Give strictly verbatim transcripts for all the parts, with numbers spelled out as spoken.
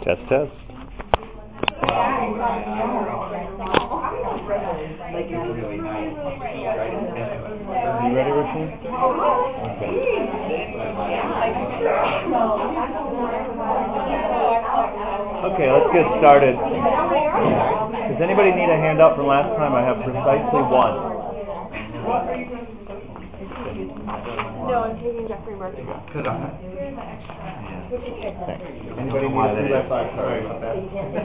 Test, test. Are you ready, Rasheen? Okay. Okay, let's get started. Does anybody need a handout from last time? I have precisely one. No, I'm taking Jeffrey Martin. Good. Okay. Anybody need a two by five? Sorry about that.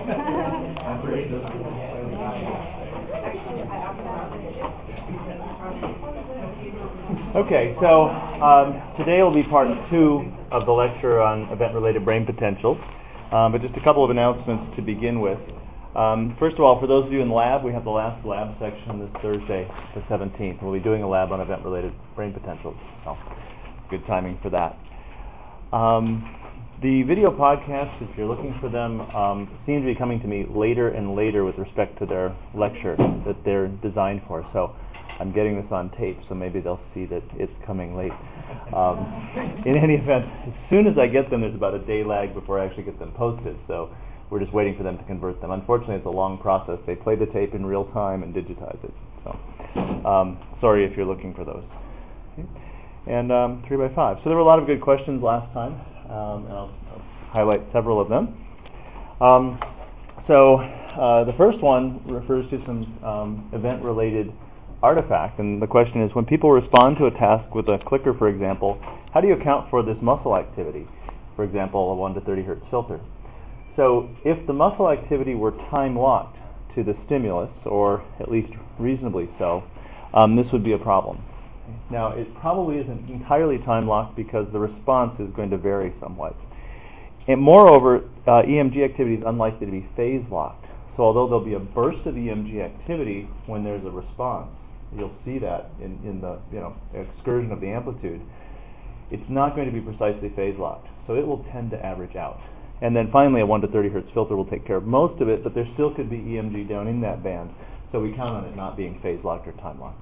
Okay, so um, today will be part two of the lecture on event-related brain potentials, um, but just a couple of announcements to begin with. Um, first of all, for those of you in the lab, we have the last lab section this Thursday, the seventeenth. We'll be doing a lab on event-related brain potentials, so good timing for that. Um, the video podcasts, if you're looking for them, um, seem to be coming to me later and later with respect to their lecture that they're designed for. So I'm getting this on tape, so maybe they'll see that it's coming late. Um, in any event, as soon as I get them, there's about a day lag before I actually get them posted. So we're just waiting for them to convert them. Unfortunately, it's a long process. They play the tape in real time and digitize it. So um, sorry if you're looking for those. Okay. And um, three by five. So there were a lot of good questions last time, um, and I'll, I'll highlight several of them. Um, so uh, the first one refers to some um, event-related artifact, and the question is, when people respond to a task with a clicker, for example, how do you account for this muscle activity? For example, a one to thirty hertz filter. So if the muscle activity were time-locked to the stimulus, or at least reasonably so, um, this would be a problem. Now, it probably isn't entirely time-locked because the response is going to vary somewhat. And moreover, uh, E M G activity is unlikely to be phase-locked. So although there'll be a burst of E M G activity when there's a response, you'll see that in, in the you know excursion of the amplitude, it's not going to be precisely phase-locked. So it will tend to average out. And then finally, a one to thirty hertz filter will take care of most of it, but there still could be E M G down in that band. So we count on it not being phase-locked or time-locked.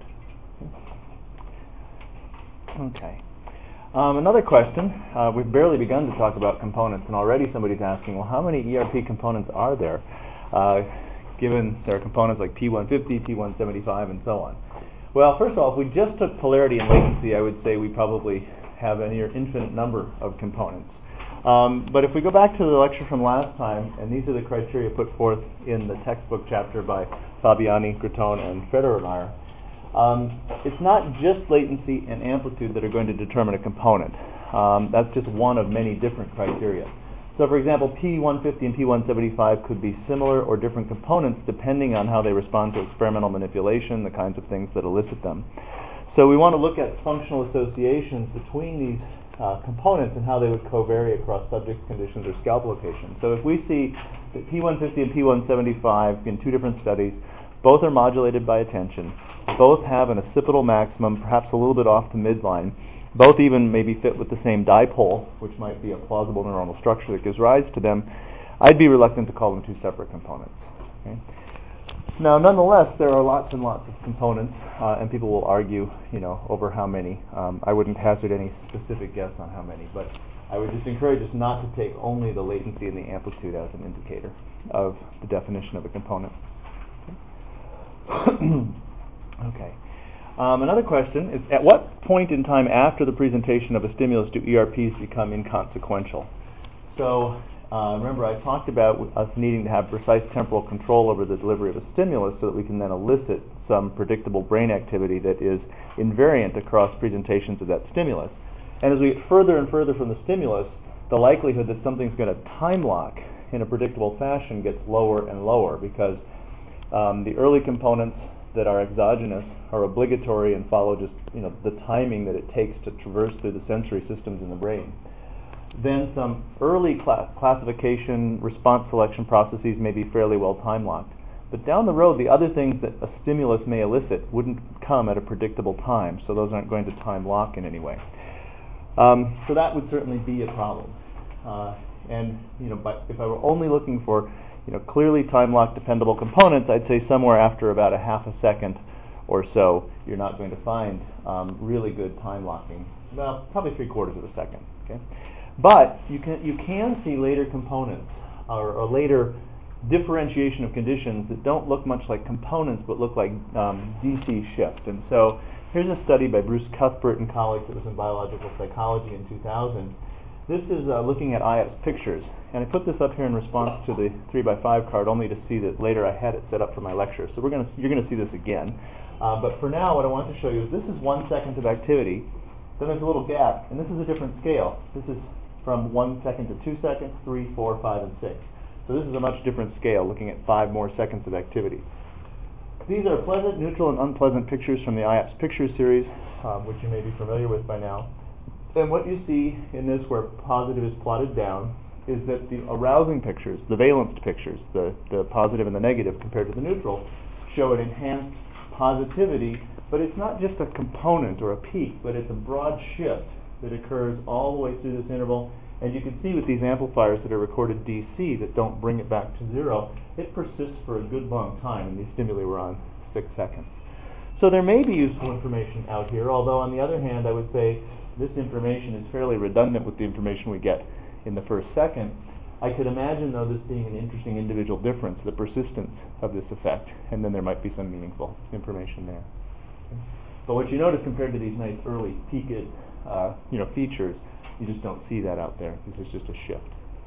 Okay. Um, another question. Uh, we've barely begun to talk about components, and already somebody's asking, well, how many E R P components are there, uh, given there are components like P one fifty, P one seventy-five, and so on? Well, first of all, if we just took polarity and latency, I would say we probably have a near infinite number of components. Um, but if we go back to the lecture from last time, and these are the criteria put forth in the textbook chapter by Fabiani, Gratton, and Federer, um, it's not just latency and amplitude that are going to determine a component. Um, that's just one of many different criteria. So, for example, P one fifty and P one seventy-five could be similar or different components depending on how they respond to experimental manipulation, the kinds of things that elicit them. So we want to look at functional associations between these uh, components and how they would covary across subject conditions or scalp locations. So if we see that P one fifty and P one seventy-five in two different studies, both are modulated by attention, both have an occipital maximum, perhaps a little bit off the midline, both even maybe fit with the same dipole, which might be a plausible neuronal structure that gives rise to them, I'd be reluctant to call them two separate components. Okay? Now, nonetheless, there are lots and lots of components, uh, and people will argue, you know, over how many. Um, I wouldn't hazard any specific guess on how many, but I would just encourage us not to take only the latency and the amplitude as an indicator of the definition of a component. Okay. Okay. Um, another question is, at what point in time after the presentation of a stimulus do E R Ps become inconsequential? So uh, remember, I talked about us needing to have precise temporal control over the delivery of a stimulus so that we can then elicit some predictable brain activity that is invariant across presentations of that stimulus. And as we get further and further from the stimulus, the likelihood that something's going to time lock in a predictable fashion gets lower and lower because um, the early components that are exogenous are obligatory and follow just you know the timing that it takes to traverse through the sensory systems in the brain. Then some early cla- classification response selection processes may be fairly well time locked. But down the road, the other things that a stimulus may elicit wouldn't come at a predictable time, so those aren't going to time lock in any way. Um, so that would certainly be a problem. Uh, and you know, but if I were only looking for you know, clearly time-lock dependable components, I'd say somewhere after about a half a second or so, you're not going to find um, really good time locking. Well, probably three quarters of a second. Okay, but you can you can see later components or, or later differentiation of conditions that don't look much like components but look like um, D C shift. And so here's a study by Bruce Cuthbert and colleagues that was in Biological Psychology in two thousand. This is uh, looking at I A P S pictures. And I put this up here in response to the three by five card only to see that later I had it set up for my lecture. So we're gonna, you're going to see this again. Uh, but for now, what I want to show you is this is one second of activity. Then there's a little gap, and this is a different scale. This is from one second to two seconds, three, four, five, and six. So this is a much different scale, looking at five more seconds of activity. These are pleasant, neutral, and unpleasant pictures from the I A P S picture series, um, which you may be familiar with by now. And what you see in this, where positive is plotted down, is that the arousing pictures, the valenced pictures, the, the positive and the negative compared to the neutral, show an enhanced positivity, but it's not just a component or a peak, but it's a broad shift that occurs all the way through this interval. And you can see with these amplifiers that are recorded D C that don't bring it back to zero, it persists for a good long time, and these stimuli were on six seconds. So there may be useful information out here, although on the other hand, I would say this information is fairly redundant with the information we get in the first second. I could imagine, though, this being an interesting individual difference, the persistence of this effect, and then there might be some meaningful information there. But what you notice compared to these nice early peaked uh, you know, features, you just don't see that out there. This is just a shift.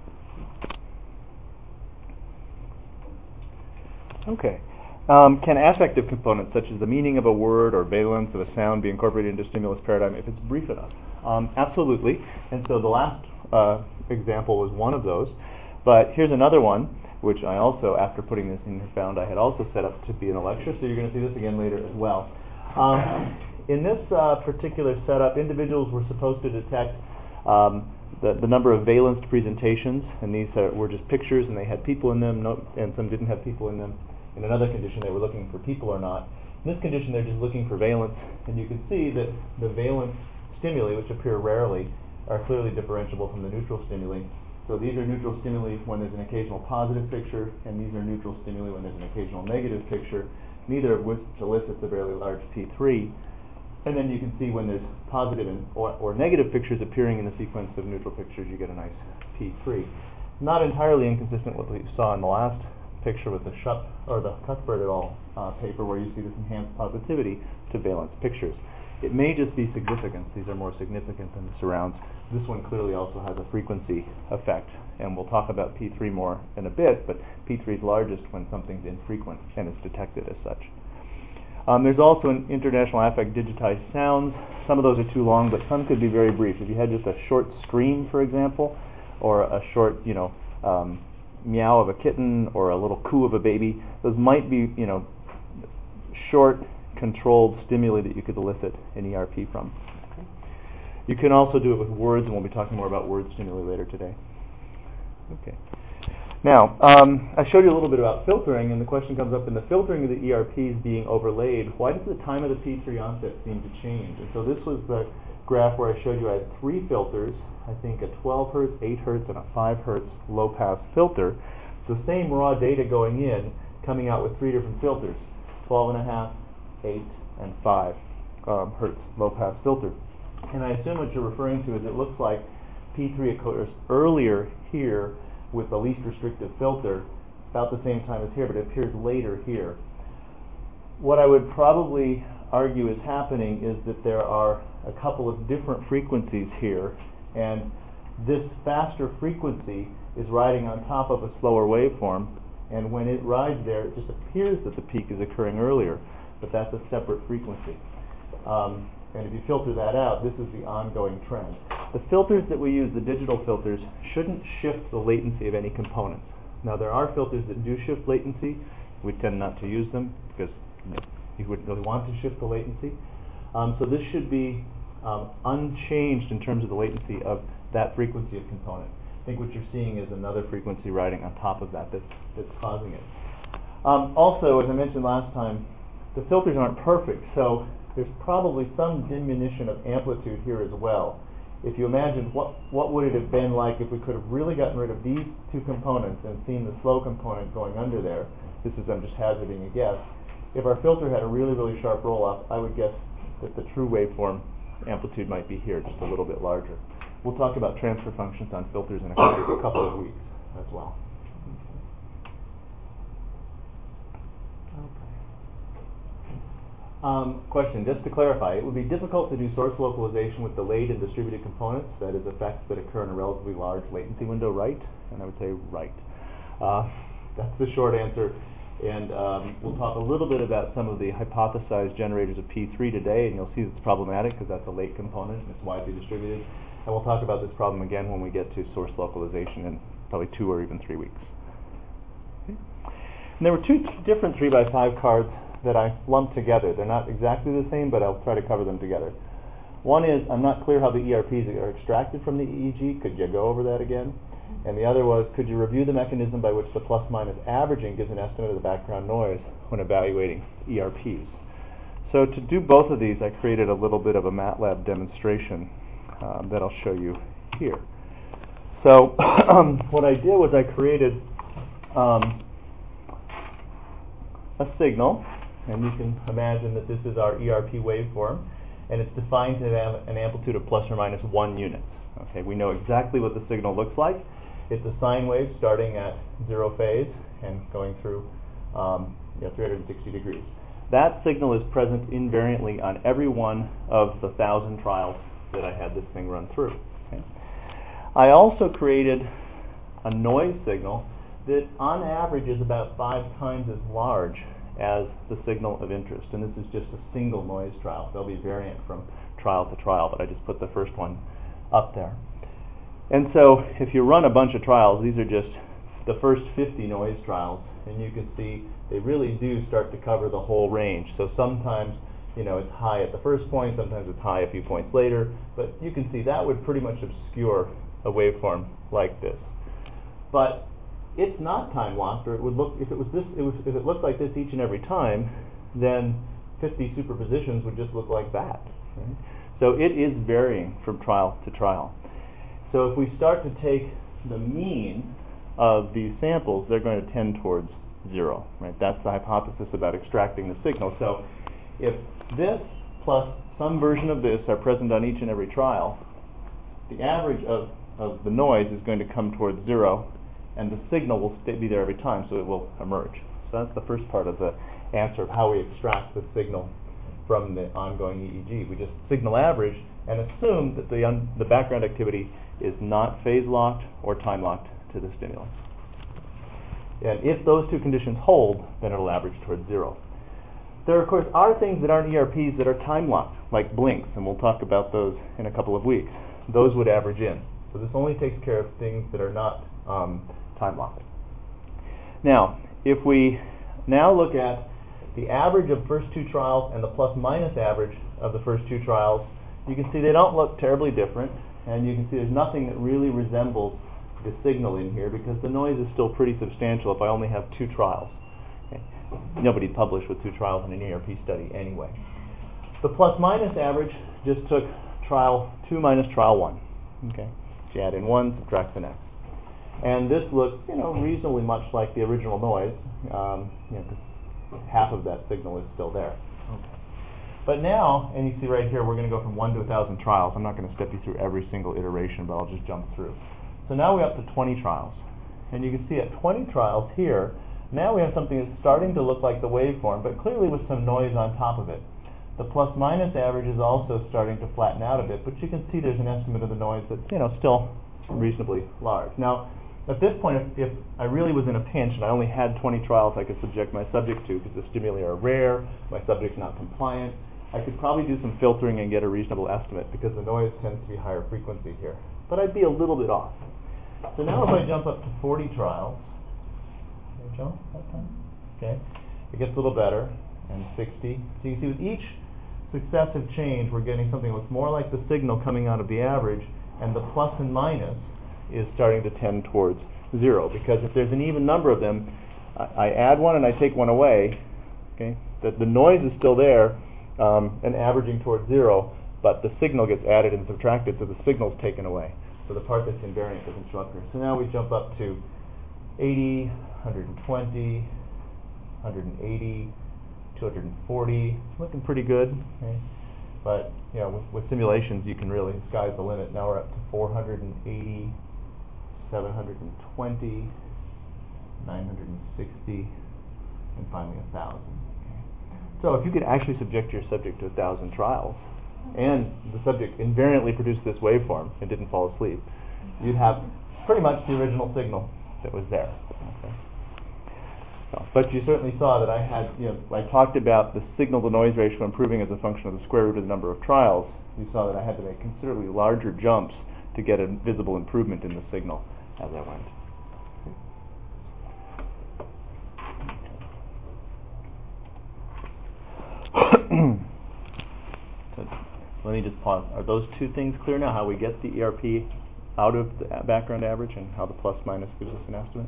Okay. Um, can affective components, such as the meaning of a word or valence of a sound, be incorporated into stimulus paradigm if it's brief enough? Um, absolutely. And so the last uh, example was one of those. But here's another one, which I also, after putting this in here, found I had also set up to be in a lecture. So you're going to see this again later as well. Um, in this uh, particular setup, individuals were supposed to detect Um, the, the number of valenced presentations, and these are, were just pictures, and they had people in them, no, and some didn't have people in them. In another condition, they were looking for people or not. In this condition, they're just looking for valence, and you can see that the valence stimuli, which appear rarely, are clearly differentiable from the neutral stimuli. So these are neutral stimuli when there's an occasional positive picture, and these are neutral stimuli when there's an occasional negative picture, neither of which elicits a very large P three. And then you can see when there's positive and or, or negative pictures appearing in the sequence of neutral pictures, you get a nice P three. Not entirely inconsistent with what we saw in the last picture with the Schupp or the Cuthbert et al. Uh, paper, where you see this enhanced positivity to valence pictures. It may just be significance. These are more significant than the surrounds. This one clearly also has a frequency effect, and we'll talk about P three more in a bit, but P three is largest when something's infrequent and is detected as such. Um, there's also an International Affect digitized sounds. Some of those are too long, but some could be very brief. If you had just a short scream, for example, or a short, you know, um, meow of a kitten or a little coo of a baby, those might be, you know, short, controlled stimuli that you could elicit an E R P from. Okay. You can also do it with words, and we'll be talking more about word stimuli later today. Okay. Now, um, I showed you a little bit about filtering, and the question comes up, in the filtering of the E R Ps being overlaid, why does the time of the P three onset seem to change? And so this was the graph where I showed you I had three filters, I think a twelve hertz, eight hertz, and a five hertz low-pass filter. The same raw data going in, coming out with three different filters, twelve and a half, eight, and five um, hertz low-pass filter. And I assume what you're referring to is it looks like P three occurs earlier here with the least restrictive filter, about the same time as here, but it appears later here. What I would probably argue is happening is that there are a couple of different frequencies here, and this faster frequency is riding on top of a slower waveform, and when it rides there, it just appears that the peak is occurring earlier, but that's a separate frequency. Um, And if you filter that out, this is the ongoing trend. The filters that we use, the digital filters, shouldn't shift the latency of any components. Now, there are filters that do shift latency. We tend not to use them because you know, you wouldn't really want to shift the latency. Um, so this should be um, unchanged in terms of the latency of that frequency of component. I think what you're seeing is another frequency riding on top of that that's, that's causing it. Um, also, as I mentioned last time, the filters aren't perfect, so there's probably some diminution of amplitude here as well. If you imagine what what would it have been like if we could have really gotten rid of these two components and seen the slow component going under there, this is, I'm just hazarding a guess, if our filter had a really, really sharp roll-off, I would guess that the true waveform amplitude might be here, just a little bit larger. We'll talk about transfer functions on filters in a couple of weeks as well. Um, question, just to clarify, it would be difficult to do source localization with delayed and distributed components, that is, effects that occur in a relatively large latency window, right? And I would say right. Uh, that's the short answer. And um, we'll talk a little bit about some of the hypothesized generators of P three today, and you'll see it's problematic because that's a late component and it's widely distributed. And we'll talk about this problem again when we get to source localization in probably two or even three weeks. Okay. And there were two t- different three by five cards that I lumped together. They're not exactly the same, but I'll try to cover them together. One is, I'm not clear how the E R Ps are extracted from the E E G. Could you go over that again? And the other was, could you review the mechanism by which the plus-minus averaging gives an estimate of the background noise when evaluating E R Ps? So to do both of these, I created a little bit of a MATLAB demonstration um, that I'll show you here. So what I did was I created um, a signal, and you can imagine that this is our E R P waveform, and it's defined to have an amplitude of plus or minus one unit. Okay, we know exactly what the signal looks like. It's a sine wave starting at zero phase and going through um, you know, three hundred sixty degrees. That signal is present invariantly on every one of the thousand trials that I had this thing run through. Okay. I also created a noise signal that on average is about five times as large as the signal of interest. And this is just a single noise trial. They'll be variant from trial to trial, but I just put the first one up there. And so if you run a bunch of trials, these are just the first fifty noise trials, and you can see they really do start to cover the whole range. So sometimes, you know, it's high at the first point, sometimes it's high a few points later, but you can see that would pretty much obscure a waveform like this. But it's not time locked, or it would look, if it was this, it was, if it looked like this each and every time, then fifty superpositions would just look like that. Right? So it is varying from trial to trial. So if we start to take the mean of these samples, they're going to tend towards zero. Right? That's the hypothesis about extracting the signal. So if this plus some version of this are present on each and every trial, the average of, of the noise is going to come towards zero, and the signal will stay, be there every time, so it will emerge. So that's the first part of the answer of how we extract the signal from the ongoing E E G. We just signal average and assume that the, un the background activity is not phase locked or time locked to the stimulus. And if those two conditions hold, then it'll average towards zero. There, of course, are things that aren't E R Ps that are time locked, like blinks, and we'll talk about those in a couple of weeks. Those would average in. So this only takes care of things that are not um, time locked. Now, if we now look at the average of first two trials and the plus minus average of the first two trials, you can see they don't look terribly different, and you can see there's nothing that really resembles the signal in here because the noise is still pretty substantial if I only have two trials. Okay. Nobody published with two trials in an E R P study anyway. The plus minus average just took trial two minus trial one. Okay. So you add in one, subtract the next. And this looks, you know, reasonably much like the original noise, um, you know, 'cause half of that signal is still there. Okay. But now, and you see right here, we're going to go from one to a thousand trials. I'm not going to step you through every single iteration, but I'll just jump through. So now we're up to twenty trials. And you can see at twenty trials here, now we have something that's starting to look like the waveform, but clearly with some noise on top of it. The plus minus average is also starting to flatten out a bit, but you can see there's an estimate of the noise that's, you know, still reasonably large. Now, at this point, if, if I really was in a pinch and I only had twenty trials I could subject my subject to because the stimuli are rare, my subject's not compliant, I could probably do some filtering and get a reasonable estimate because the noise tends to be higher frequency here. But I'd be a little bit off. So now if I jump up to forty trials, okay, jump that time? Okay, it gets a little better, and sixty. So you can see with each successive change, we're getting something that looks more like the signal coming out of the average, and the plus and minus is starting to tend towards zero, because if there's an even number of them, I, I add one and I take one away, okay, the, the noise is still there um, and averaging towards zero, but the signal gets added and subtracted, so the signal's taken away. So the part that's invariant doesn't show up here. So now we jump up to eighty, one hundred twenty, one hundred eighty, two hundred forty, looking pretty good, okay? But you know, with, with simulations, you can really, sky's the limit. Now we're up to four hundred eighty, seven hundred twenty, nine hundred sixty, and finally one thousand. Okay. So if you could actually subject your subject to a thousand trials, and the subject invariantly produced this waveform and didn't fall asleep, you'd have pretty much the original signal that was there. Okay. So, but you certainly saw that I had, you know, I talked about the signal-to-noise ratio improving as a function of the square root of the number of trials. You saw that I had to make considerably larger jumps to get a visible improvement in the signal as I went. So let me just pause. Are those two things clear now, how we get the E R P out of the background average and how the plus minus gives us an estimate?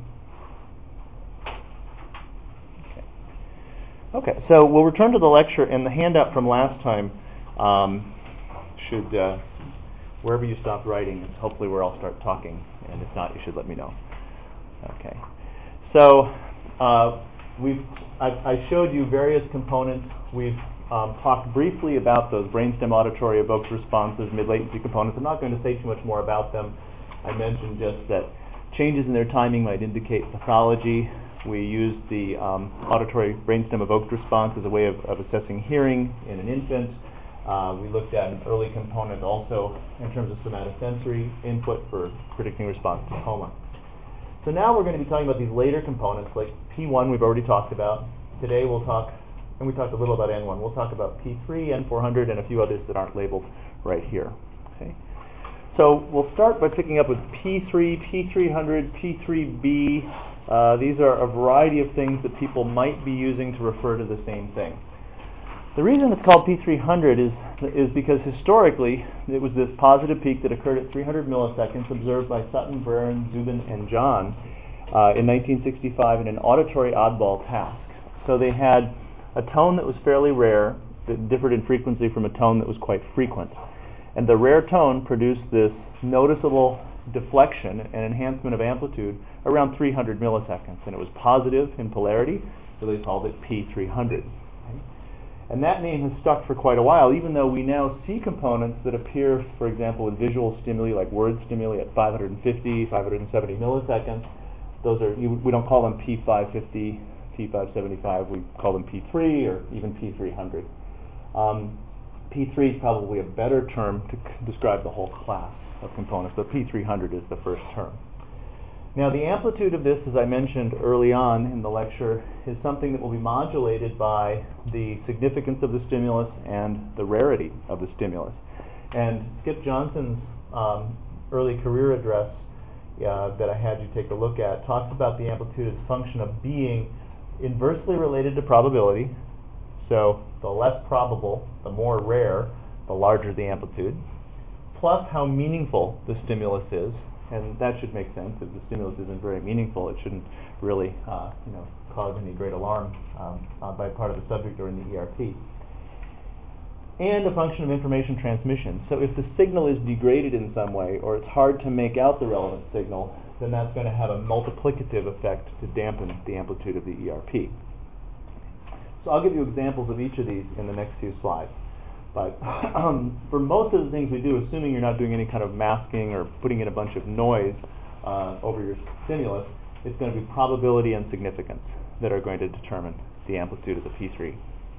Okay. Okay, so we'll return to the lecture, and the handout from last time um, should, uh, wherever you stop writing, is hopefully where I'll start talking, and if not, you should let me know. Okay. So uh, we've I, I showed you various components. We've um, talked briefly about those brainstem auditory evoked responses, mid-latency components. I'm not going to say too much more about them. I mentioned just that changes in their timing might indicate pathology. We used the um, auditory brainstem evoked response as a way of, of assessing hearing in an infant. Uh, we looked at an early component also in terms of somatosensory input for predicting response to coma. So now we're going to be talking about these later components, like P one we've already talked about. Today we'll talk, and we talked a little about N one. We'll talk about P three, N four hundred, and a few others that aren't labeled right here. Okay. So we'll start by picking up with P three, P three hundred, P three B. Uh, these are a variety of things that people might be using to refer to the same thing. The reason it's called P three hundred is is because historically it was this positive peak that occurred at three hundred milliseconds observed by Sutton, Breren, Zubin, and John uh, in nineteen sixty-five in an auditory oddball task. So they had a tone that was fairly rare that differed in frequency from a tone that was quite frequent. And the rare tone produced this noticeable deflection and enhancement of amplitude around three hundred milliseconds. And it was positive in polarity, so they called it P three hundred. And that name has stuck for quite a while, even though we now see components that appear, for example, with visual stimuli like word stimuli at five hundred fifty, five hundred seventy milliseconds. Those are, you, we don't call them P five fifty, P five seventy-five, we call them P three or even P three hundred. Um, P three is probably a better term to c- describe the whole class of components, but P three hundred is the first term. Now the amplitude of this, as I mentioned early on in the lecture, is something that will be modulated by the significance of the stimulus and the rarity of the stimulus. And Skip Johnson's um, early career address uh, that I had you take a look at talks about the amplitude as a function of being inversely related to probability. So the less probable, the more rare, the larger the amplitude, plus how meaningful the stimulus is. And that should make sense. If the stimulus isn't very meaningful, it shouldn't really, uh, you know, cause any great alarm um, uh, by part of the subject or in the E R P. And a function of information transmission. So if the signal is degraded in some way, or it's hard to make out the relevant signal, then that's going to have a multiplicative effect to dampen the amplitude of the E R P. So I'll give you examples of each of these in the next few slides. But um, for most of the things we do, assuming you're not doing any kind of masking or putting in a bunch of noise uh, over your stimulus, it's going to be probability and significance that are going to determine the amplitude of the P three.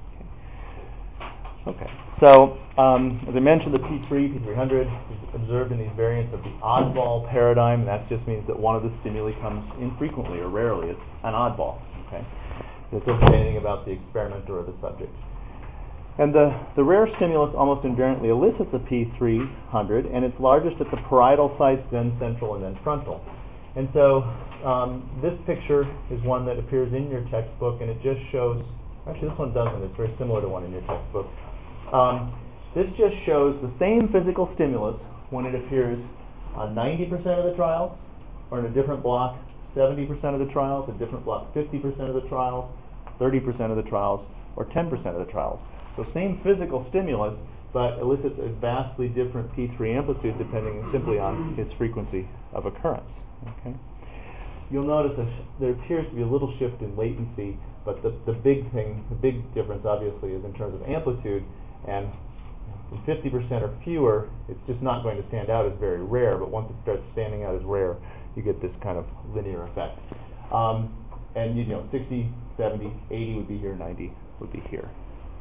Okay, okay. So um, as I mentioned, the P three, P three hundred is observed in these variants of the oddball paradigm. And that just means that one of the stimuli comes infrequently or rarely. It's an oddball. Okay, it doesn't say anything about the experimenter or the subject. And the, the rare stimulus almost invariantly elicits a P three hundred, and it's largest at the parietal sites, then central, and then frontal. And so um, this picture is one that appears in your textbook, and it just shows, actually this one doesn't, it's very similar to one in your textbook. Um, this just shows the same physical stimulus when it appears on ninety percent of the trials, or in a different block, seventy percent of the trials, a different block, fifty percent of the trials, thirty percent of the trials, or ten percent of the trials. So same physical stimulus, but elicits a vastly different P three amplitude depending simply on its frequency of occurrence. Okay. You'll notice a sh- there appears to be a little shift in latency, but the, the big thing, the big difference obviously is in terms of amplitude, and from fifty percent or fewer, it's just not going to stand out as very rare, but once it starts standing out as rare, you get this kind of linear effect. Um, and you know, sixty, seventy, eighty would be here, ninety would be here.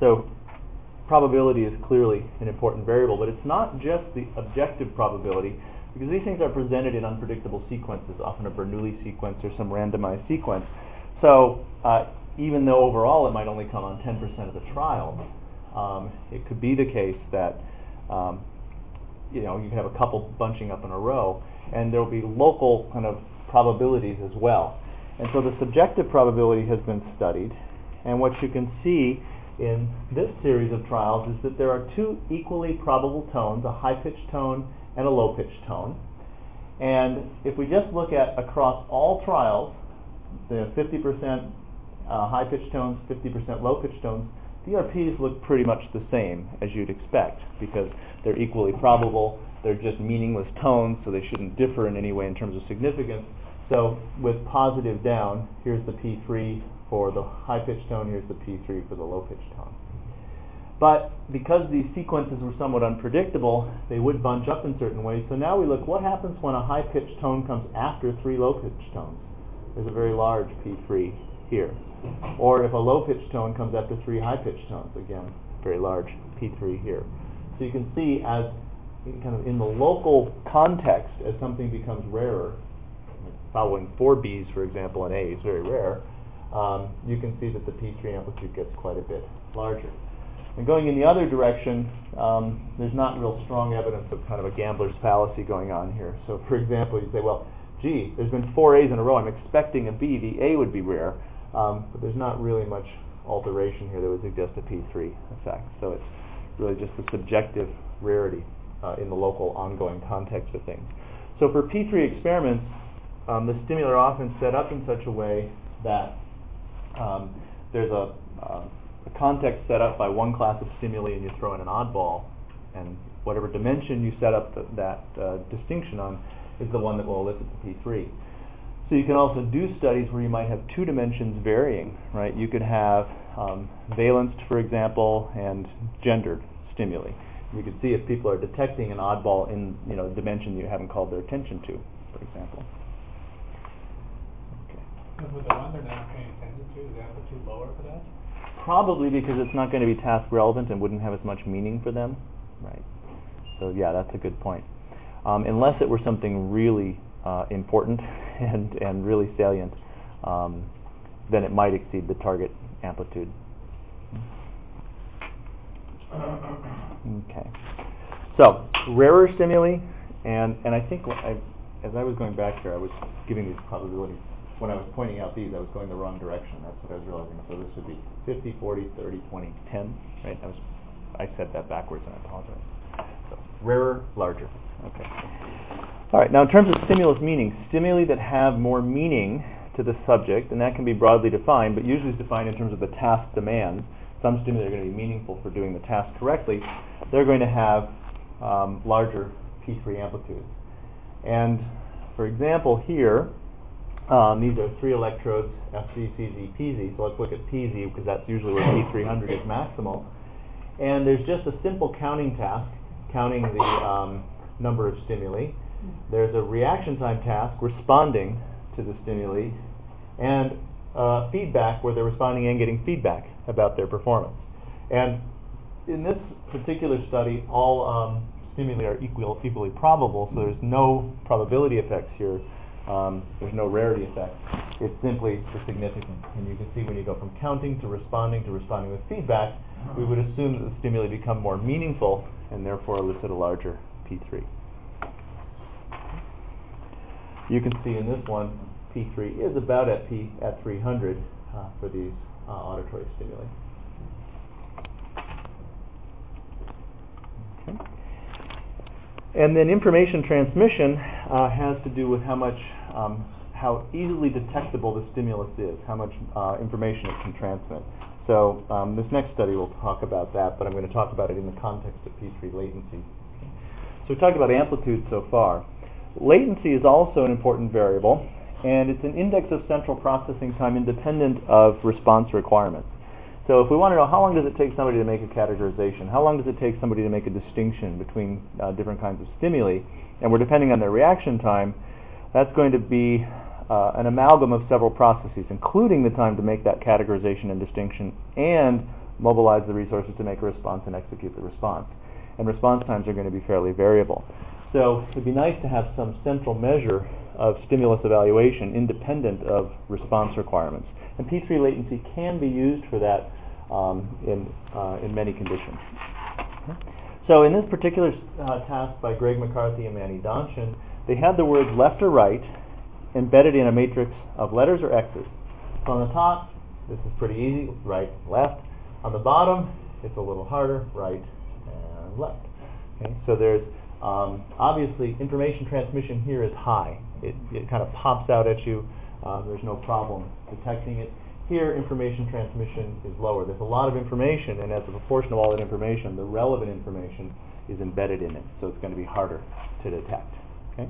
So probability is clearly an important variable, but it's not just the objective probability, because these things are presented in unpredictable sequences, often a Bernoulli sequence or some randomized sequence. So uh, even though overall it might only come on ten percent of the trials, um, it could be the case that um, you know you can have a couple bunching up in a row, and there will be local kind of probabilities as well. And so the subjective probability has been studied, and what you can see in this series of trials is that there are two equally probable tones, a high-pitched tone and a low-pitched tone. And if we just look at across all trials, the fifty percent uh, high-pitched tones, fifty percent low-pitched tones, the E R Ps look pretty much the same as you'd expect, because they're equally probable. They're just meaningless tones, so they shouldn't differ in any way in terms of significance. So with positive down, here's the P three for the high-pitched tone, here's the P three for the low-pitched tone. But because these sequences were somewhat unpredictable, they would bunch up in certain ways. So now we look, what happens when a high-pitched tone comes after three low-pitched tones? There's a very large P three here. Or if a low-pitched tone comes after three high-pitched tones, again, very large P three here. So you can see as kind of in the local context, as something becomes rarer, like following four Bs, for example, and A is very rare, um, you can see that the P three amplitude gets quite a bit larger. And going in the other direction, um, there's not real strong evidence of kind of a gambler's fallacy going on here. So for example, you say, well, gee, there's been four A's in a row, I'm expecting a B, the A would be rare, um, but there's not really much alteration here that would suggest a P three effect. So it's really just the subjective rarity uh, in the local ongoing context of things. So for P three experiments, um, the stimuli are often set up in such a way that um, there's a uh, a context set up by one class of stimuli, and you throw in an oddball, and whatever dimension you set up th- that uh, distinction on is the one that will elicit the P three. So you can also do studies where you might have two dimensions varying, right? You could have um, valenced, for example, and gendered stimuli. You could see if people are detecting an oddball in, you know, a dimension you haven't called their attention to, for example. Okay. And with the one they're not paying attention to, is the amplitude lower for that? Probably because it's not going to be task relevant and wouldn't have as much meaning for them, right? So yeah, that's a good point. Um, unless it were something really uh, important and and really salient, um, then it might exceed the target amplitude. Okay. So rarer stimuli, and and I think I, as I was going back here, I was giving these probabilities. When I was pointing out these, I was going the wrong direction. That's what I was realizing. So this would be fifty, forty, thirty, twenty, ten, right? I was, I said that backwards, and I apologize. So rarer, larger. Okay. All right. Now, in terms of stimulus meaning, stimuli that have more meaning to the subject, and that can be broadly defined, but usually is defined in terms of the task demand. Some stimuli are going to be meaningful for doing the task correctly. They're going to have um, larger P three amplitudes. And for example, here. Um, these are three electrodes, F Z, C Z, P Z. So let's look at P Z, because that's usually where P three hundred is maximal. And there's just a simple counting task, counting the um, number of stimuli. There's a reaction time task, responding to the stimuli, and uh, feedback, where they're responding and getting feedback about their performance. And in this particular study, all um, stimuli are equal, equally probable, so there's no probability effects here. Um, there's no rarity effect. It's simply the significance. And you can see when you go from counting to responding to responding with feedback, we would assume that the stimuli become more meaningful and therefore elicit a larger P three. You can see in this one, P three is about at P at three hundred uh, for these uh, auditory stimuli. Okay. And then information transmission uh, has to do with how much, um, how easily detectable the stimulus is, how much uh, information it can transmit. So um, this next study will talk about that, but I'm going to talk about it in the context of P three latency. So we talked about amplitude so far. Latency is also an important variable, and it's an index of central processing time independent of response requirements. So if we want to know how long does it take somebody to make a categorization, how long does it take somebody to make a distinction between uh, different kinds of stimuli, and we're depending on their reaction time, that's going to be uh, an amalgam of several processes, including the time to make that categorization and distinction, and mobilize the resources to make a response and execute the response. And response times are going to be fairly variable. So it'd be nice to have some central measure of stimulus evaluation independent of response requirements. And P three latency can be used for that um, in, uh, in many conditions. Okay. So in this particular uh, task by Greg McCarthy and Manny Donshin, they had the words left or right embedded in a matrix of letters or X's. So on the top, this is pretty easy, right, left. On the bottom, it's a little harder, right and left. Okay. So there's um, obviously information transmission here is high. It, it kind of pops out at you. Uh, there's no problem detecting it. Here, information transmission is lower. There's a lot of information, and as a proportion of all that information, the relevant information is embedded in it, so it's going to be harder to detect. Okay.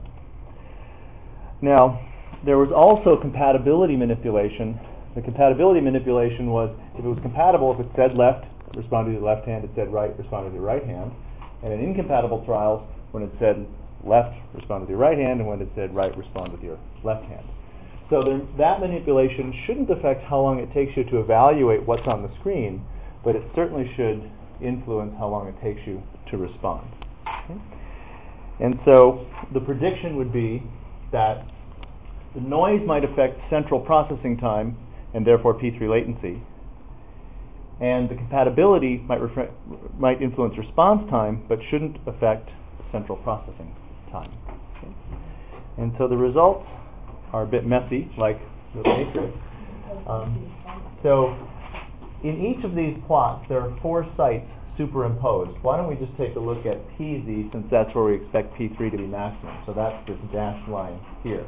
Now, there was also compatibility manipulation. The compatibility manipulation was, if it was compatible, if it said left, responded to the left hand, it said right, responded to the right hand. And in incompatible trials, when it said left, respond with your right hand, and when it said right, respond with your left hand. So there, that manipulation shouldn't affect how long it takes you to evaluate what's on the screen, but it certainly should influence how long it takes you to respond. Okay? And so the prediction would be that the noise might affect central processing time and therefore P three latency, and the compatibility might, refre- might influence response time but shouldn't affect central processing time. Okay? And so the results are a bit messy, like the matrix. Um, so in each of these plots, there are four sites superimposed. Why don't we just take a look at P Z, since that's where we expect P three to be maximum. So that's this dashed line here.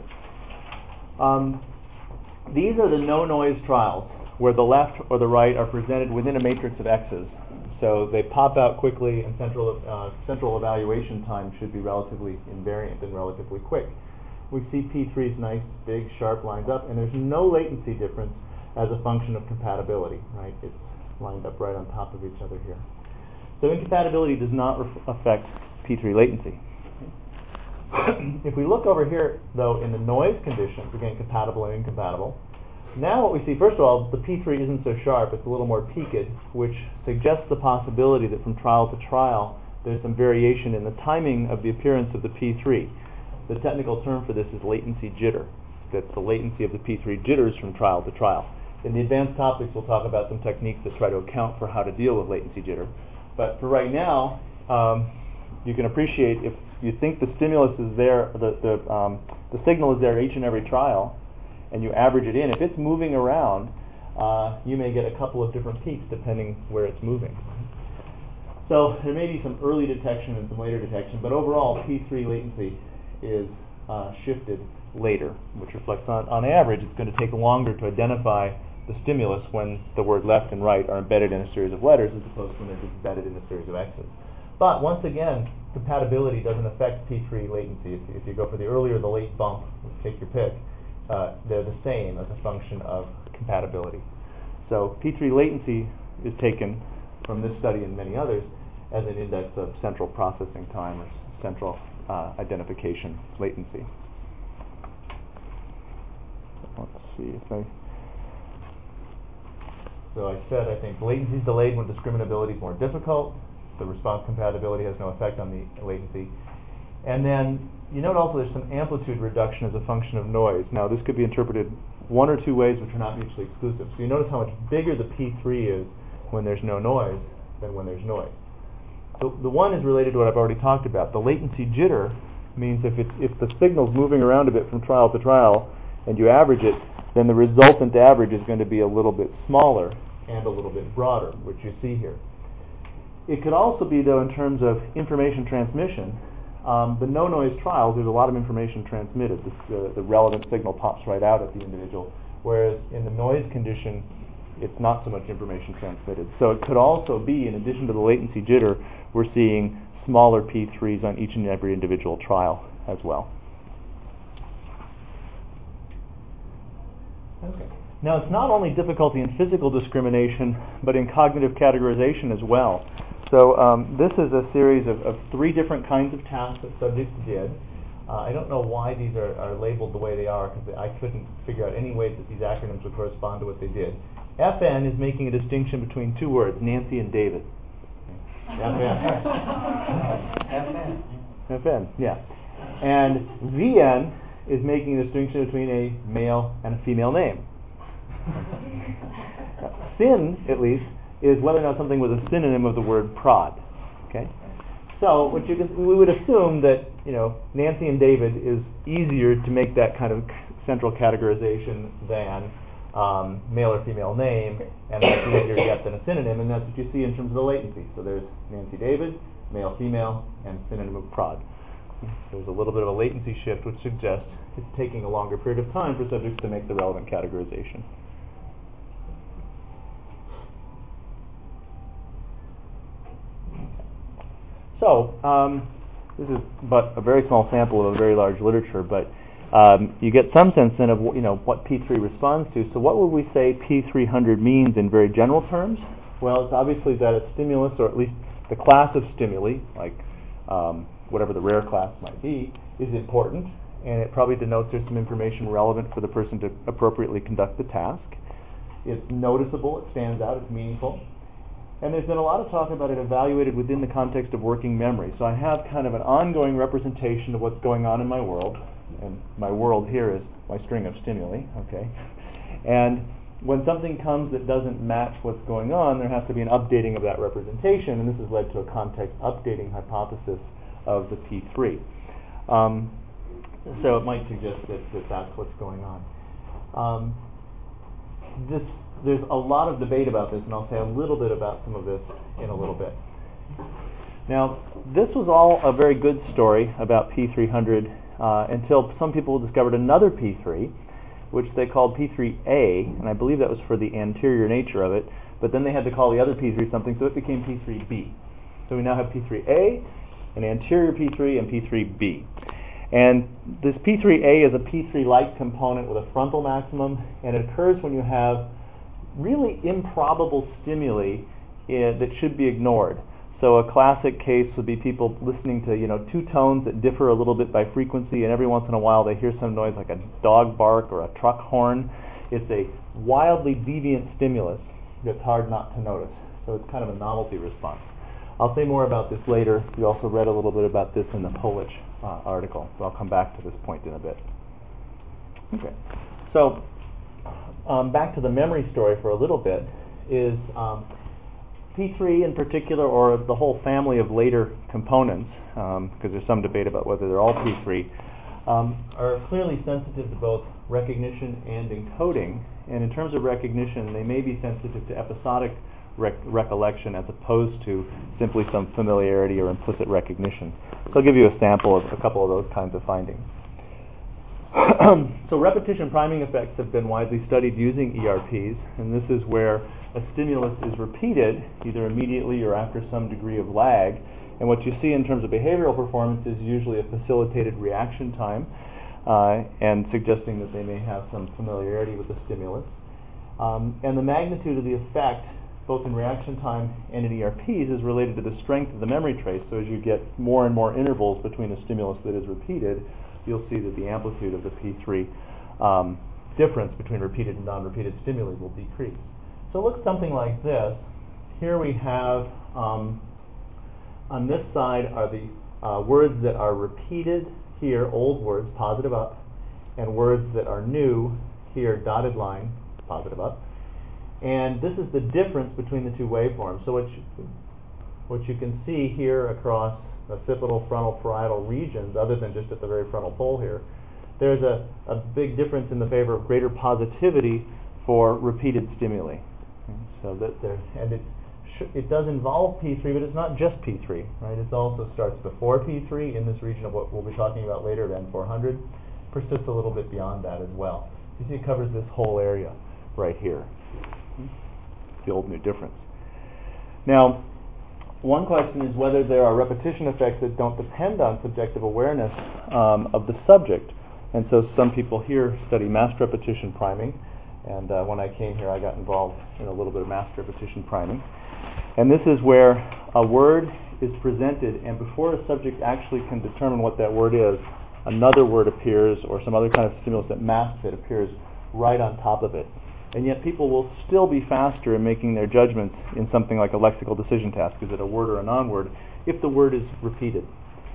Um, these are the no-noise trials, where the left or the right are presented within a matrix of X's. So they pop out quickly, and central, uh, central evaluation time should be relatively invariant and relatively quick. We see P three's nice, big, sharp lines up, and there's no latency difference as a function of compatibility, right? It's lined up right on top of each other here. So incompatibility does not ref- affect P three latency. If we look over here, though, in the noise conditions, again, compatible and incompatible, now what we see, first of all, the P three isn't so sharp, it's a little more peaked, which suggests the possibility that from trial to trial, there's some variation in the timing of the appearance of the P three. The technical term for this is latency jitter. That's the latency of the P three jitters from trial to trial. In the advanced topics, we'll talk about some techniques that try to account for how to deal with latency jitter. But for right now, um, you can appreciate if you think the stimulus is there, the, the, um, the signal is there each and every trial, and you average it in, if it's moving around, uh, you may get a couple of different peaks depending where it's moving. So there may be some early detection and some later detection, but overall P three latency is uh, shifted later, which reflects on, on average, it's going to take longer to identify the stimulus when the word left and right are embedded in a series of letters as opposed to when they're just embedded in a series of X's. But once again, compatibility doesn't affect P three latency. If, if you go for the early or the late bump, take your pick, uh, they're the same as a function of compatibility. So P three latency is taken from this study and many others as an index of central processing time or central uh, identification latency. Let's see if I... So I said I think latency is delayed when discriminability is more difficult. The response compatibility has no effect on the latency. And then you note also there's some amplitude reduction as a function of noise. Now this could be interpreted one or two ways which are not mutually exclusive. So you notice how much bigger the P three is when there's no noise than when there's noise. So the one is related to what I've already talked about. The latency jitter means if, it's, if the signal's moving around a bit from trial to trial and you average it, then the resultant average is going to be a little bit smaller and a little bit broader, which you see here. It could also be, though, in terms of information transmission, um, the no-noise trials, there's a lot of information transmitted. This, uh, the relevant signal pops right out at the individual, whereas in the noise condition, it's not so much information transmitted. So it could also be, in addition to the latency jitter, we're seeing smaller P threes on each and every individual trial as well. Okay. Now, it's not only difficulty in physical discrimination, but in cognitive categorization as well. So um, this is a series of, of three different kinds of tasks that subjects did. Uh, I don't know why these are, are labeled the way they are, because I couldn't figure out any way that these acronyms would correspond to what they did. F N is making a distinction between two words, Nancy and David. F N. F N. F N, yeah. And V N is making a distinction between a male and a female name. Sin, at least, is whether or not something was a synonym of the word prod. Okay? So what you can, we would assume that, you know, Nancy and David is easier to make that kind of central categorization than um, male or female name, and that's easier yet than a synonym, and that's what you see in terms of the latency. So there's Nancy David, male female, and synonym of prod. There's a little bit of a latency shift, which suggests it's taking a longer period of time for subjects to make the relevant categorization. So, um, this is but a very small sample of a very large literature, but um, you get some sense then of you know what P three responds to. So what would we say P three hundred means in very general terms? Well, it's obviously that a stimulus, or at least the class of stimuli, like um, whatever the rare class might be, is important, and it probably denotes there's some information relevant for the person to appropriately conduct the task. It's noticeable, it stands out, it's meaningful. And there's been a lot of talk about it evaluated within the context of working memory. So I have kind of an ongoing representation of what's going on in my world, and my world here is my string of stimuli, okay? And when something comes that doesn't match what's going on, there has to be an updating of that representation, and this has led to a context updating hypothesis of the P three. Um, so it might suggest that, that that's what's going on. Um, this There's a lot of debate about this, and I'll say a little bit about some of this in a little bit. Now, this was all a very good story about P three hundred uh, until some people discovered another P three, which they called P three A, and I believe that was for the anterior nature of it, but then they had to call the other P three something, so it became P three B. So we now have P three A, an anterior P three, and P three B. And this P three A is a P three-like component with a frontal maximum, and it occurs when you have really improbable stimuli uh, that should be ignored. So a classic case would be people listening to, you know, two tones that differ a little bit by frequency, and every once in a while they hear some noise like a dog bark or a truck horn. It's a wildly deviant stimulus that's hard not to notice. So it's kind of a novelty response. I'll say more about this later. You also read a little bit about this in the Polish uh, article, so I'll come back to this point in a bit. Okay, so Um, back to the memory story for a little bit, is um, P three in particular, or the whole family of later components, because um, there's some debate about whether they're all P three, um, are clearly sensitive to both recognition and encoding. And in terms of recognition, they may be sensitive to episodic rec- recollection as opposed to simply some familiarity or implicit recognition. So I'll give you a sample of a couple of those kinds of findings. So repetition priming effects have been widely studied using E R Ps, and this is where a stimulus is repeated either immediately or after some degree of lag. And what you see in terms of behavioral performance is usually a facilitated reaction time, uh, and suggesting that they may have some familiarity with the stimulus. Um, and the magnitude of the effect, both in reaction time and in E R Ps, is related to the strength of the memory trace. So as you get more and more intervals between a stimulus that is repeated, you'll see that the amplitude of the P three um, difference between repeated and non-repeated stimuli will decrease. So it looks something like this. Here we have, um, on this side are the uh, words that are repeated here, old words, positive up, and words that are new here, dotted line, positive up. And this is the difference between the two waveforms. So what you, what you can see here across occipital, frontal, parietal regions, other than just at the very frontal pole here, there's a, a big difference in the favor of greater positivity for repeated stimuli. Okay, so that there, and it sh- it does involve P three, but it's not just P three, right? It also starts before P three in this region of what we'll be talking about later, N four hundred, persists a little bit beyond that as well. You see, it covers this whole area right here. The old new difference. Now, one question is whether there are repetition effects that don't depend on subjective awareness um, of the subject. And so some people here study masked repetition priming, and uh, when I came here I got involved in a little bit of masked repetition priming. And this is where a word is presented, and before a subject actually can determine what that word is, another word appears, or some other kind of stimulus that masks it appears right on top of it. And yet people will still be faster in making their judgments in something like a lexical decision task, is it a word or a non-word, if the word is repeated.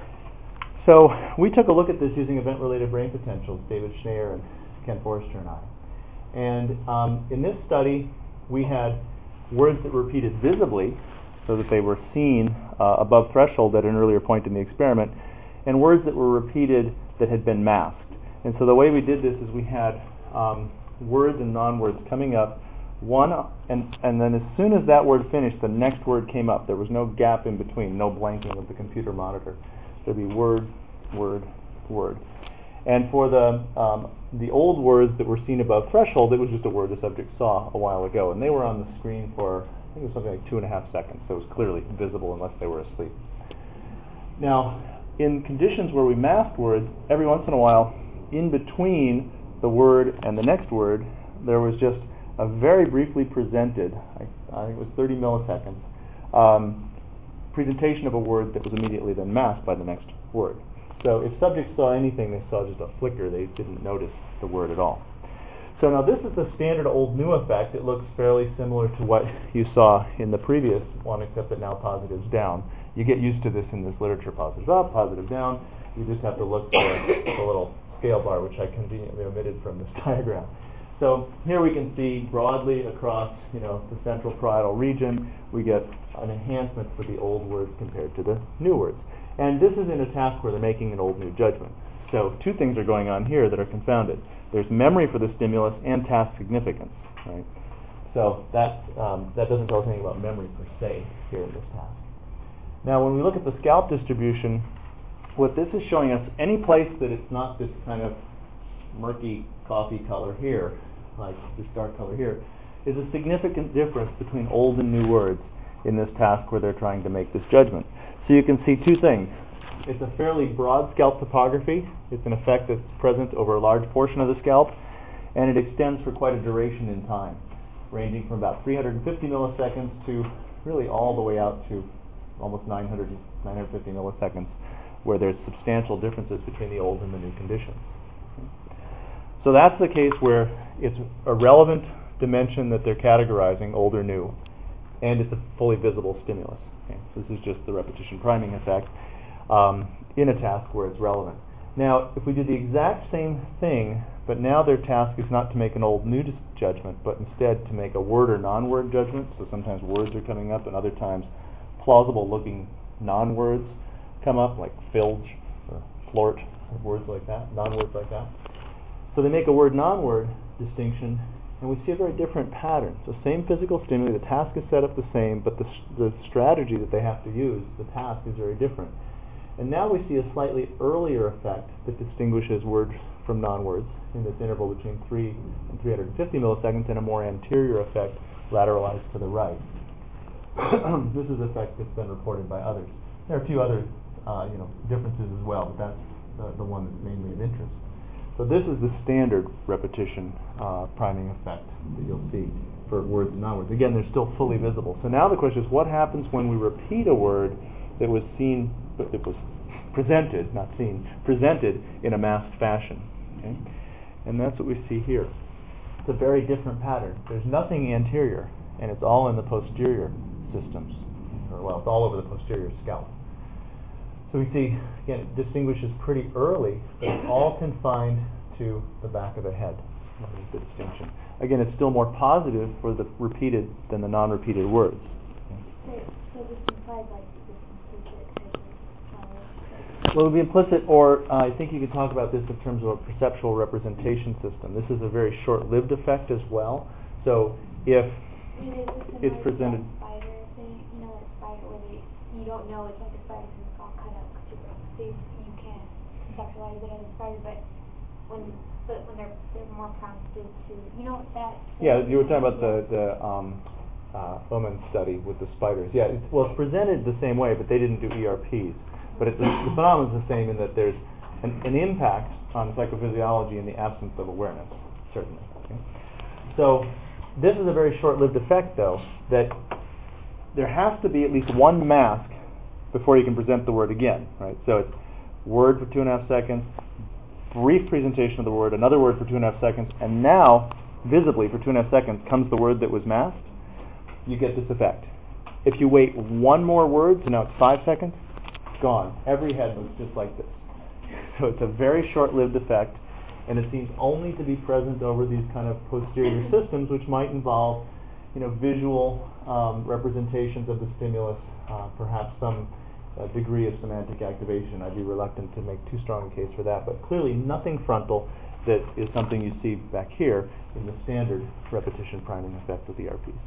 So we took a look at this using event-related brain potentials, David Schneier and Ken Forrester and I. And um, in this study, we had words that were repeated visibly, so that they were seen uh, above threshold at an earlier point in the experiment, and words that were repeated that had been masked. And so the way we did this is we had um, words and non-words coming up, one, and, and then as soon as that word finished, the next word came up. There was no gap in between, no blanking of the computer monitor. There'd be word, word, word. And for the um, the old words that were seen above threshold, it was just a word the subject saw a while ago, and they were on the screen for, I think it was something like two and a half seconds, so it was clearly visible unless they were asleep. Now, in conditions where we mask words, every once in a while, in between the word and the next word, there was just a very briefly presented, I, I think it was thirty milliseconds, um, presentation of a word that was immediately then masked by the next word. So if subjects saw anything, they saw just a flicker. They didn't notice the word at all. So now this is the standard old-new effect. It looks fairly similar to what you saw in the previous one, except that now positive's down. You get used to this in this literature. Positive up, positive down. You just have to look for the little scale bar, which I conveniently omitted from this diagram. So here we can see broadly across, you know, the central parietal region, we get an enhancement for the old words compared to the new words. And this is in a task where they're making an old-new judgment. So two things are going on here that are confounded. There's memory for the stimulus and task significance, right? So that um, that doesn't tell us anything about memory per se here in this task. Now, when we look at the scalp distribution, what this is showing us, any place that it's not this kind of murky coffee color here, like this dark color here, is a significant difference between old and new words in this task where they're trying to make this judgment. So you can see two things. It's a fairly broad scalp topography. It's an effect that's present over a large portion of the scalp, and it extends for quite a duration in time, ranging from about three hundred fifty milliseconds to really all the way out to almost nine hundred, nine hundred fifty milliseconds, where there's substantial differences between the old and the new conditions. So that's the case where it's a relevant dimension that they're categorizing, old or new, and it's a fully visible stimulus. Okay? So this is just the repetition priming effect um, in a task where it's relevant. Now, if we do the exact same thing, but now their task is not to make an old-new judgment, but instead to make a word or non-word judgment, so sometimes words are coming up and other times plausible-looking non-words come up, like filge or flort, or words like that, non-words like that. So they make a word-non-word distinction, and we see a very different pattern. So same physical stimuli, the task is set up the same, but the, the strategy that they have to use, the task, is very different. And now we see a slightly earlier effect that distinguishes words from non-words in this interval between three and three hundred fifty milliseconds, and a more anterior effect lateralized to the right. This is an effect that's been reported by others. There are a few other uh, you know, differences as well, but that's the, the one that's mainly of interest. So this is the standard repetition uh, priming effect that you'll see for words and non-words. Again, they're still fully visible. So now the question is, what happens when we repeat a word that was seen, it was presented, not seen, presented in a masked fashion? Okay? And that's what we see here. It's a very different pattern. There's nothing anterior, and it's all in the posterior systems, or well, it's all over the posterior scalp. So we see, again, it distinguishes pretty early, but it's all confined to the back of the head. That is the distinction. Again, it's still more positive for the repeated than the non-repeated words. So, so this implies like this implicit uh, Well, it would be implicit, or uh, I think you could talk about this in terms of a perceptual representation system. This is a very short-lived effect as well. So if I mean, is this it's presented... That spider thing, you know, that spider where they, you don't know it's like a spider because it's all cut up super safe, you can't conceptualize it as a spider, but when but when they're they're more prompted to, you know, that. Yeah, you were talking about the the um, uh, Ullman study with the spiders. Yeah, it's, well, it's presented the same way, but they didn't do E R Ps. But it's, the phenomenon is the same in that there's an, an impact on psychophysiology in the absence of awareness, certainly. Okay? So this is a very short-lived effect, though, that there has to be at least one mask before you can present the word again, right? So it's word for two and a half seconds, brief presentation of the word, another word for two and a half seconds, and now visibly for two and a half seconds comes the word that was masked, you get this effect. If you wait one more word, so now it's five seconds, gone. Every head looks just like this. So it's a very short-lived effect, and it seems only to be present over these kind of posterior systems, which might involve, you know, visual um, representations of the stimulus, uh, perhaps some uh, degree of semantic activation. I'd be reluctant to make too strong a case for that, but clearly nothing frontal that is something you see back here in the standard repetition priming effect with E R Ps.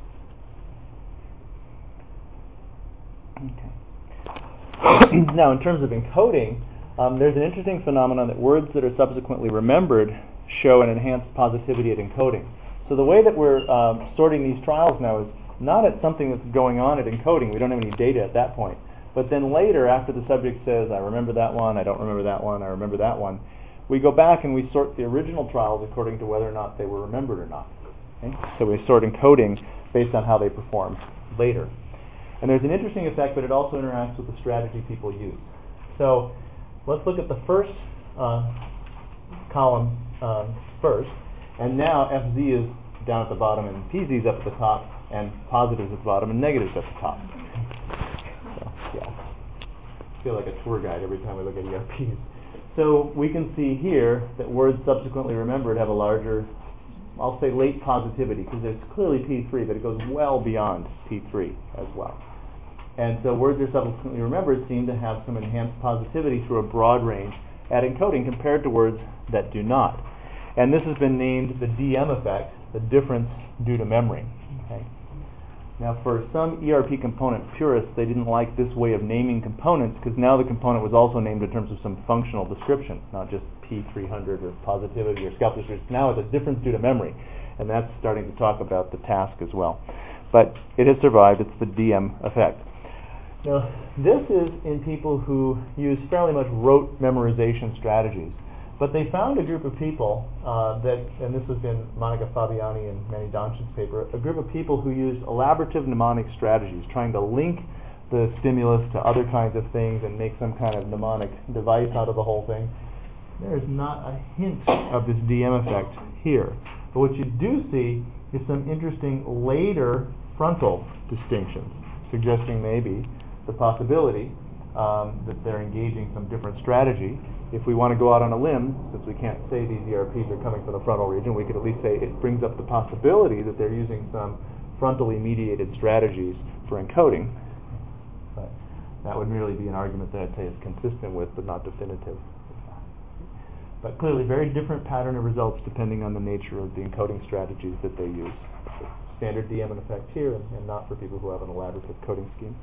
Okay. Now, in terms of encoding, um, there's an interesting phenomenon that words that are subsequently remembered show an enhanced positivity at encoding. So the way that we're um, sorting these trials now is not at something that's going on at encoding. We don't have any data at that point. But then later, after the subject says, I remember that one, I don't remember that one, I remember that one, we go back and we sort the original trials according to whether or not they were remembered or not. Okay? So we sort encoding based on how they perform later. And there's an interesting effect, but it also interacts with the strategy people use. So let's look at the first uh, column um, first. And now F Z is down at the bottom and P Z is up at the top, and positives at the bottom and negatives at the top. So, yeah. I feel like a tour guide every time we look at E R Ps. So we can see here that words subsequently remembered have a larger, I'll say late positivity, because there's clearly P three, but it goes well beyond P three as well. And so words that are subsequently remembered seem to have some enhanced positivity through a broad range at encoding compared to words that do not. And this has been named the D M effect, the difference due to memory. Okay. Now, for some E R P component purists, they didn't like this way of naming components because now the component was also named in terms of some functional description, not just P three hundred or positivity or scalp distribution. Now it's a difference due to memory, and that's starting to talk about the task as well. But it has survived. It's the D M effect. Now, this is in people who use fairly much rote memorization strategies. But they found a group of people uh, that, and this has been Monica Fabiani and Manny Donchit's paper, a group of people who used elaborative mnemonic strategies, trying to link the stimulus to other kinds of things and make some kind of mnemonic device out of the whole thing. There's not a hint of this D M effect here. But what you do see is some interesting later frontal distinctions, suggesting maybe the possibility um, that they're engaging some different strategy. If we want to go out on a limb, since we can't say these E R Ps are coming from the frontal region, we could at least say it brings up the possibility that they're using some frontally mediated strategies for encoding. But that would merely be an argument that I'd say is consistent with, but not definitive. But clearly very different pattern of results depending on the nature of the encoding strategies that they use. So standard D M in effect here, and, and not for people who have an elaborative coding scheme.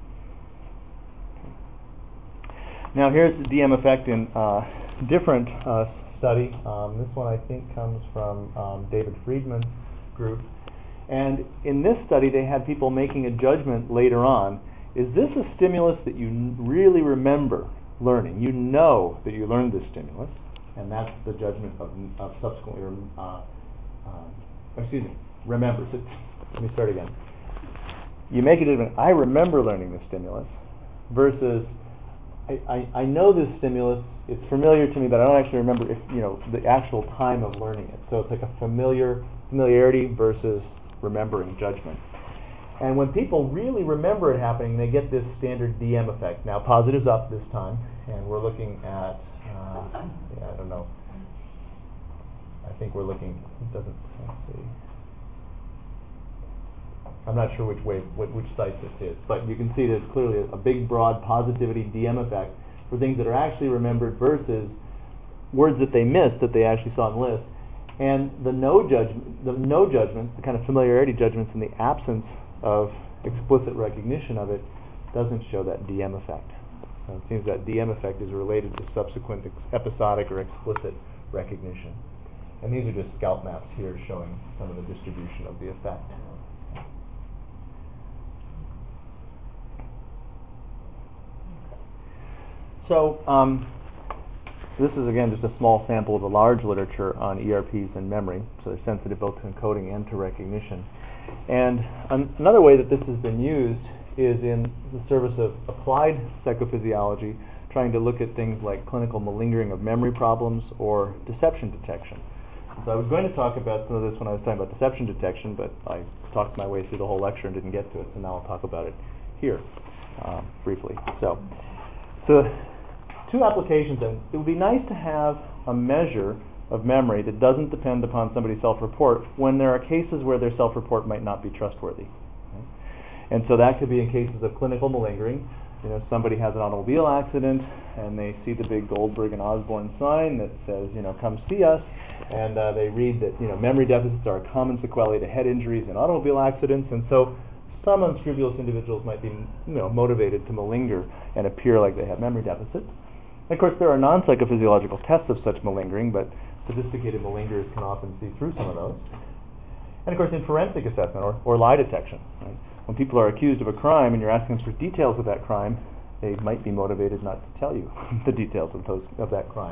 Now here's the D M effect in a uh, different uh, study. Um, this one I think comes from um, David Friedman's group. And in this study they had people making a judgment later on. Is this a stimulus that you n- really remember learning? You know that you learned this stimulus, and that's the judgment of, of subsequently, rem- uh, uh, excuse me, remember. So, let me start again. You make a judgment, I remember learning this stimulus, versus I, I, I know this stimulus, it's familiar to me, but I don't actually remember if, you know, the actual time of learning it. So it's like a familiar familiarity versus remembering judgment. And when people really remember it happening, they get this standard D M effect. Now positive's up this time, and we're looking at, uh, yeah, I don't know. I think we're looking, it doesn't, let's see. I'm not sure which way, which, which site this is, but you can see there's clearly a, a big, broad positivity D M effect for things that are actually remembered versus words that they missed that they actually saw in the list. And the no judgment, the no judgments, the kind of familiarity judgments in the absence of explicit recognition of it, doesn't show that D M effect. So it seems that D M effect is related to subsequent ex- episodic or explicit recognition. And these are just scalp maps here showing some of the distribution of the effect. So um, this is again just a small sample of the large literature on E R Ps and memory, so they're sensitive both to encoding and to recognition. And an- another way that this has been used is in the service of applied psychophysiology, trying to look at things like clinical malingering of memory problems or deception detection. So I was going to talk about some of this when I was talking about deception detection, but I talked my way through the whole lecture and didn't get to it, so now I'll talk about it here um, briefly. So, so two applications then. It would be nice to have a measure of memory that doesn't depend upon somebody's self-report when there are cases where their self-report might not be trustworthy. Okay? And so that could be in cases of clinical malingering. You know, somebody has an automobile accident and they see the big Goldberg and Osborne sign that says, you know, come see us, and uh, they read that, you know, memory deficits are a common sequelae to head injuries and automobile accidents, and so some unscrupulous individuals might be, you know, motivated to malinger and appear like they have memory deficits. And of course, there are non-psychophysiological tests of such malingering, but sophisticated malingers can often see through some of those. And of course, in forensic assessment or, or lie detection, right? When people are accused of a crime and you're asking them for details of that crime, they might be motivated not to tell you the details of those of that crime.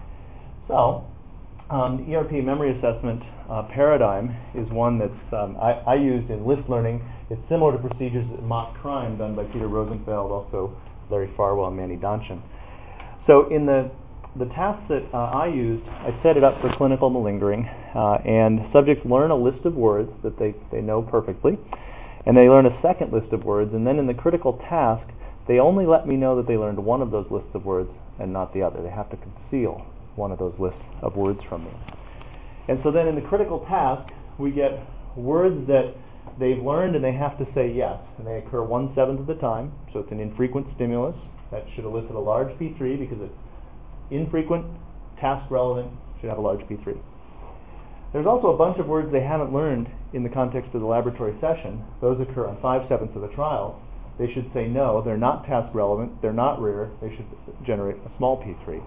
So, um, the E R P memory assessment uh, paradigm is one that's um, I, I used in list learning. It's similar to procedures at mock crime done by Peter Rosenfeld, also Larry Farwell and Manny Donchin. So in the the tasks that uh, I used, I set it up for clinical malingering, uh, and subjects learn a list of words that they, they know perfectly, and they learn a second list of words, and then in the critical task, they only let me know that they learned one of those lists of words and not the other. They have to conceal one of those lists of words from me. And so then in the critical task, we get words that they've learned and they have to say yes, and they occur one-seventh of the time, so it's an infrequent stimulus. That should elicit a large P three because it's infrequent, task relevant, should have a large P three. There's also a bunch of words they haven't learned in the context of the laboratory session. Those occur on five-sevenths of the trial. They should say no, they're not task relevant, they're not rare, they should generate a small P three.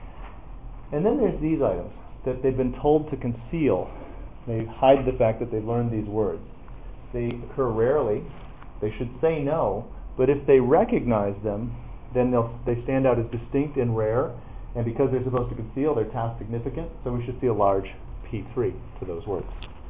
And then there's these items that they've been told to conceal. They hide the fact that they've learned these words. They occur rarely, they should say no, but if they recognize them, then they'll, they stand out as distinct and rare, and because they're supposed to conceal, they're task significant, so we should see a large P three to those words.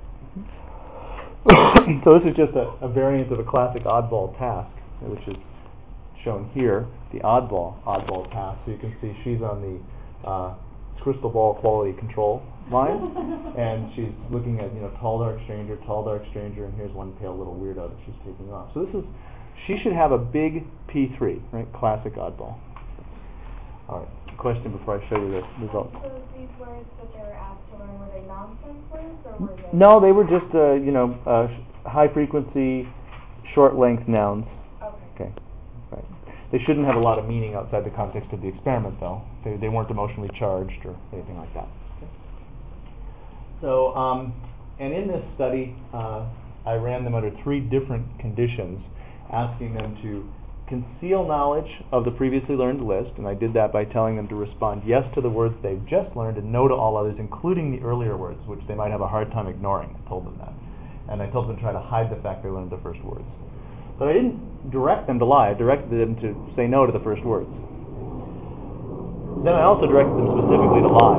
So this is just a, a variant of a classic oddball task, which is shown here, the oddball oddball task. So you can see she's on the uh, crystal ball quality control line, and she's looking at, you know, tall dark stranger, tall dark stranger, and here's one pale little weirdo that she's taking off. So this is, she should have a big P three, right? Classic oddball. All right. Question before I show you the results. So these words that they were asked to learn, were they nonsense words, or were they? No, they were just, uh, you know, uh, high frequency, short length nouns. Okay. Okay. Right. They shouldn't have a lot of meaning outside the context of the experiment, though. They they weren't emotionally charged or anything like that. Okay. So, um, and in this study, uh, I ran them under three different conditions, asking them to conceal knowledge of the previously learned list, and I did that by telling them to respond yes to the words they've just learned and no to all others, including the earlier words, which they might have a hard time ignoring. I told them that. And I told them to try to hide the fact they learned the first words. But I didn't direct them to lie. I directed them to say no to the first words. Then I also directed them specifically to lie,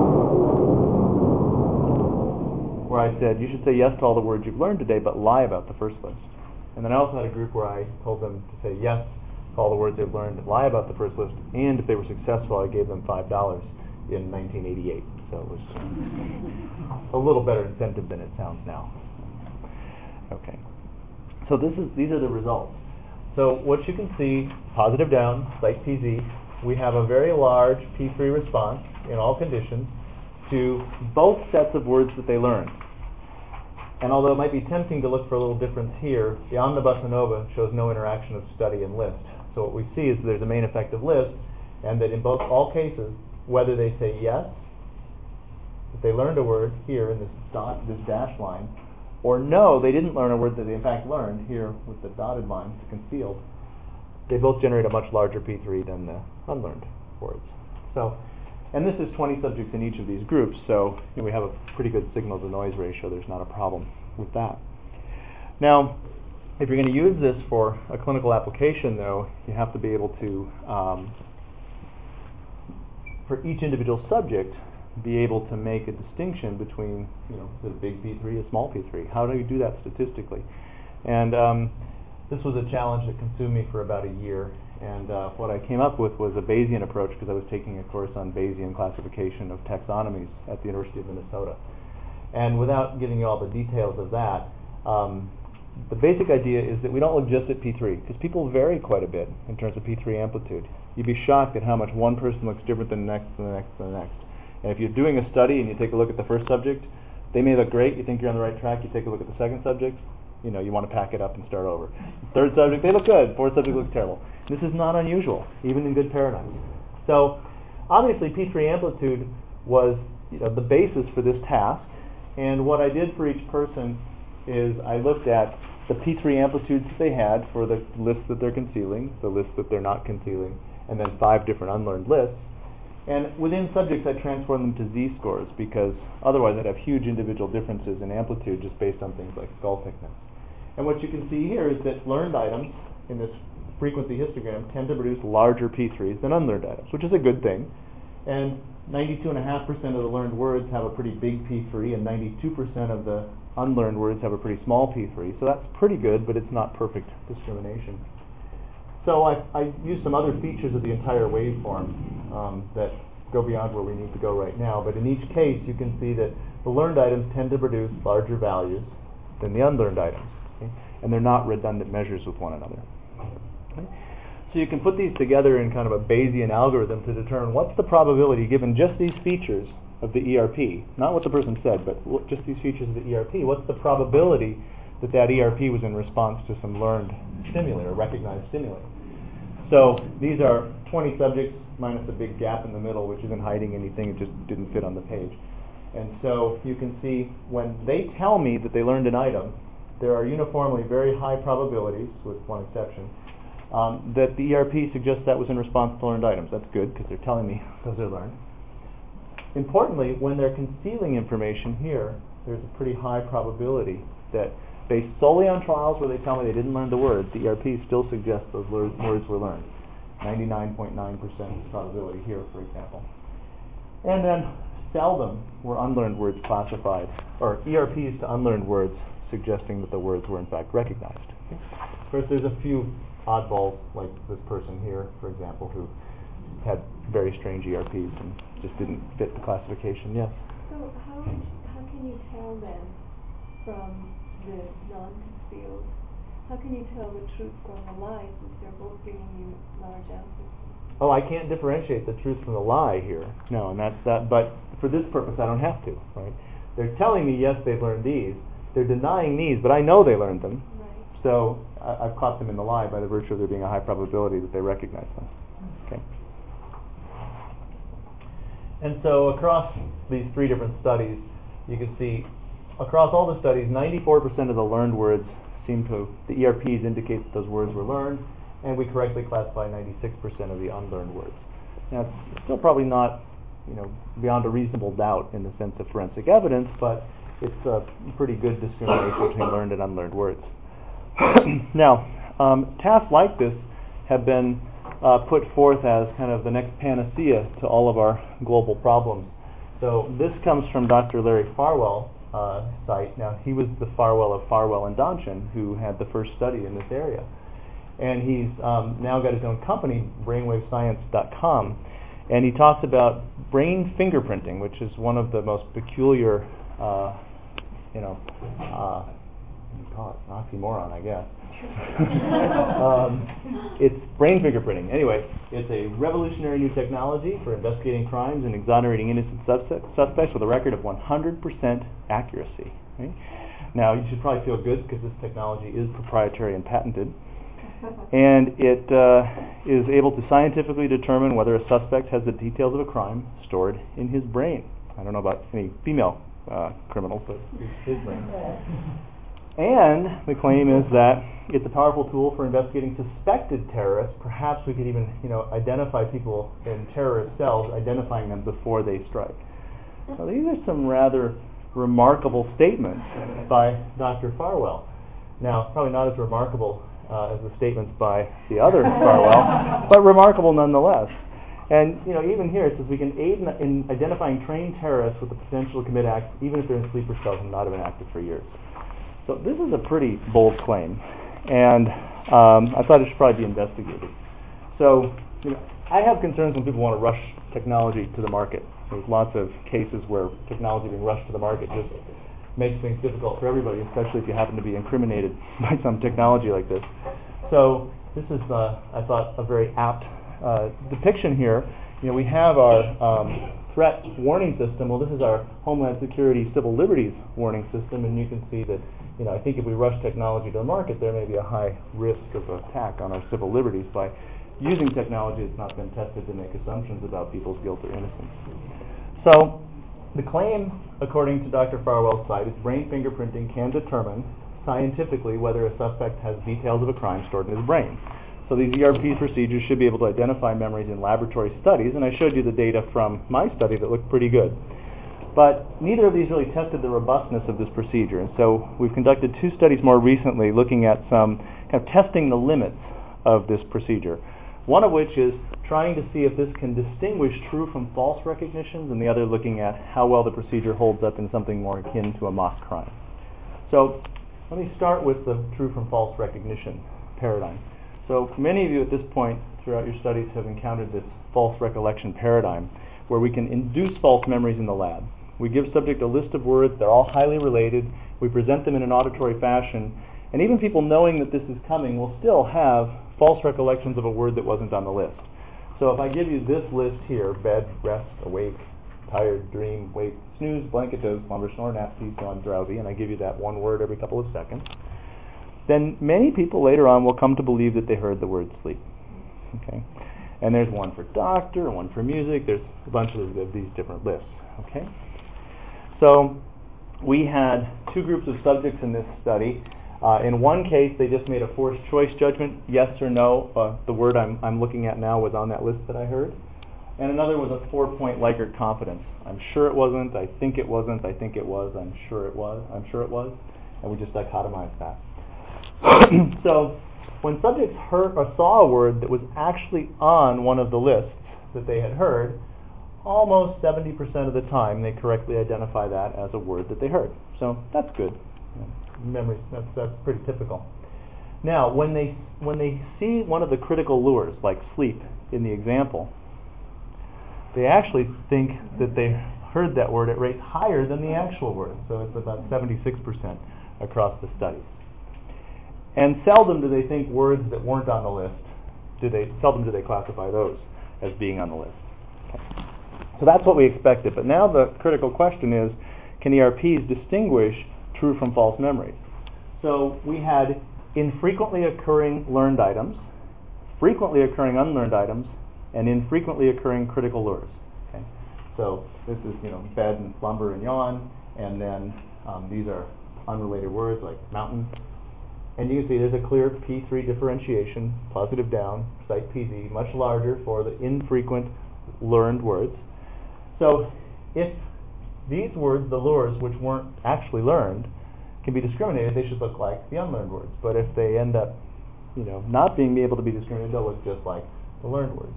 where I said, you should say yes to all the words you've learned today, but lie about the first list. And then I also had a group where I told them to say yes to all the words they've learned, lie about the first list, and if they were successful, I gave them five dollars in nineteen eighty-eight. So it was a little better incentive than it sounds now. Okay. So this is these are the results. So what you can see, positive down, like P Z, we have a very large P three response in all conditions to both sets of words that they learned. And although it might be tempting to look for a little difference here, the Omnibus ANOVA shows no interaction of study and list. So what we see is that there's a main effective list, and that in both all cases, whether they say yes, if they learned a word here in this dot, this dash line, or no, they didn't learn a word that they in fact learned here with the dotted lines concealed, they both generate a much larger P three than the unlearned words. So, and this is twenty subjects in each of these groups, so you know, we have a pretty good signal-to-noise ratio. There's not a problem with that. Now, if you're going to use this for a clinical application, though, you have to be able to, um, for each individual subject, be able to make a distinction between, you know, is it a big P three, a small P three? How do you do that statistically? And um, this was a challenge that consumed me for about a year. And uh, what I came up with was a Bayesian approach, because I was taking a course on Bayesian classification of taxonomies at the University of Minnesota. And without giving you all the details of that, um, the basic idea is that we don't look just at P three, because people vary quite a bit in terms of P three amplitude. You'd be shocked at how much one person looks different than the next, and the next, and the next. And if you're doing a study and you take a look at the first subject, they may look great, you think you're on the right track, you take a look at the second subject, you know, you want to pack it up and start over. Third subject, they look good, fourth subject looks terrible. This is not unusual, even in good paradigms. So, obviously P three amplitude was, you know, the basis for this task, and what I did for each person is I looked at the P three amplitudes that they had for the lists that they're concealing, the lists that they're not concealing, and then five different unlearned lists. And within subjects, I transformed them to z-scores, because otherwise I'd have huge individual differences in amplitude just based on things like skull thickness. And what you can see here is that learned items in this frequency histogram tend to produce larger P threes than unlearned items, which is a good thing. And ninety-two point five percent of the learned words have a pretty big P three, and ninety-two percent of the unlearned words have a pretty small P three. So that's pretty good, but it's not perfect discrimination. So I, I used some other features of the entire waveform um, that go beyond where we need to go right now. But in each case, you can see that the learned items tend to produce larger values than the unlearned items. Okay? And they're not redundant measures with one another. Okay? So you can put these together in kind of a Bayesian algorithm to determine what's the probability, given just these features of the E R P, not what the person said, but just these features of the E R P, what's the probability that that E R P was in response to some learned stimuli or recognized stimuli. So these are twenty subjects minus a big gap in the middle, which isn't hiding anything, it just didn't fit on the page. And so you can see when they tell me that they learned an item, there are uniformly very high probabilities, with one exception, um, that the E R P suggests that was in response to learned items. That's good, because they're telling me those are learned. Importantly, when they're concealing information here, there's a pretty high probability that, based solely on trials where they tell me they didn't learn the words, the E R P still suggests those lear- words were learned. ninety-nine point nine percent probability here, for example. And then seldom were unlearned words classified, or E R Ps to unlearned words suggesting that the words were in fact recognized. Okay. Of course, there's a few oddballs, like this person here, for example, who had very strange E R Ps and just didn't fit the classification. Yes? So how, how can you tell then from the non-concealed, how can you tell the truth from the lie since they're both giving you large amplitudes? Oh, I can't differentiate the truth from the lie here. No, and that's that. But for this purpose, I don't have to. Right? They're telling me yes, they've learned these. They're denying these, but I know they learned them. Right. So I, I've caught them in the lie by the virtue of there being a high probability that they recognize them. Okay. And so across these three different studies, you can see across all the studies, ninety-four percent of the learned words seem to, the E R Ps indicate that those words were learned, and we correctly classify ninety-six percent of the unlearned words. Now, it's still probably not, you know, beyond a reasonable doubt in the sense of forensic evidence, but it's a pretty good discrimination between learned and unlearned words. Now, um, tasks like this have been uh, put forth as kind of the next panacea to all of our global problems. So this comes from Doctor Larry Farwell. Uh, site. Now, he was the Farwell of Farwell and Donchin, who had the first study in this area. And he's um, now got his own company, brainwave science dot com, and he talks about brain fingerprinting, which is one of the most peculiar, uh, you know, uh, what do you call it? Oxymoron, I guess. um, it's brain fingerprinting. Anyway, it's a revolutionary new technology for investigating crimes and exonerating innocent suspects, suspects with a record of one hundred percent accuracy. Right? Now, you should probably feel good because this technology is proprietary and patented. And it uh, is able to scientifically determine whether a suspect has the details of a crime stored in his brain. I don't know about any female uh, criminals, but it's his brain. And the claim is that it's a powerful tool for investigating suspected terrorists. Perhaps we could even, you know, identify people in terrorist cells, identifying them before they strike. Now, these are some rather remarkable statements by Doctor Farwell. Now, probably not as remarkable uh, as the statements by the other Farwell, but remarkable nonetheless. And, you know, even here it says we can aid in, in identifying trained terrorists with the potential to commit acts, even if they're in sleeper cells and not have been active for years. So this is a pretty bold claim, and um, I thought it should probably be investigated. So you know, I have concerns when people want to rush technology to the market. There's lots of cases where technology being rushed to the market just makes things difficult for everybody, especially if you happen to be incriminated by some technology like this. So this is, uh, I thought, a very apt uh, depiction here. You know, we have our um, threat warning system. Well, this is our Homeland Security Civil Liberties warning system, and you can see that, you know, I think if we rush technology to the market, there may be a high risk of attack on our civil liberties by using technology that's not been tested to make assumptions about people's guilt or innocence. So the claim, according to Doctor Farwell's site, is brain fingerprinting can determine scientifically whether a suspect has details of a crime stored in his brain. So these E R P procedures should be able to identify memories in laboratory studies, and I showed you the data from my study that looked pretty good. But neither of these really tested the robustness of this procedure, and so we've conducted two studies more recently looking at some kind of testing the limits of this procedure. One of which is trying to see if this can distinguish true from false recognitions, and the other looking at how well the procedure holds up in something more akin to a mock crime. So let me start with the true from false recognition paradigm. So many of you at this point throughout your studies have encountered this false recollection paradigm where we can induce false memories in the lab. We give subject a list of words, they're all highly related, we present them in an auditory fashion, and even people knowing that this is coming will still have false recollections of a word that wasn't on the list. So if I give you this list here, bed, rest, awake, tired, dream, wake, snooze, blanket, doze, slumber, snore, nap, seize, yawn, drowsy, and I give you that one word every couple of seconds, then many people later on will come to believe that they heard the word sleep. Okay? And there's one for doctor, one for music, there's a bunch of, of these different lists. Okay? So we had two groups of subjects in this study. Uh, in one case, they just made a forced choice judgment, yes or no. Uh, the word I'm, I'm looking at now was on that list that I heard. And another was a four-point Likert competence. I'm sure it wasn't, I think it wasn't, I think it was, I'm sure it was, I'm sure it was. And we just dichotomized that. So when subjects heard or saw a word that was actually on one of the lists that they had heard, almost seventy percent of the time they correctly identify that as a word that they heard. So that's good. Memory, that's, that's pretty typical. Now, when they when they see one of the critical lures, like sleep in the example, they actually think that they heard that word at rates higher than the actual word. So it's about seventy-six percent across the studies. And seldom do they think words that weren't on the list, do they seldom do they classify those as being on the list. Okay. So that's what we expected. But now the critical question is, can E R Ps distinguish true from false memories? So we had infrequently occurring learned items, frequently occurring unlearned items, and infrequently occurring critical lures. Okay? So this is, you know, bed and slumber and yawn, and then um, these are unrelated words like mountain. And you can see there's a clear P three differentiation, positive down, site P Z, much larger for the infrequent learned words. So if these words, the lures, which weren't actually learned, can be discriminated, they should look like the unlearned words. But if they end up, you know, not being able to be discriminated, they'll look just like the learned words.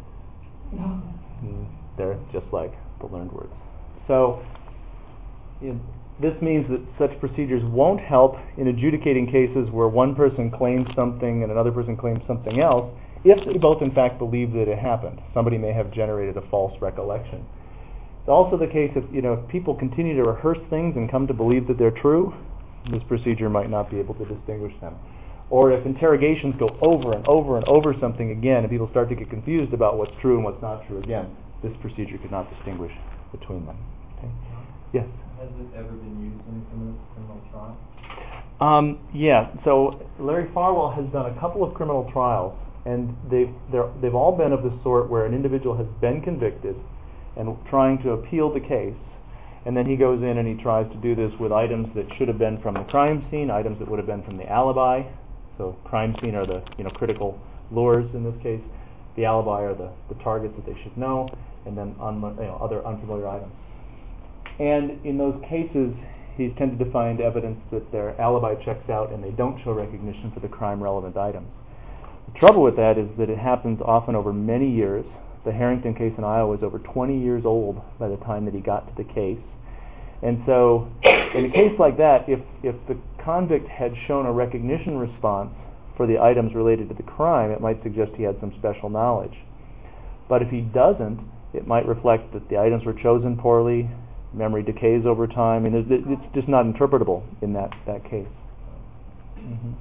And they're just like the learned words. So you know, this means that such procedures won't help in adjudicating cases where one person claims something and another person claims something else, if they both in fact believe that it happened. Somebody may have generated a false recollection. It's also the case if, you know, if people continue to rehearse things and come to believe that they're true, this procedure might not be able to distinguish them. Or if interrogations go over and over and over something again and people start to get confused about what's true and what's not true again, this procedure could not distinguish between them. Okay. Yes? Has this ever been used in a criminal, criminal trial? Um, yeah, so Larry Farwell has done a couple of criminal trials, and they've, they've all been of the sort where an individual has been convicted and trying to appeal the case, and then he goes in and he tries to do this with items that should have been from the crime scene, items that would have been from the alibi. So crime scene are the, you know, critical lures in this case. The alibi are the, the targets that they should know, and then un, you know, other unfamiliar items. And in those cases, he's tended to find evidence that their alibi checks out and they don't show recognition for the crime-relevant items. The trouble with that is that it happens often over many years. The Harrington case in Iowa was over twenty years old by the time that he got to the case. And so in a case like that, if, if the convict had shown a recognition response for the items related to the crime, it might suggest he had some special knowledge. But if he doesn't, it might reflect that the items were chosen poorly, memory decays over time, and it's just not interpretable in that, that case. Mm-hmm.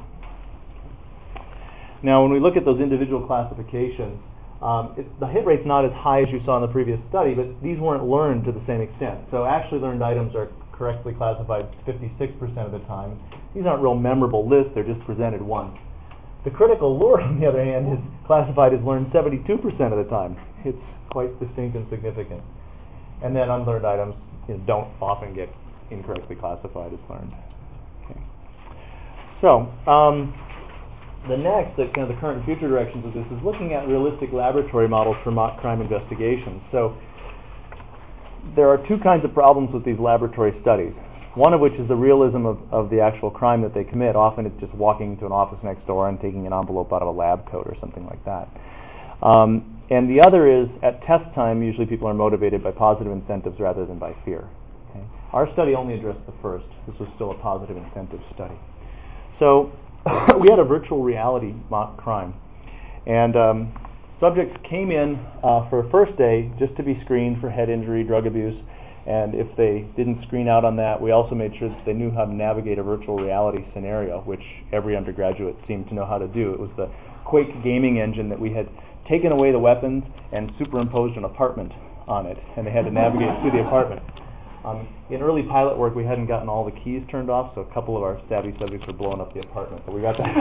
Now, when we look at those individual classifications, um, it, the hit rate's not as high as you saw in the previous study, but these weren't learned to the same extent. So actually learned items are correctly classified fifty-six percent of the time. These aren't real memorable lists, they're just presented once. The critical lure, on the other hand, is classified as learned seventy-two percent of the time. It's quite distinct and significant. And then unlearned items, you know, don't often get incorrectly classified as learned. Okay. So, um, the next, the, kind of the current and future directions of this is looking at realistic laboratory models for mock crime investigations. So, there are two kinds of problems with these laboratory studies. One of which is the realism of, of the actual crime that they commit. Often it's just walking to an office next door and taking an envelope out of a lab coat or something like that. Um, and the other is, at test time, usually people are motivated by positive incentives rather than by fear. Okay? Our study only addressed the first. This was still a positive incentive study. So we had a virtual reality mock crime. And um, subjects came in uh, for a first day just to be screened for head injury, drug abuse. And if they didn't screen out on that, we also made sure that they knew how to navigate a virtual reality scenario, which every undergraduate seemed to know how to do. It was the Quake gaming engine that we had taken away the weapons and superimposed an apartment on it, and they had to navigate through the apartment. Um, in early pilot work, we hadn't gotten all the keys turned off, so a couple of our savvy subjects were blowing up the apartment, but we got that.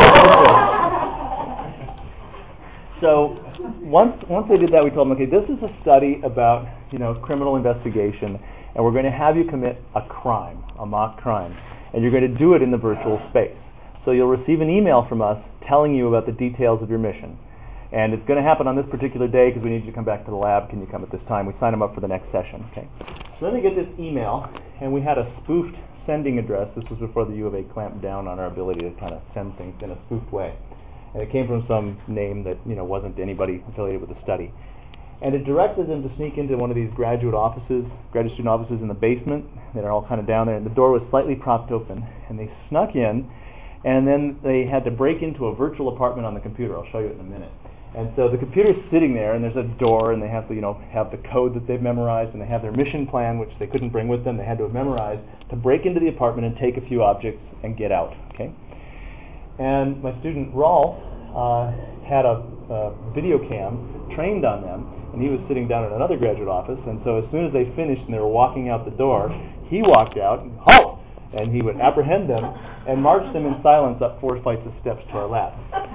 So once once they did that, we told them, okay, this is a study about, you know, criminal investigation, and we're going to have you commit a crime, a mock crime, and you're going to do it in the virtual space. So you'll receive an email from us telling you about the details of your mission. And it's going to happen on this particular day because we need you to come back to the lab. Can you come at this time? We sign them up for the next session. Okay. So then they get this email, and we had a spoofed sending address. This was before the U of A clamped down on our ability to kind of send things in a spoofed way. And it came from some name that, you know, wasn't anybody affiliated with the study. And it directed them to sneak into one of these graduate offices, graduate student offices in the basement that are all kind of down there. And the door was slightly propped open. And they snuck in, and then they had to break into a virtual apartment on the computer. I'll show you it in a minute. And so the computer's sitting there, and there's a door, and they have to, you know, have the code that they've memorized, and they have their mission plan, which they couldn't bring with them. They had to have memorized to break into the apartment and take a few objects and get out. Okay. And my student Rolf uh, had a, a video cam trained on them, and he was sitting down in another graduate office. And so as soon as they finished and they were walking out the door, he walked out and halt, and he would apprehend them and march them in silence up four flights of steps to our lab.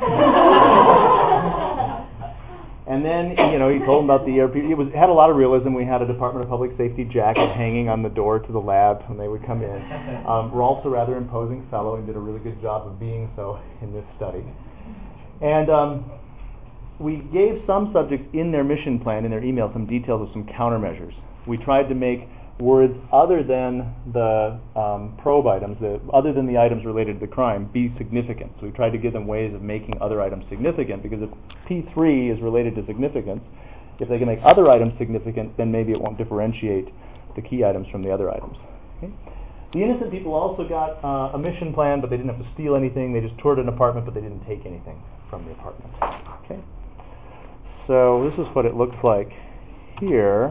And then, you know, he told them about the E R P. It was had a lot of realism. We had a Department of Public Safety jacket hanging on the door to the lab when they would come in. Um, Rolf's a rather imposing fellow and did a really good job of being so in this study. And um, we gave some subjects in their mission plan, in their email, some details of some countermeasures. We tried to make words other than the um, probe items, the, other than the items related to the crime, be significant. So we tried to give them ways of making other items significant, because if P three is related to significance, if they can make other items significant, then maybe it won't differentiate the key items from the other items. Okay? The innocent people also got uh, a mission plan, but they didn't have to steal anything. They just toured an apartment, but they didn't take anything from the apartment. Okay? So this is what it looks like here.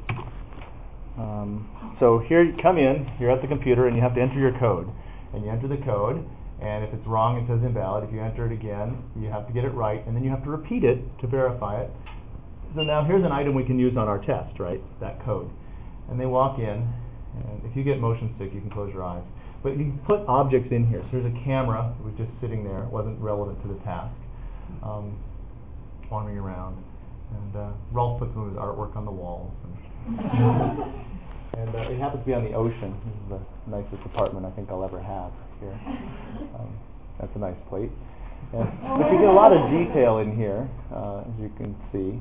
Um, so here you come in, you're at the computer, and you have to enter your code. And you enter the code, and if it's wrong, it says invalid. If you enter it again, you have to get it right, and then you have to repeat it to verify it. So now here's an item we can use on our test, right, that code. And they walk in, and if you get motion sick, you can close your eyes. But you can put objects in here. So there's a camera that was just sitting there. It wasn't relevant to the task. Um, wandering around. And uh, Rolf put some of his artwork on the walls. And And uh, it happens to be on the ocean. This is the nicest apartment I think I'll ever have here. Um, that's a nice plate. And, but you get a lot of detail in here, uh, as you can see.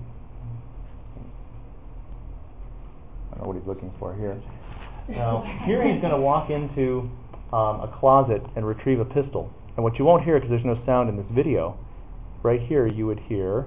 I don't know what he's looking for here. Now, here he's going to walk into um, a closet and retrieve a pistol. And what you won't hear, because there's no sound in this video, right here you would hear,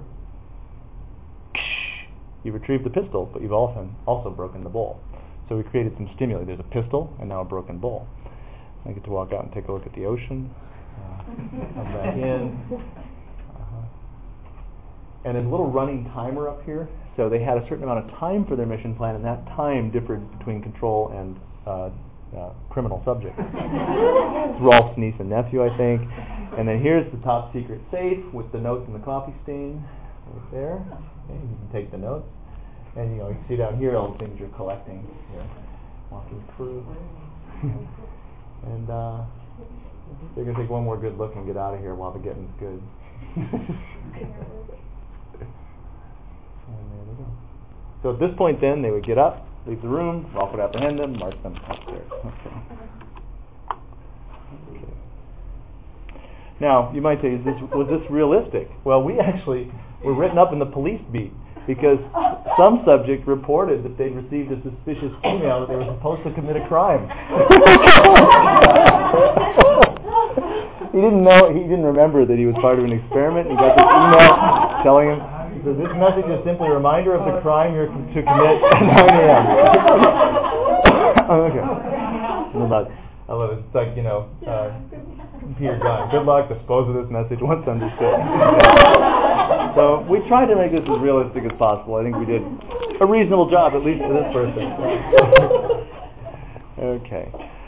you retrieved the pistol, but you've often also broken the bowl. So we created some stimuli. There's a pistol and now a broken bowl. I get to walk out and take a look at the ocean. Uh, come back in. Uh-huh. and there's a little running timer up here. So they had a certain amount of time for their mission plan, and that time differed between control and uh, uh, criminal subject. It's Rolf's niece and nephew, I think. And then here's the top secret safe with the notes and the coffee stain right there. Okay, you can take the notes, and you know you can see down here all the things you're collecting here, walking through. And uh, they're gonna take one more good look and get out of here while the getting's good. And there they go. So at this point then, they would get up, leave the room, Rolf would apprehend them, march them upstairs. Okay. Okay. Now, you might say, is this, was this realistic? Well, we actually were written up in the police beat because some subject reported that they'd received a suspicious email that they were supposed to commit a crime. He didn't know, he didn't remember that he was part of an experiment. He got this email telling him, so this message is simply a reminder of the crime you're to commit at nine a.m. Okay. I love it. I love it. It's like, you know, uh, Peter Gunn. Good luck. Dispose of this message once understood. So we tried to make this as realistic as possible. I think we did a reasonable job, at least for this person. Okay.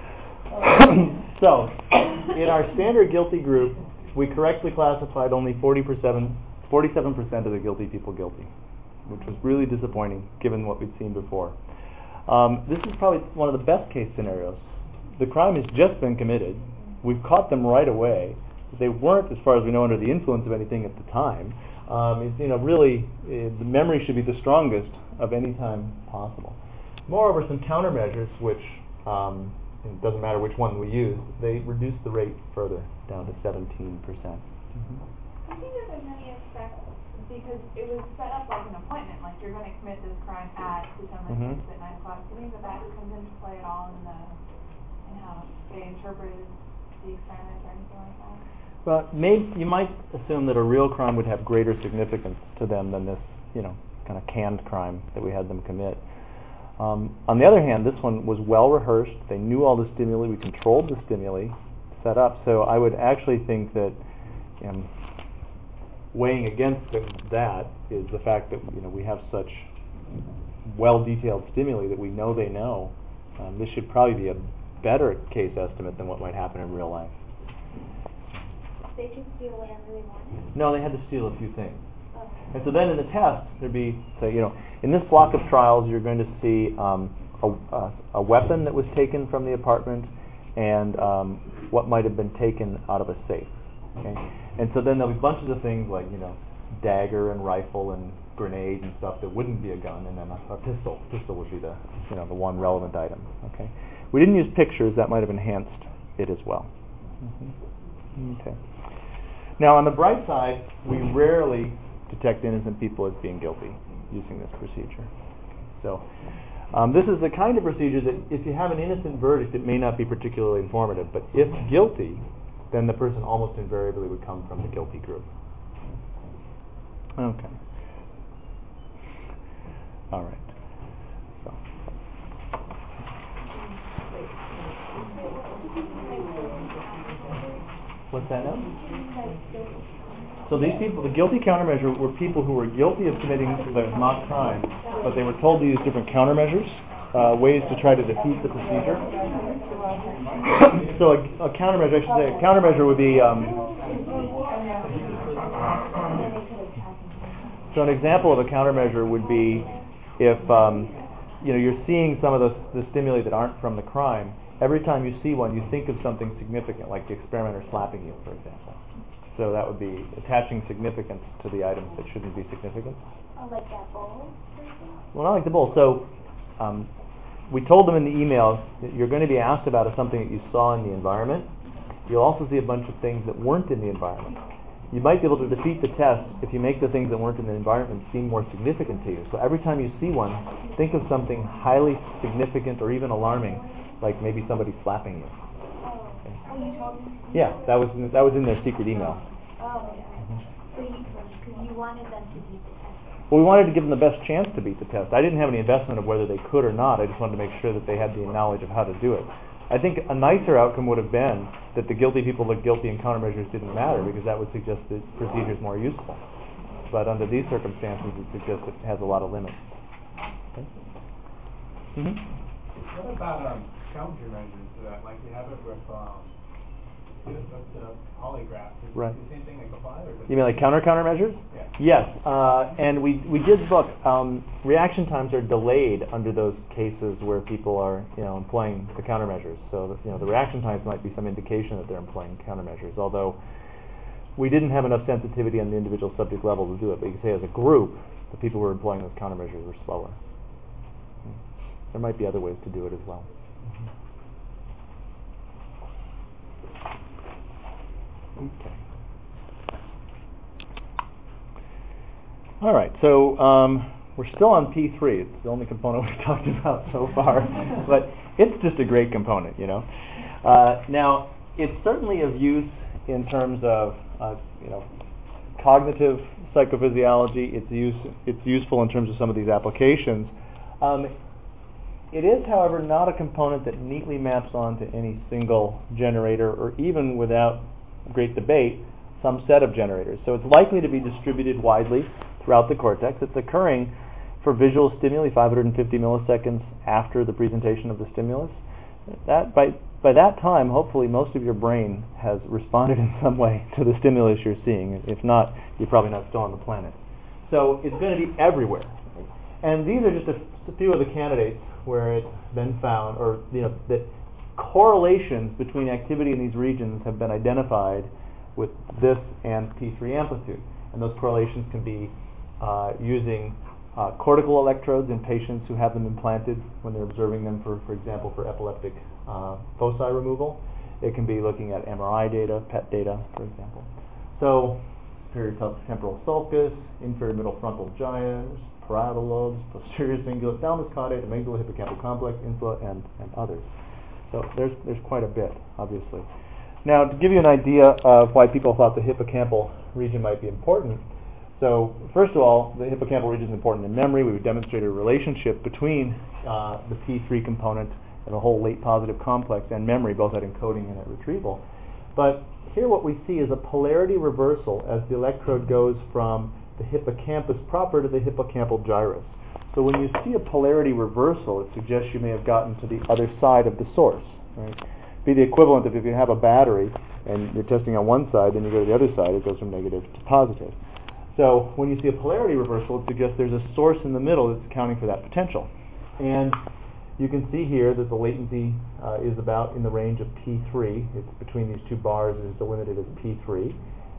So, in our standard guilty group, we correctly classified only forty percent forty-seven percent of the guilty people guilty, which was really disappointing given what we'd seen before. Um, this is probably one of the best case scenarios. The crime has just been committed. We've caught them right away. They weren't, as far as we know, under the influence of anything at the time. Um, it's, you know, really, uh, the memory should be the strongest of any time possible. Moreover, some countermeasures, which um, it doesn't matter which one we use, they reduce the rate further down to seventeen percent. Mm-hmm. I think that there's many aspects because it was set up like an appointment, like you're going to commit this crime at December mm-hmm. sixth at nine o'clock. Do you think that that comes into play at all in the in how they interpreted the experiment or anything like that? Well, maybe you might assume that a real crime would have greater significance to them than this, you know, kind of canned crime that we had them commit. Um, on the other hand, this one was well rehearsed. They knew all the stimuli. We controlled the stimuli set up. So I would actually think that. Um, Weighing against that is the fact that you know we have such well-detailed stimuli that we know they know. Um, this should probably be a better case estimate than what might happen in real life. They could steal whatever they wanted? No, they had to steal a few things. Okay. And so then in the test, there'd be, say, you know, in this block of trials, you're going to see um, a, a, a weapon that was taken from the apartment and um, what might have been taken out of a safe. Okay? And so then there'll be bunches of things like, you know, dagger and rifle and grenade and stuff that wouldn't be a gun, and then a, a pistol. Pistol would be the, you know, the one relevant item. Okay. We didn't use pictures. That might have enhanced it as well. Mm-hmm. Okay. Now, on the bright side, we rarely detect innocent people as being guilty using this procedure. So, um, this is the kind of procedure that if you have an innocent verdict, it may not be particularly informative, but if guilty, then the person almost invariably would come from the guilty group. Okay. All right. So. What's that now? So these people, the guilty countermeasure were people who were guilty of committing the mock crime, but they were told to use different countermeasures, uh, ways to try to defeat the procedure. So a, a countermeasure, I should say, a countermeasure would be, um, so an example of a countermeasure would be if, um, you know, you're seeing some of the, the stimuli that aren't from the crime. Every time you see one, you think of something significant, like the experimenter slapping you, for example. So that would be attaching significance to the items that shouldn't be significant. Oh, like that bowl? Well, not like the bowl. So um, we told them in the email that you're going to be asked about something that you saw in the environment. You'll also see a bunch of things that weren't in the environment. You might be able to defeat the test if you make the things that weren't in the environment seem more significant to you. So every time you see one, think of something highly significant or even alarming, like maybe somebody slapping you. Okay. Oh, you told me? Yeah, that was in, that was in their secret email. Oh, okay. So you, because you wanted them to beat the test. Well, we wanted to give them the best chance to beat the test. I didn't have any investment of whether they could or not. I just wanted to make sure that they had the knowledge of how to do it. I think a nicer outcome would have been that the guilty people looked guilty and countermeasures didn't matter, because that would suggest that procedure is more useful. but under these circumstances, it suggests it has a lot of limits. Okay. Mm-hmm. What about um, counter measures to that? Like you have it with um, with the polygraph. Is Right. the same thing that apply? Or does You mean like counter countermeasures? Yeah. Yes, uh, and we we did book um, reaction times are delayed under those cases where people are you know employing the countermeasures. So you know the reaction times might be some indication that they're employing countermeasures. Although we didn't have enough sensitivity on the individual subject level to do it, but you can say as a group, the people who were employing those countermeasures were slower. There might be other ways to do it as well. Okay. All right, so um, we're still on P three. It's the only component we've talked about so far, but it's just a great component, you know. Uh, now, it's certainly of use in terms of, uh, you know, cognitive psychophysiology. It's use it's useful in terms of some of these applications. Um, It is, however, not a component that neatly maps onto any single generator, or even without great debate, some set of generators. So it's likely to be distributed widely throughout the cortex. It's occurring for visual stimuli five hundred fifty milliseconds after the presentation of the stimulus. That by by that time, hopefully, most of your brain has responded in some way to the stimulus you're seeing. If not, you're probably not still on the planet. So it's going to be everywhere. And these are just a, a few of the candidates where it's been found, or you know, that correlations between activity in these regions have been identified with this and P three amplitude. And those correlations can be uh, using uh, cortical electrodes in patients who have them implanted when they're observing them, for, for example, for epileptic uh, foci removal. It can be looking at M R I data, P E T data, for example. So, superior temporal sulcus, inferior middle frontal gyrus, parietal lobes, posterior cingulate, thalamus caudate, amygdala, hippocampal complex, insula, and, and others. So there's there's quite a bit, obviously. Now, to give you an idea of why people thought the hippocampal region might be important, so first of all, the hippocampal region is important in memory. We demonstrated a relationship between uh, the P three component and the whole late positive complex and memory, both at encoding and at retrieval. But here what we see is a polarity reversal as the electrode goes from the hippocampus proper to the hippocampal gyrus. So when you see a polarity reversal, it suggests you may have gotten to the other side of the source. Right? Be the equivalent of if you have a battery and you're testing on one side, then you go to the other side, it goes from negative to positive. So when you see a polarity reversal, it suggests there's a source in the middle that's accounting for that potential. And you can see here that the latency uh, is about in the range of P three. It's between these two bars, it is delimited as P three.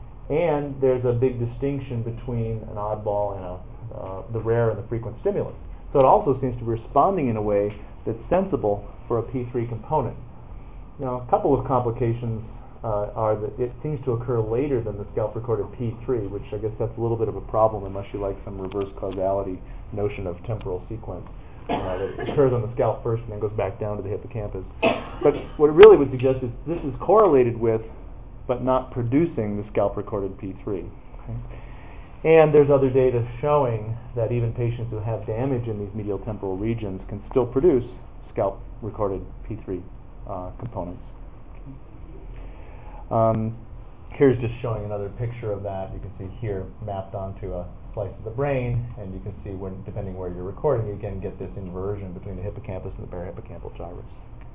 And there's a big distinction between an oddball and a, uh, the rare and the frequent stimulus. So it also seems to be responding in a way that's sensible for a P three component. Now, a couple of complications uh, are that it seems to occur later than the scalp-recorded P three, which I guess that's a little bit of a problem unless you like some reverse causality notion of temporal sequence. Uh, that it occurs on the scalp first and then goes back down to the hippocampus. But what it really would suggest is this is correlated with but not producing the scalp-recorded P three. Okay? And there's other data showing that even patients who have damage in these medial temporal regions can still produce scalp-recorded P three uh, components. Um, here's just showing another picture of that. You can see here mapped onto a slice of the brain, and you can see when, depending where you're recording, you can get this inversion between the hippocampus and the parahippocampal gyrus.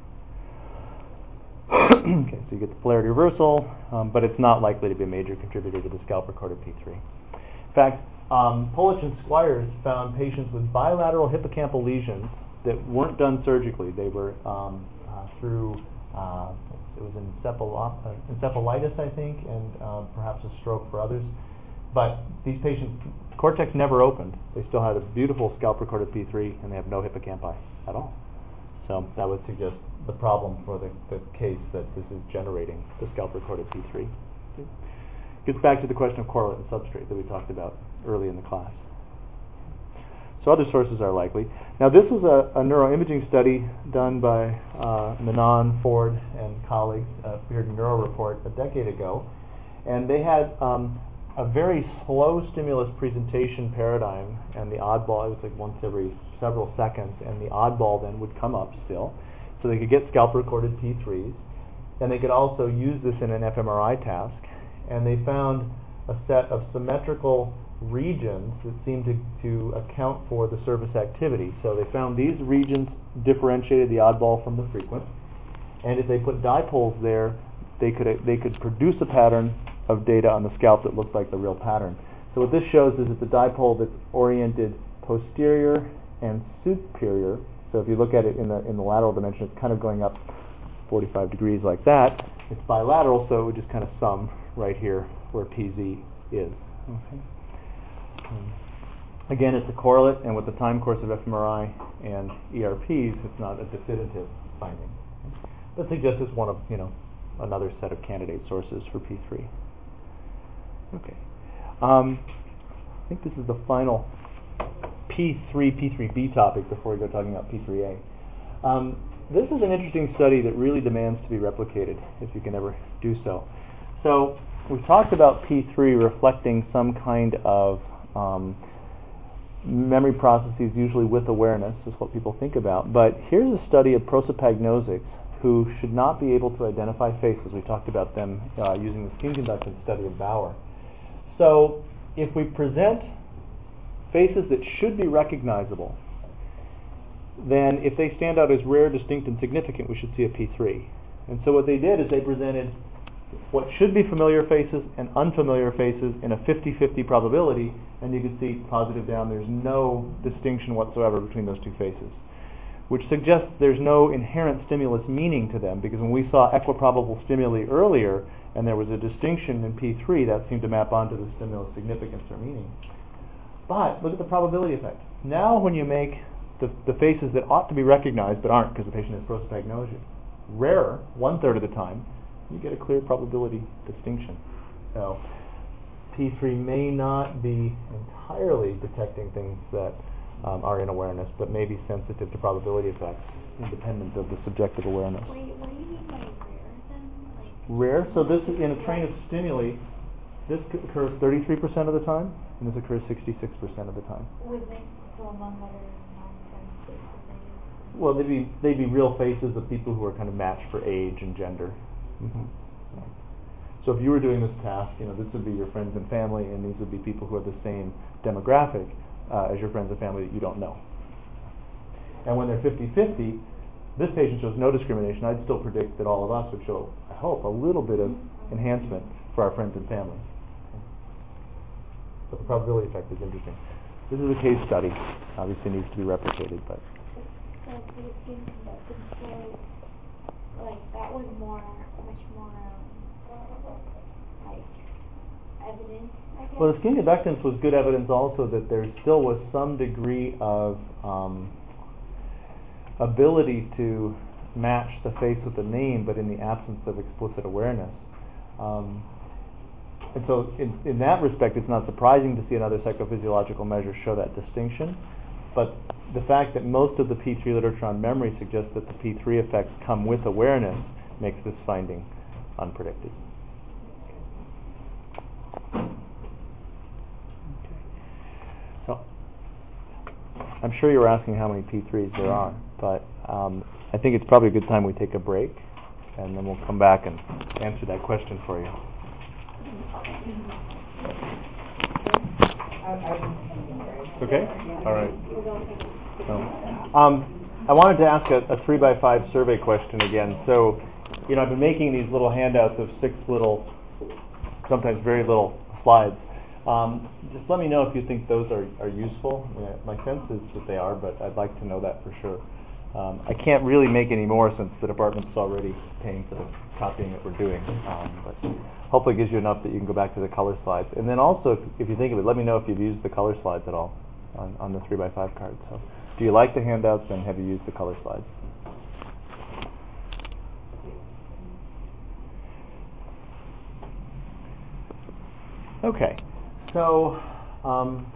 Okay, so you get the polarity reversal, um, but it's not likely to be a major contributor to the scalp-recorded P three. In fact, um, Polich and Squires found patients with bilateral hippocampal lesions that weren't done surgically. They were um, uh, through, uh, it was encephalo- uh, encephalitis, I think, and uh, perhaps a stroke for others. But these patients, cortex never opened. They still had a beautiful scalp-recorded P three, and they have no hippocampi at all. So that would suggest the problem for the, the case that this is generating the scalp-recorded P three. Gets back to the question of correlate and substrate that we talked about early in the class. So other sources are likely. Now this was a, a neuroimaging study done by uh, Menon, Ford, and colleagues, uh, appeared in Neuro Report a decade ago, and they had um, a very slow stimulus presentation paradigm, and the oddball, it was like once every several seconds, and the oddball then would come up still, so they could get scalp-recorded P threes, and they could also use this in an fMRI task, and they found a set of symmetrical regions that seem to, to account for the surface activity. So they found these regions differentiated the oddball from the frequent, and if they put dipoles there, they could they could produce a pattern of data on the scalp that looked like the real pattern. So what this shows is it's a dipole that's oriented posterior and superior. So if you look at it in the in the lateral dimension, it's kind of going up forty-five degrees like that. It's bilateral, so it would just kind of sum right here where P Z is. Okay. Um, again, it's a correlate, and with the time course of fMRI and E R Ps, it's not a definitive finding. That suggests it's one of, you know, another set of candidate sources for P three. Okay. Um, I think this is the final P three, P three B topic before we go talking about P three A. Um, this is an interesting study that really demands to be replicated, if you can ever do so. So we've talked about P three reflecting some kind of um, memory processes, usually with awareness, is what people think about. But here's a study of prosopagnosics who should not be able to identify faces. We talked about them uh, using the skin conductance study of Bauer. So if we present faces that should be recognizable, then if they stand out as rare, distinct, and significant, we should see a P three. And so what they did is they presented what should be familiar faces and unfamiliar faces in a fifty-fifty probability, and you can see positive down, there's no distinction whatsoever between those two faces, which suggests there's no inherent stimulus meaning to them, because when we saw equiprobable stimuli earlier and there was a distinction in P three, that seemed to map onto the stimulus significance or meaning. But look at the probability effect. Now when you make the, the faces that ought to be recognized but aren't because the patient has prosopagnosia rarer, one-third of the time, you get a clear probability distinction. So P three may not be entirely detecting things that um, are in awareness, but may be sensitive to probability effects, independent of the subjective awareness. Wait, what do you mean by rare then? Like Rare? So this is in a train of stimuli, this c- occurs thirty-three percent of the time, and this occurs sixty-six percent of the time. with it, so among other nonsense faces. Well, they'd be, they'd be real faces of people who are kind of matched for age and gender. Mm-hmm. Right. So if you were doing this task, you know, this would be your friends and family, and these would be people who are the same demographic uh, as your friends and family that you don't know. And when they're fifty-fifty, this patient shows no discrimination. I'd still predict that all of us would show, I hope, a little bit of enhancement for our friends and family. So the probability effect is interesting. This is a case study. Obviously needs to be replicated, but So for the skin conductance, so like that was more, much more um, like evidence, I guess. well, the skin conductance was good evidence also that there still was some degree of um, ability to match the face with the name, but in the absence of explicit awareness. Um, and so in, in that respect, it's not surprising to see another psychophysiological measure show that distinction. But the fact that most of the P three literature on memory suggests that the P three effects come with awareness makes this finding unpredicted. Okay. So I'm sure you were asking how many P threes there are, but um, I think it's probably a good time we take a break, and then we'll come back and answer that question for you. Okay? All right. So, um, I wanted to ask a, a three by five survey question again. So, you know, I've been making these little handouts of six little, sometimes very little slides. Um, just let me know if you think those are, are useful. I mean, my sense is that they are, but I'd like to know that for sure. Um, I can't really make any more since the department's already paying for the copying that we're doing. Um, but hopefully it gives you enough that you can go back to the color slides. And then also, if, if you think of it, let me know if you've used the color slides at all on, on the three by five card. So, do you like the handouts, and have you used the color slides? Okay. So, um,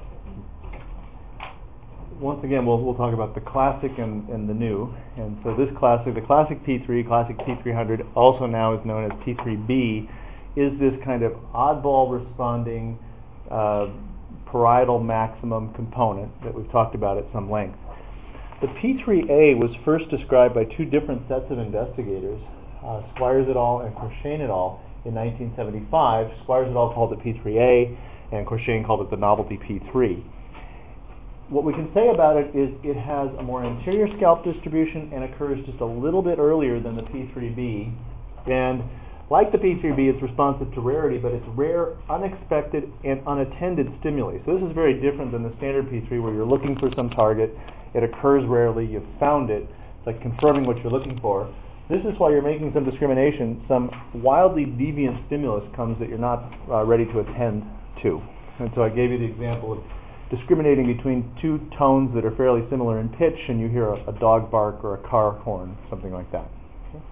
once again, we'll, we'll talk about the classic and, and the new. And so this classic, the classic P three, classic P three hundred, also now is known as P three B, is this kind of oddball responding uh, parietal maximum component that we've talked about at some length. The P three A was first described by two different sets of investigators, uh, Squires et al. And Crochane et al. In nineteen seventy-five. Squires et al. Called it P three A, and Courchain called it the novelty P three. What we can say about it is it has a more anterior scalp distribution and occurs just a little bit earlier than the P three B. And like the P three B, it's responsive to rarity, but it's rare, unexpected, and unattended stimuli. So this is very different than the standard P three where you're looking for some target, it occurs rarely, you've found it, it's like confirming what you're looking for. This is while you're making some discrimination, some wildly deviant stimulus comes that you're not uh, ready to attend to. And so I gave you the example of discriminating between two tones that are fairly similar in pitch, and you hear a, a dog bark or a car horn, something like that. Okay.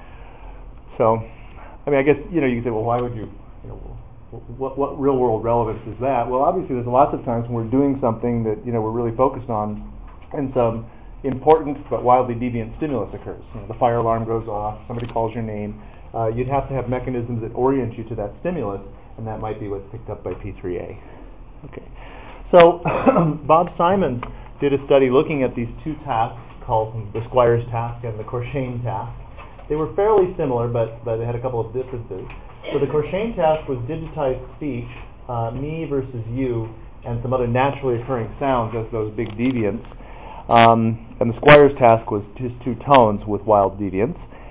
So, I mean, I guess, you know, you can say, well, why would you, you know, what, what real world relevance is that? Well, obviously there's lots of times when we're doing something that, you know, we're really focused on, and some important but wildly deviant stimulus occurs. You know, the fire alarm goes off, somebody calls your name. Uh, you'd have to have mechanisms that orient you to that stimulus, and that might be what's picked up by P three A. Okay. So Bob Simons did a study looking at these two tasks called the Squires task and the Courchain task. They were fairly similar, but, but they had a couple of differences. So the Courchain task was digitized speech, uh, me versus you, and some other naturally occurring sounds as those big deviants. Um, and the Squires task was just two tones with wild deviance.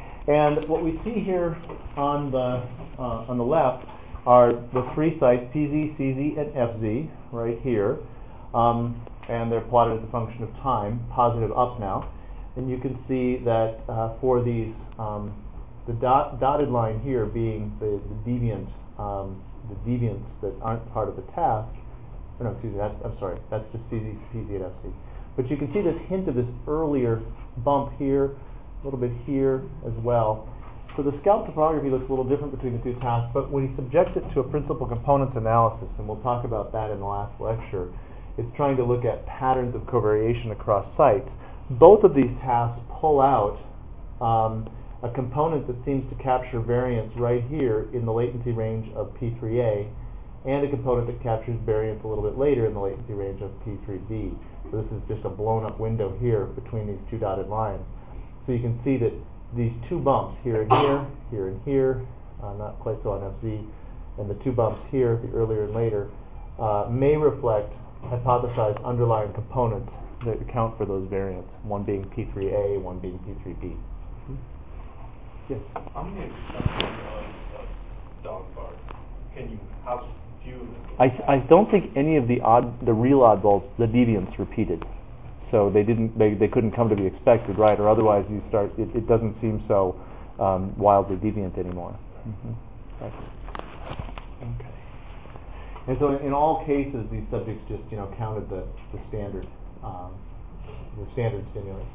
And what we see here on the uh, on the left are the three sites, P Z, C Z, and F Z, right here. Um, and they're plotted as a function of time, positive up now. And you can see that uh, for these, um, the dot, dotted line here being the, the deviant, um, the deviants that aren't part of the task. Oh, no, excuse me, that's, I'm sorry, that's just P Z, P Z, and F Z. But you can see this hint of this earlier bump here, a little bit here as well. So the scalp topography looks a little different between the two tasks, but when you subject it to a principal components analysis, and we'll talk about that in the last lecture, it's trying to look at patterns of covariation across sites. Both of these tasks pull out um, a component that seems to capture variance right here in the latency range of P three A, and a component that captures variance a little bit later in the latency range of P three B. So this is just a blown up window here between these two dotted lines. So you can see that these two bumps here and here, here and here, uh, not quite so on F Z, and the two bumps here, the earlier and later, uh, may reflect hypothesized underlying components that account for those variants, one being P three A, one being P three B. Mm-hmm. Yes? How many examples of dog bark can you, how few? I, I don't think any of the odd, the real oddballs, the deviants repeated. So they didn't, they, they couldn't come to be expected, right? Or otherwise you start, it, it doesn't seem so um, wildly deviant anymore. Mm-hmm. Right. Okay. And so in, in all cases, these subjects just, you know, counted the, the standard, um, the standard stimuli.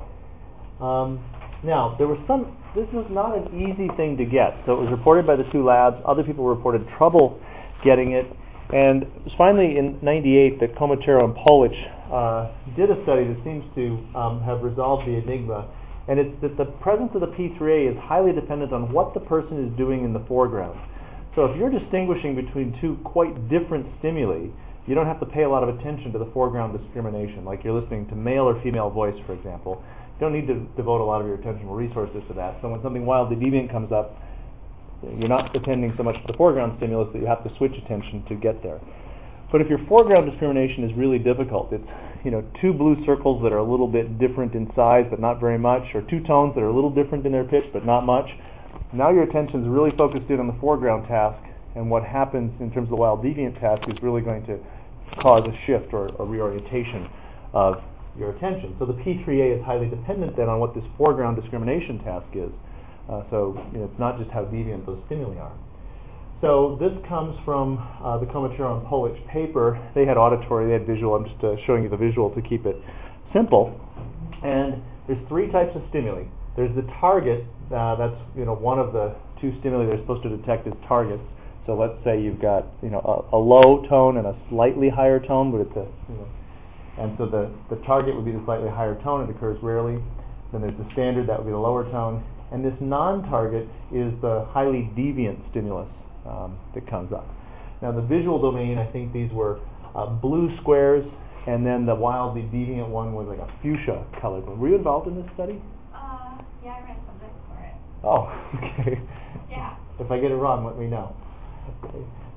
Um, now, there was some, this was not an easy thing to get. So it was reported by the two labs. Other people reported trouble getting it. And it was finally in ninety-eight that Comachero and Polic uh, did a study that seems to um, have resolved the enigma. And it's that the presence of the P three A is highly dependent on what the person is doing in the foreground. So if you're distinguishing between two quite different stimuli, you don't have to pay a lot of attention to the foreground discrimination. Like you're listening to male or female voice, for example. You don't need to devote a lot of your attentional resources to that. So when something wildly deviant comes up, you're not attending so much to the foreground stimulus that you have to switch attention to get there. But if your foreground discrimination is really difficult, it's, you know, two blue circles that are a little bit different in size but not very much, or two tones that are a little different in their pitch but not much, now your attention is really focused in on the foreground task, and what happens in terms of the wild deviant task is really going to cause a shift or a reorientation of your attention. So the P three A is highly dependent then on what this foreground discrimination task is. Uh, so you know, it's not just how deviant those stimuli are. So this comes from uh, the Comachero and Polic paper. They had auditory, they had visual. I'm just uh, showing you the visual to keep it simple. And there's three types of stimuli. There's the target. Uh, that's you know one of the two stimuli they're supposed to detect as targets. So let's say you've got you know a, a low tone and a slightly higher tone, but it's a you know, and so the the target would be the slightly higher tone. It occurs rarely. Then there's the standard, that would be the lower tone. And this non-target is the highly deviant stimulus um, that comes up. Now the visual domain, I think these were uh, blue squares, and then the wildly deviant one was like a fuchsia colored one. Were you involved in this study? Uh, yeah, I ran subjects for it. Oh, okay. Yeah. If I get it wrong, let me know. Okay.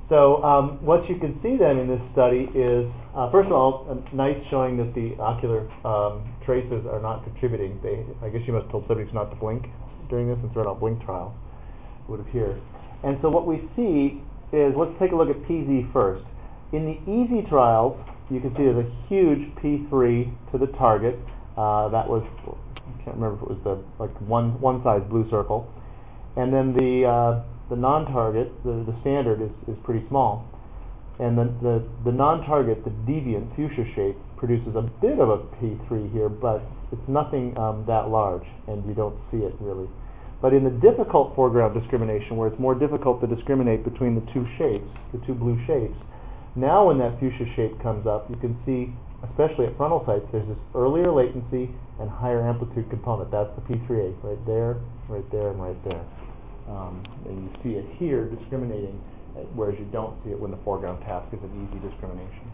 So um, what you can see then in this study is, uh, first of all, uh, nice showing that the ocular um, traces are not contributing. They, I guess you must have told subjects not to blink during this, since they're on a blink trial, it would appear. And so what we see is, let's take a look at P Z first. In the EASY trials, you can see there's a huge P three to the target. Uh, that was, I can't remember if it was the like one one size blue circle. And then the uh, the non-target, the, the standard, is, is pretty small. And the, the, the non-target, the deviant fuchsia shape, produces a bit of a P three here, but it's nothing um, that large, and you don't see it really. But in the difficult foreground discrimination, where it's more difficult to discriminate between the two shapes, the two blue shapes, now when that fuchsia shape comes up, you can see, especially at frontal sites, there's this earlier latency and higher amplitude component. That's the P three A, right there, right there, and right there. Um, and you see it here discriminating, whereas you don't see it when the foreground task is an easy discrimination.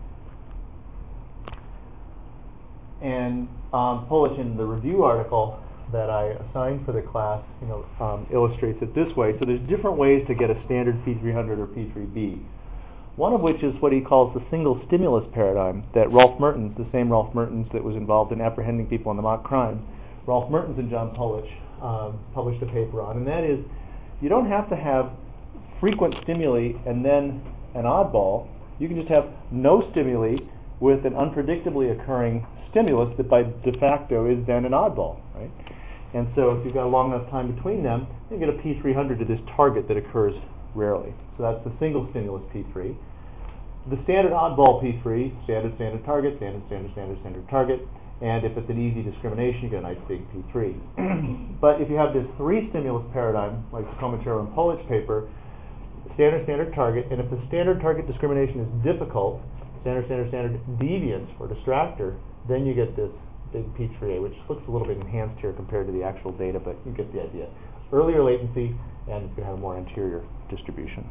And um, Polish, in the review article that I assigned for the class, you know, um, illustrates it this way. So there's different ways to get a standard P three hundred or P three B. One of which is what he calls the single stimulus paradigm that Rolf Mertens, the same Rolf Mertens that was involved in apprehending people in the mock crime, Rolf Mertens and John Polish um, published a paper on, and that is, you don't have to have frequent stimuli and then an oddball. You can just have no stimuli with an unpredictably occurring stimulus that by de facto is then an oddball, right? And so if you've got a long enough time between them, you get a P three hundred to this target that occurs rarely. So that's the single stimulus P three. The standard oddball P three, standard, standard target, standard, standard, standard, standard target, and if it's an easy discrimination, you get a nice big P three. But if you have this three stimulus paradigm, like the Comachero and Polish paper, standard, standard target, and if the standard target discrimination is difficult, standard, standard, standard deviance or distractor, then you get this big P three A, which looks a little bit enhanced here compared to the actual data, but you get the idea. Earlier latency, and it's going to have a more anterior distribution.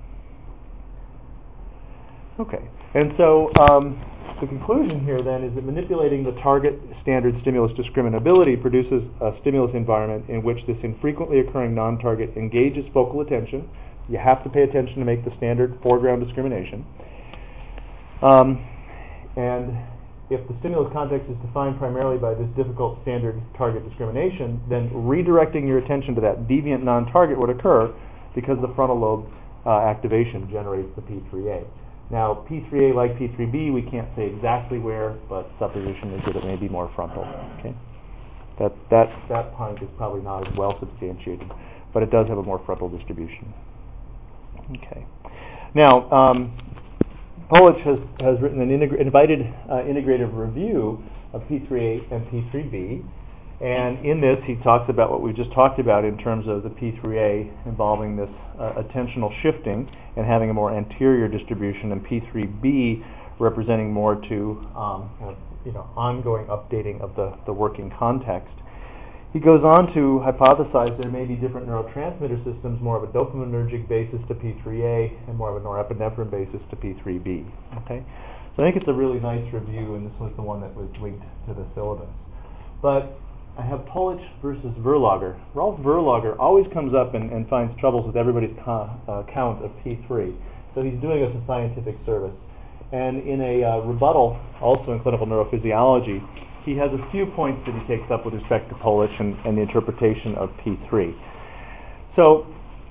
Okay, and so um, the conclusion here then is that manipulating the target standard stimulus discriminability produces a stimulus environment in which this infrequently occurring non-target engages focal attention. You have to pay attention to make the standard foreground discrimination. Um, and if the stimulus context is defined primarily by this difficult standard target discrimination, then redirecting your attention to that deviant non-target would occur because the frontal lobe uh, activation generates the P three A. Now, P three A, like P three B, we can't say exactly where, but supposition is that it may be more frontal. Okay, that that that point is probably not as well substantiated, but it does have a more frontal distribution. Okay. Now, um, Polish has has written an integra- invited uh, integrative review of P three A and P three B, and in this he talks about what we just talked about in terms of the P three A involving this uh, attentional shifting and having a more anterior distribution, and P three B representing more to um, kind of, you know, ongoing updating of the, the working context. He goes on to hypothesize there may be different neurotransmitter systems, more of a dopaminergic basis to P three A and more of a norepinephrine basis to P three B. Okay, so I think it's a really nice review, and this was the one that was linked to the syllabus. But I have Polish versus Verlager. Rolf Verlager always comes up and, and finds troubles with everybody's co- uh, count of P three. So he's doing us a scientific service. And in a uh, rebuttal, also in clinical neurophysiology, he has a few points that he takes up with respect to Polish and, and the interpretation of P three. So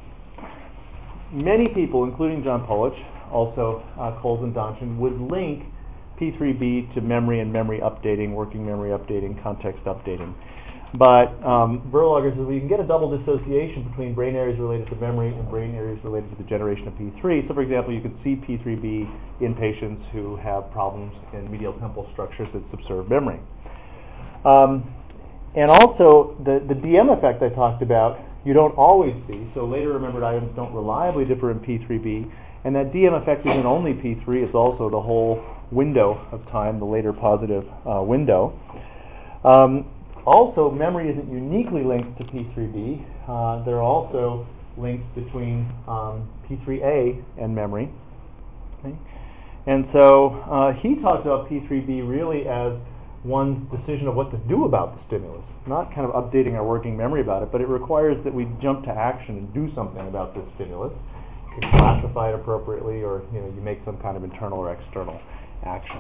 many people, including John Polish, also uh, Coles and Donchin, would link P three B to memory and memory updating, working memory updating, context updating. But um, Verlager says we can get a double dissociation between brain areas related to memory and brain areas related to the generation of P three. So, for example, you could see P three B in patients who have problems in medial temporal structures that subserve memory. Um, and also, the, the D M effect I talked about, you don't always see. So later remembered items don't reliably differ in P three B. And that D M effect isn't only P three, it's also the whole window of time, the later positive uh, window. Um, also, memory isn't uniquely linked to P three B. Uh, there are also links between um, P three A and memory. Okay? And so uh, he talks about P three B really as one's decision of what to do about the stimulus, not kind of updating our working memory about it, but it requires that we jump to action and do something about this stimulus. you can classify it appropriately, or you know you make some kind of internal or external action.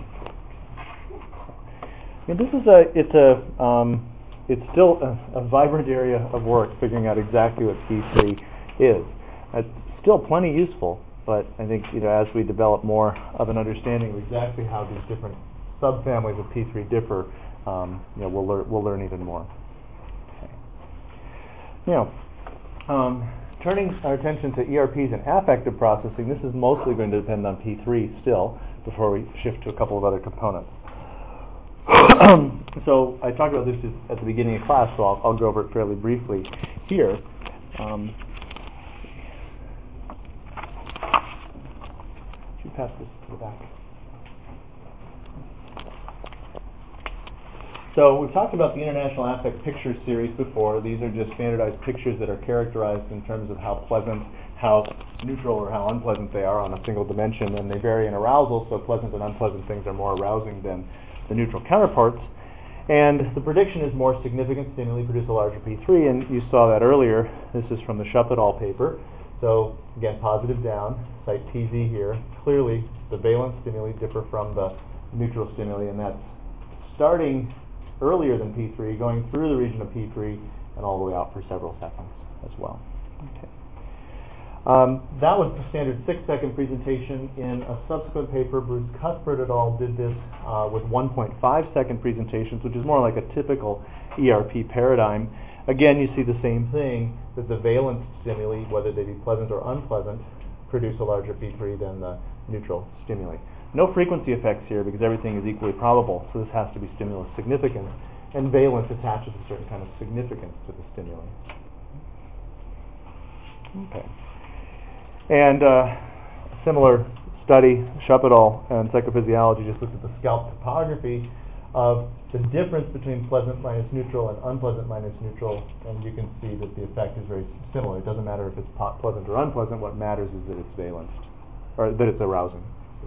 And this is a it's a um, it's still a, a vibrant area of work figuring out exactly what P three is. It's still plenty useful, but I think you know as we develop more of an understanding of exactly how these different subfamilies of P three differ, um, you know we'll learn we'll learn even more. Okay. Now, um, turning our attention to E R Ps and affective processing, this is mostly going to depend on P three still before we shift to a couple of other components. So I talked about this at the beginning of class, so I'll, I'll go over it fairly briefly here. Um, should you pass this to the back? So we've talked about the International Affect Picture Series before. These are just standardized pictures that are characterized in terms of how pleasant, how neutral, or how unpleasant they are on a single dimension, and they vary in arousal, so pleasant and unpleasant things are more arousing than the neutral counterparts. And the prediction is more significant stimuli produce a larger P three, and you saw that earlier. This is from the Shupp et al. Paper. So again, positive down, site T Z here. Clearly, the valence stimuli differ from the neutral stimuli, and that's starting earlier than P three, going through the region of P three, and all the way out for several seconds as well. Okay. Um, that was the standard six-second presentation. In a subsequent paper, Bruce Cuthbert et al. Did this uh, with one point five second presentations, which is more like a typical E R P paradigm. Again, you see the same thing, that the valence stimuli, whether they be pleasant or unpleasant, produce a larger P three than the neutral stimuli. No frequency effects here because everything is equally probable, so this has to be stimulus significant, and valence attaches a certain kind of significance to the stimuli. Okay. And uh, a similar study, Shupp et al. And psychophysiology, just looked at the scalp topography of the difference between pleasant minus neutral and unpleasant minus neutral, and you can see that the effect is very similar. It doesn't matter if it's pleasant or unpleasant. What matters is that it's valenced, or that it's arousing.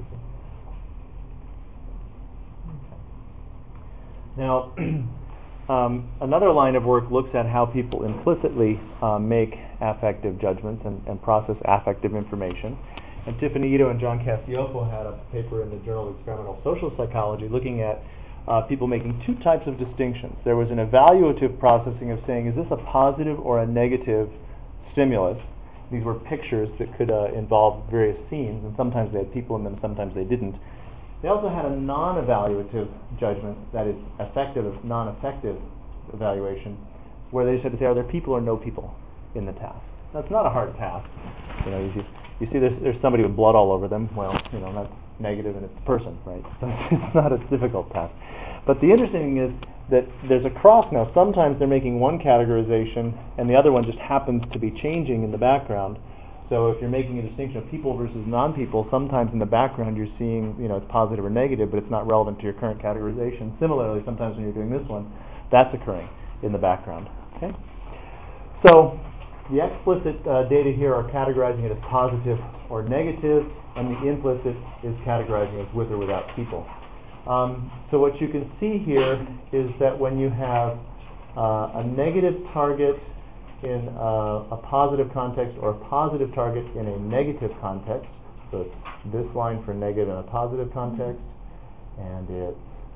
Now, um, another line of work looks at how people implicitly uh, make affective judgments and, and process affective information. And Tiffany Ito and John Cacioppo had a paper in the Journal of Experimental Social Psychology looking at uh, people making two types of distinctions. There was an evaluative processing of saying, is this a positive or a negative stimulus? These were pictures that could uh, involve various scenes, and sometimes they had people in them, sometimes they didn't. They also had a non-evaluative judgment, that is, affective, non-affective evaluation, where they just had to say, are there people or no people in the task? That's not a hard task. You know, you, see, you see there's, there's somebody with blood all over them. Well, you know, that's negative, and it's the person, right? So it's not a difficult task. But the interesting thing is that there's a cross now. Sometimes they're making one categorization, and the other one just happens to be changing in the background. So if you're making a distinction of people versus non-people, sometimes in the background you're seeing, you know, it's positive or negative, but it's not relevant to your current categorization. Similarly, sometimes when you're doing this one, that's occurring in the background. Okay. So the explicit uh, data here are categorizing it as positive or negative, and the implicit is categorizing it as with or without people. Um, so what you can see here is that when you have uh, a negative target in a, a positive context or a positive target in a negative context, so it's this line for negative in a positive context, and it's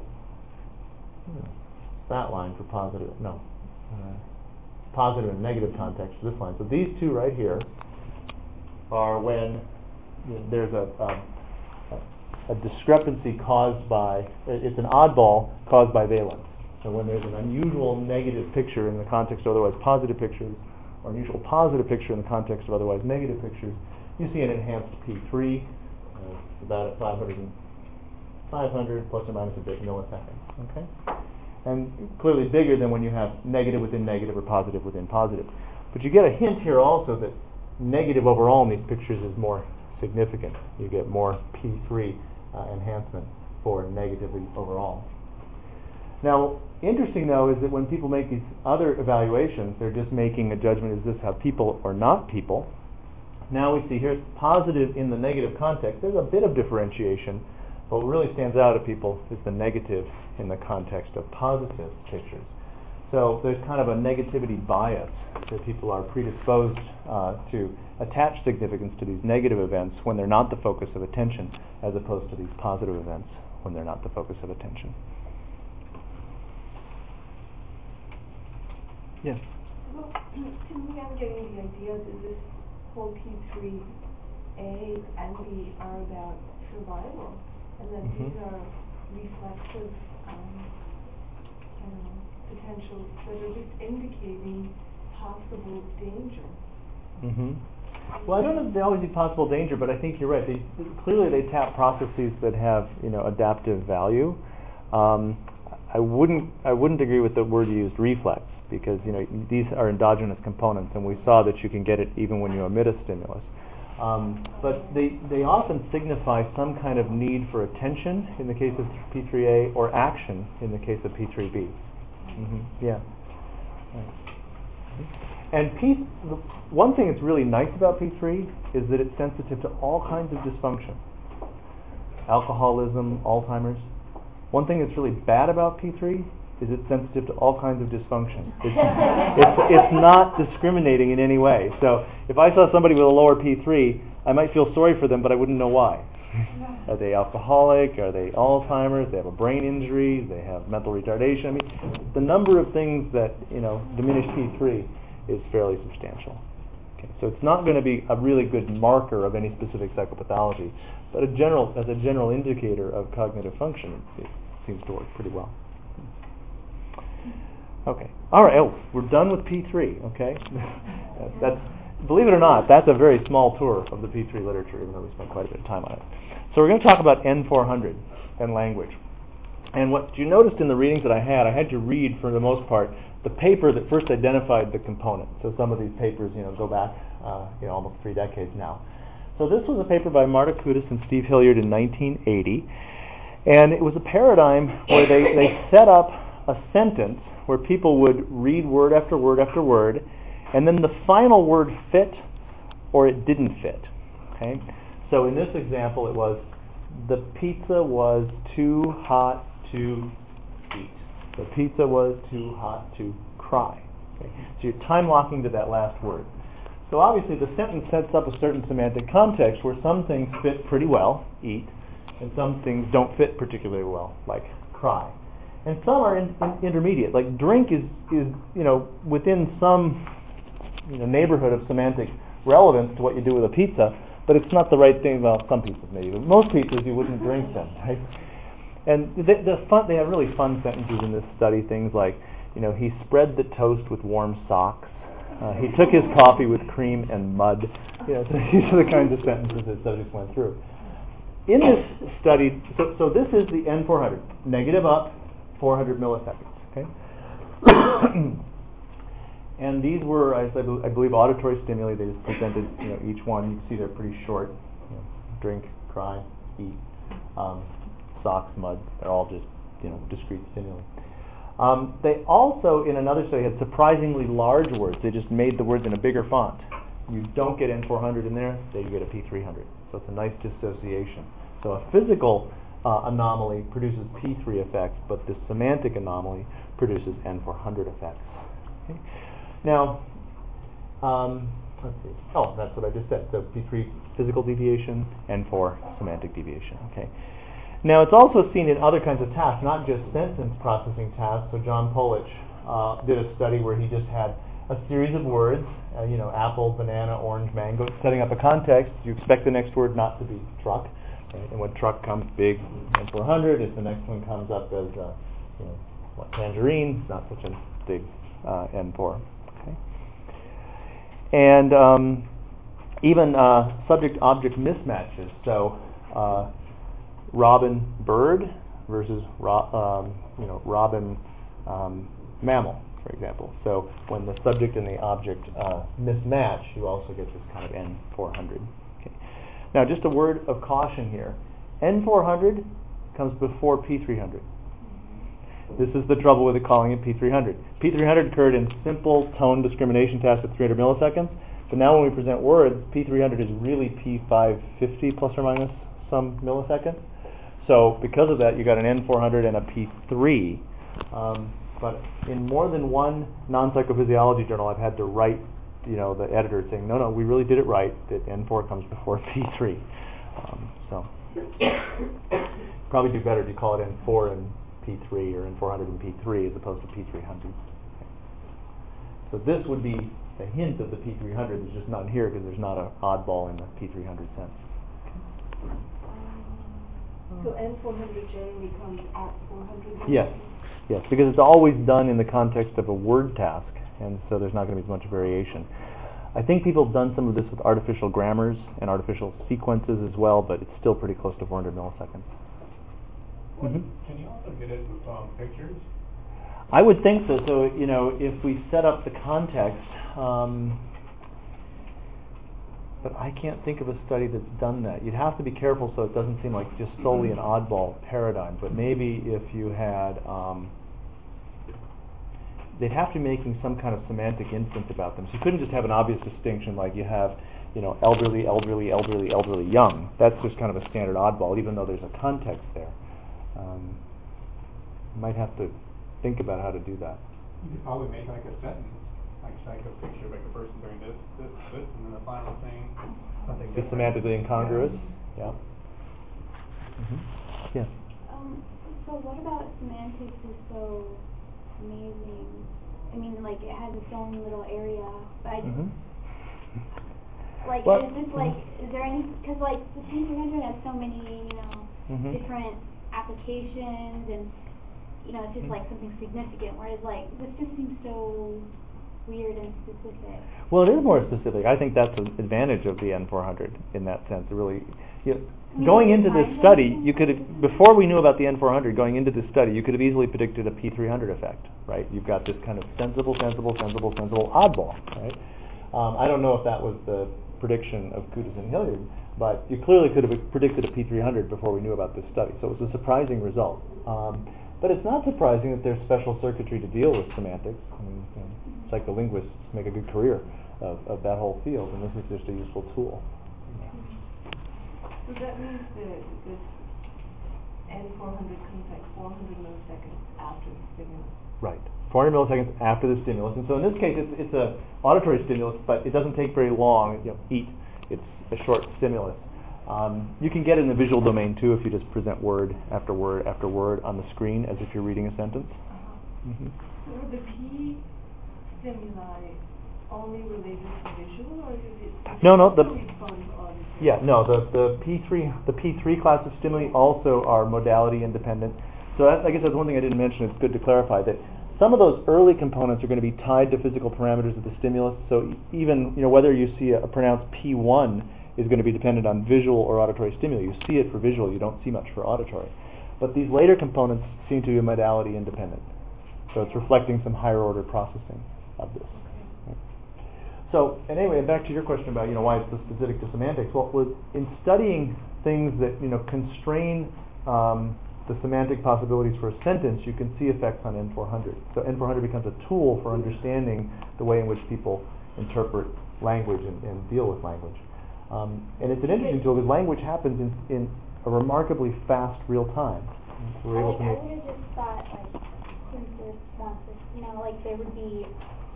hmm, that line for positive, no, uh, positive and negative context for this line. So these two right here are when there's a, a, a discrepancy caused by, it's an oddball caused by valence. So when there's an unusual negative picture in the context of otherwise positive pictures, or unusual positive picture in the context of otherwise negative pictures, you see an enhanced P three, uh, about at five hundred, five hundred plus or minus a bit milliseconds. Okay, and clearly bigger than when you have negative within negative or positive within positive. But you get a hint here also that negative overall in these pictures is more significant. You get more P three uh, enhancement for negatively overall. Now, interesting though is that when people make these other evaluations, they're just making a judgment, is this have people or not people? Now we see here it's positive in the negative context. There's a bit of differentiation, but what really stands out to people is the negative in the context of positive pictures. So there's kind of a negativity bias that people are predisposed uh, to attach significance to these negative events when they're not the focus of attention, as opposed to these positive events when they're not the focus of attention. Yes? Well, to me, I'm getting the idea that this whole P three A and B are about survival, and that Mm-hmm. these are reflexive um, I don't know, potentials that are just indicating possible danger. Mm-hmm. Well, I don't know if they always see possible danger, but I think you're right. They, clearly, they tap processes that have, you know, adaptive value. Um, I wouldn't, I wouldn't agree with the word you used, reflex, because, you know, these are endogenous components, and we saw that you can get it even when you omit a stimulus. Um, but they, they often signify some kind of need for attention in the case of P three A, or action in the case of P three B. Mm-hmm. Yeah. Right. And P, the one thing that's really nice about P three is that it's sensitive to all kinds of dysfunction. Alcoholism, Alzheimer's. One thing that's really bad about P three is it's sensitive to all kinds of dysfunction. It's, it's, it's not discriminating in any way. So if I saw somebody with a lower P three, I might feel sorry for them, but I wouldn't know why. Are they alcoholic? Are they Alzheimer's? They have a brain injury? They have mental retardation? I mean, the number of things that, you know, diminish P three is fairly substantial. Okay, so it's not going to be a really good marker of any specific psychopathology, but a general, as a general indicator of cognitive function, it seems to work pretty well. Okay. All right. Oh, we're done with P three. Okay. That's, believe it or not, that's a very small tour of the P three literature, even though we spent quite a bit of time on it. So we're going to talk about N four hundred and language. And what you noticed in the readings that I had, I had you read, for the most part, the paper that first identified the component. So some of these papers, you know, go back, uh, you know, almost three decades now. So this was a paper by Marta Kudis and Steve Hilliard in nineteen eighty, and it was a paradigm where they, they set up a sentence where people would read word after word after word, and then the final word fit or it didn't fit. Okay? So in this example, it was, the pizza was too hot to eat. The pizza was too hot to cry. Okay? So you're time locking to that last word. So obviously the sentence sets up a certain semantic context where some things fit pretty well, eat, and some things don't fit particularly well, like cry. And some are in, in intermediate, like drink is, is you know, within some, you know, neighborhood of semantic relevance to what you do with a pizza, but it's not the right thing. Well, some pizzas maybe, but most pizzas you wouldn't drink them, right? And the, the fun, they have really fun sentences in this study, things like, you know, he spread the toast with warm socks. Uh, he took his coffee with cream and mud. You know, so these are the kinds of sentences that studies went through. In this study, so, so this is the N four hundred, negative up, four hundred milliseconds. Okay, and these were, I, I believe, auditory stimuli. They just presented, you know, each one. You can see they're pretty short. You know, drink, cry, eat, um, socks, mud. They're all just, you know, discrete stimuli. Um, they also, in another study, had surprisingly large words. They just made the words in a bigger font. You don't get N four hundred in there, then you get a P three hundred. So it's a nice dissociation. So a physical uh, anomaly produces P three effects, but the semantic anomaly produces N four hundred effects. Okay. Now, um, let's see. Oh, that's what I just said. So P three physical deviation, N four semantic deviation. Okay. Now, it's also seen in other kinds of tasks, not just sentence processing tasks. So John Polich uh, did a study where he just had a series of words, uh, you know, apple, banana, orange, mango, setting up a context. You expect the next word not to be truck. Right? And when truck comes big, N four hundred. If the next one comes up as, uh, you know, what, tangerine, not such a big uh, N four. Okay. And um, even uh, subject-object mismatches. So, uh, robin bird versus ro- um, you know, robin um, mammal, for example. So when the subject and the object uh, mismatch, you also get this kind of N four hundred. Okay. Now, just a word of caution here. N four hundred comes before P three hundred. This is the trouble with it, calling it P three hundred. P three hundred occurred in simple tone discrimination tasks at three hundred milliseconds, but now when we present words, P three hundred is really P five fifty plus or minus some milliseconds. So because of that, you got an N four hundred and a P three. Um, but in more than one non-psychophysiology journal, I've had to write, you know, the editor saying, no, no, we really did it right, that N four comes before P three. Um, so probably do better to call it N four and P three, or N four hundred and P three, as opposed to P three hundred. So this would be a hint of the P three hundred. There's just none here because there's not an oddball in the P three hundred sense. So N four hundred J becomes at four hundred? Yes, yes, because it's always done in the context of a word task, and so there's not going to be as much variation. I think people have done some of this with artificial grammars and artificial sequences as well, but it's still pretty close to four hundred milliseconds. Well, Mm-hmm. Can you also get it with um, pictures? I would think so. So, you know, if we set up the context, um, but I can't think of a study that's done that. You'd have to be careful so it doesn't seem like just solely an oddball paradigm. But maybe if you had, um, they'd have to be making some kind of semantic inference about them. So you couldn't just have an obvious distinction like you have, you know, elderly, elderly, elderly, elderly, young. That's just kind of a standard oddball, even though there's a context there. Um, you might have to think about how to do that. You could probably make like a sentence, like like a picture, like a person doing this, this, this, and then the final thing, something Be different. semantically incongruous. Yeah. Mm-hmm. Yeah. Um, so what about semantics is so amazing? I mean, like, it has its own little area, but I just, Mm-hmm. like, Well, is this, like, is there any, because, like, the P three hundred has so many, you know, Mhm. different applications, and, you know, it's just, like, something significant, whereas, like, this just seems so weird and specific. Well, it is more specific. I think that's an advantage of the N four hundred in that sense. It really, you know, mean, going does it into this find study, anything you could have, specific? before we knew about the N four hundred, going into this study, you could have easily predicted a P three hundred effect, right? You've got this kind of sensible, sensible, sensible, sensible oddball, right? Um, I don't know if that was the prediction of Kutas and Hilliard, but you clearly could have predicted a P three hundred before we knew about this study. So it was a surprising result. Um, but it's not surprising that there's special circuitry to deal with semantics. I mean, you know, psycholinguists make a good career of, of that whole field, and this is just a useful tool. So that means that this N four hundred comes like four hundred milliseconds after the stimulus. Right. four hundred milliseconds after the stimulus. And so in this case, it's, it's a auditory stimulus, but it doesn't take very long, you know, eat. It's a short stimulus. Um, you can get it in the visual domain, too, if you just present word after word after word on the screen as if you're reading a sentence. Uh-huh. Mm-hmm. So are the P stimuli only related to visual, or is it No, no, the- responds auditory? Yeah, no, the, the P three the P three class of stimuli also are modality independent. So that, I guess that's one thing I didn't mention. It's good to clarify that some of those early components are going to be tied to physical parameters of the stimulus. So e- even, you know, whether you see a, a pronounced P one is going to be dependent on visual or auditory stimuli. You see it for visual, you don't see much for auditory. But these later components seem to be modality independent. So it's reflecting some higher order processing of this. Right. So, and anyway, back to your question about, you know, why it's so specific to semantics. Well, with, in studying things that, you know, constrain um, the semantic possibilities for a sentence, you can see effects on N four hundred. So N four hundred becomes a tool for understanding the way in which people interpret language and, and deal with language. Um, and it's an interesting tool because language happens in, in a remarkably fast real time. So we're able to I, I make. would have just thought, like, since there's responses, you know, like, there would be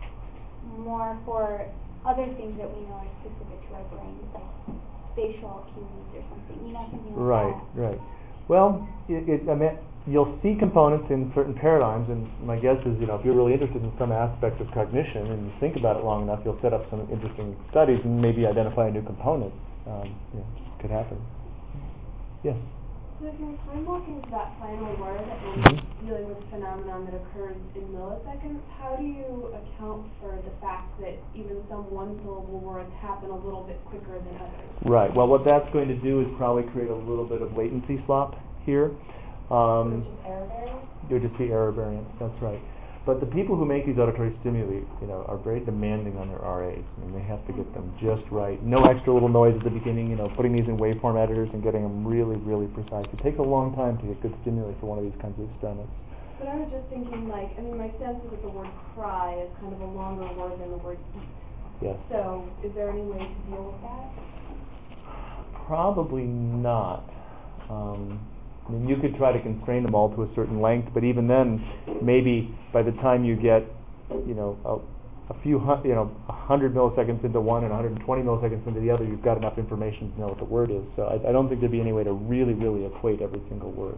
more for other things that we know are specific to our brains, like spatial cues or something, you know, something like Right, that. right. Well, it, it, I mean, you'll see components in certain paradigms, and my guess is, you know, if you're really interested in some aspect of cognition and you think about it long enough, you'll set up some interesting studies and maybe identify a new component. Um, you know, it could happen. Yes. So if your time walk is that final word and Mhm. dealing with a phenomenon that occurs in milliseconds, how do you account for the fact that even some one-syllable words happen a little bit quicker than others? Right. Well, what that's going to do is probably create a little bit of latency slop here. Um, Which is error variance? It would just be error variance. That's right. But the people who make these auditory stimuli, you know, are very demanding on their R As. I mean, they have to get them just right. No extra little noise at the beginning. You know, putting these in waveform editors and getting them really, really precise. It takes a long time to get good stimuli for one of these kinds of experiments. But I was just thinking, like, I mean, my sense is that the word cry is kind of a longer word than the word eat. Yes. So, is there any way to deal with that? Probably not. Um, I mean, you could try to constrain them all to a certain length, but even then, maybe by the time you get, you know, a, a few, hun- you know, a hundred milliseconds into one and one hundred twenty milliseconds into the other, you've got enough information to know what the word is. So I, I don't think there'd be any way to really, really equate every single word.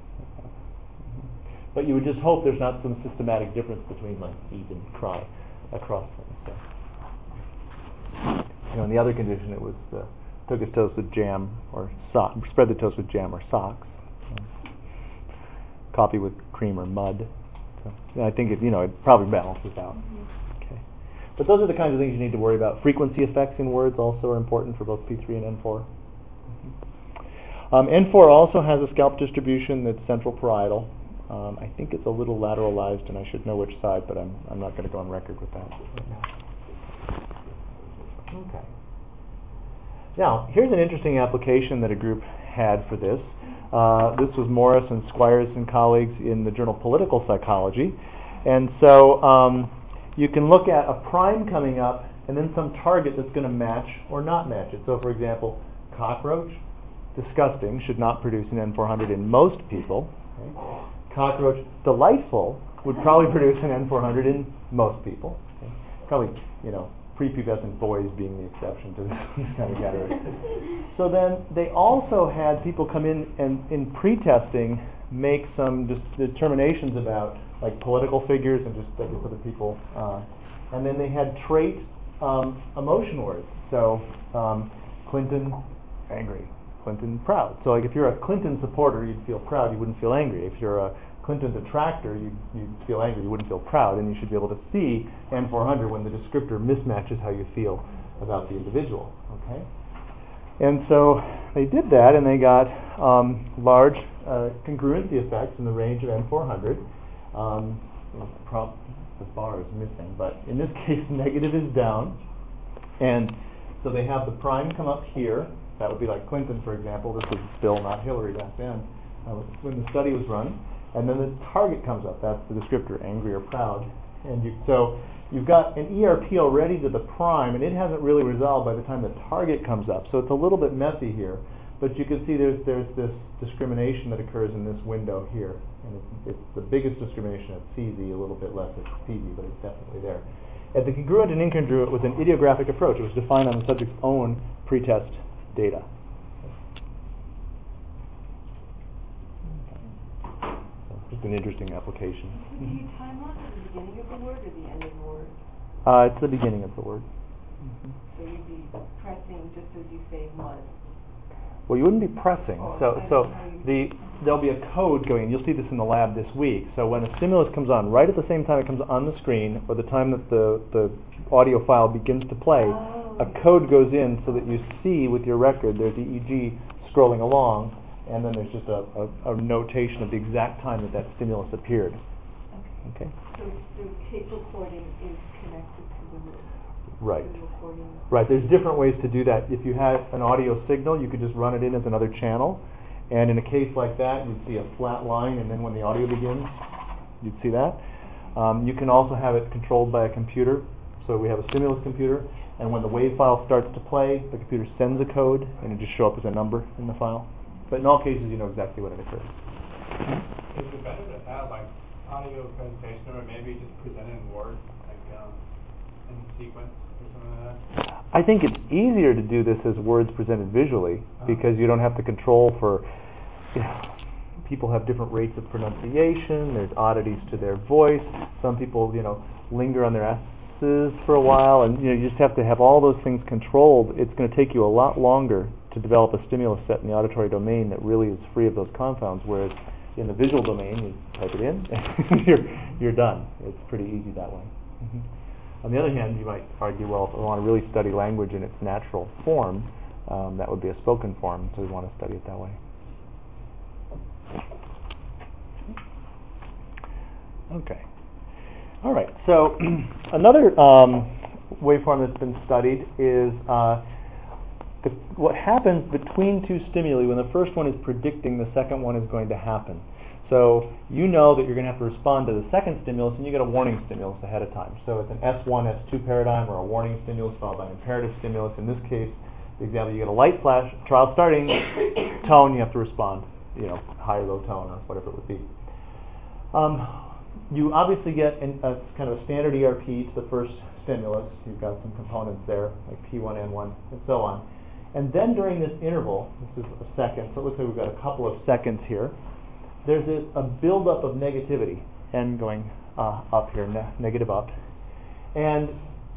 But you would just hope there's not some systematic difference between like eat and cry across them. So. You know, in the other condition, it was uh, took his toast with jam or sock, spread the toast with jam or socks. So. Coffee with cream or mud. So, yeah, I think it, you know, it probably balances out. Mm-hmm. Okay. But those are the kinds of things you need to worry about. Frequency effects in words also are important for both P three and N four. Mm-hmm. Um, N four also has a scalp distribution that's central parietal. Um, I think it's a little lateralized, and I should know which side, but I'm I'm not going to go on record with that. Okay. Now, here's an interesting application that a group had for this. Uh, this was Morris and Squires and colleagues in the journal Political Psychology. And so um, you can look at a prime coming up and then some target that's going to match or not match it. So, for example, cockroach, disgusting, should not produce an N four hundred in most people. Okay. Cockroach, delightful, would probably produce an N four hundred in most people. Okay. Probably, you know, prepubescent boys being the exception to this kind of category. So then they also had people come in and in pre-testing make some dis- determinations about like political figures and just like other people. Uh, and then they had trait um, emotion words. So um, Clinton, angry. Clinton, proud. So like if you're a Clinton supporter, you'd feel proud, you wouldn't feel angry. If you're a Clinton detractor, you'd, you'd feel angry, you wouldn't feel proud, and you should be able to see N four hundred when the descriptor mismatches how you feel about the individual. Okay, and so they did that, and they got um, large uh, congruency effects in the range of N four hundred. Um, prop, the bar is missing, but in this case, negative is down, and so they have the prime come up here. That would be like Clinton, for example. This was Bill, not Hillary, back then, uh, when the study was run. And then the target comes up. That's the descriptor, angry or proud. And you, so you've got an E R P already to the prime, and it hasn't really resolved by the time the target comes up. So it's a little bit messy here. But you can see there's there's this discrimination that occurs in this window here. And it's, it's the biggest discrimination at C Z, a little bit less at P Z, but it's definitely there. And the congruent and incongruent was an idiographic approach. It was defined on the subject's own pretest data. Just an interesting application. Do you time lock at the beginning of the word or the end of the word? Uh, it's the beginning of the word. Mm-hmm. So you'd be pressing just as you say mud. Well, you wouldn't be pressing. Oh, so, so the there'll be a code going. You'll see this in the lab this week. So when a stimulus comes on, right at the same time it comes on the screen, or the time that the the audio file begins to play, oh. a code goes in so that you see with your record there's E E G scrolling along. And then there's just a, a, a notation of the exact time that that stimulus appeared. Okay. Okay? So the tape recording is connected to the, right. to the recording. Right. There's different ways to do that. If you had an audio signal, you could just run it in as another channel. And in a case like that, you'd see a flat line, and then when the audio begins, you'd see that. Um, you can also have it controlled by a computer. So we have a stimulus computer, and when the wave file starts to play, the computer sends a code, and it just shows up as a number in the file. But in all cases, you know exactly when it occurs. Is it better to have like audio presentation, or maybe just present it in Word, like um, in sequence or something like that? I think it's easier to do this as words presented visually, uh-huh. because you don't have to control for. You know, people have different rates of pronunciation. There's oddities to their voice. Some people, you know, linger on their S's for a while, and you know, you just have to have all those things controlled. It's going to take you a lot longer to develop a stimulus set in the auditory domain that really is free of those confounds, whereas in the visual domain, you type it in, and you're, you're done. It's pretty easy that way. Mm-hmm. On the other hand, you might argue, well, if we want to really study language in its natural form, um, that would be a spoken form, so we want to study it that way. Okay. All right, so another um, waveform that's been studied is uh, The, what happens between two stimuli when the first one is predicting the second one is going to happen. So you know that you're going to have to respond to the second stimulus, and you get a warning stimulus ahead of time. So it's an S one, S two paradigm, or a warning stimulus followed by an imperative stimulus. In this case, the example, you get a light flash, trial starting, tone, you have to respond. you know, high or low tone or whatever it would be. Um, you obviously get an, a kind of a standard E R P to the first stimulus. You've got some components there, like P one N one, and so on. And then during this interval, this is a second, so it looks like we've got a couple of seconds here, there's a, a buildup of negativity, N going uh, up here, ne- negative up. And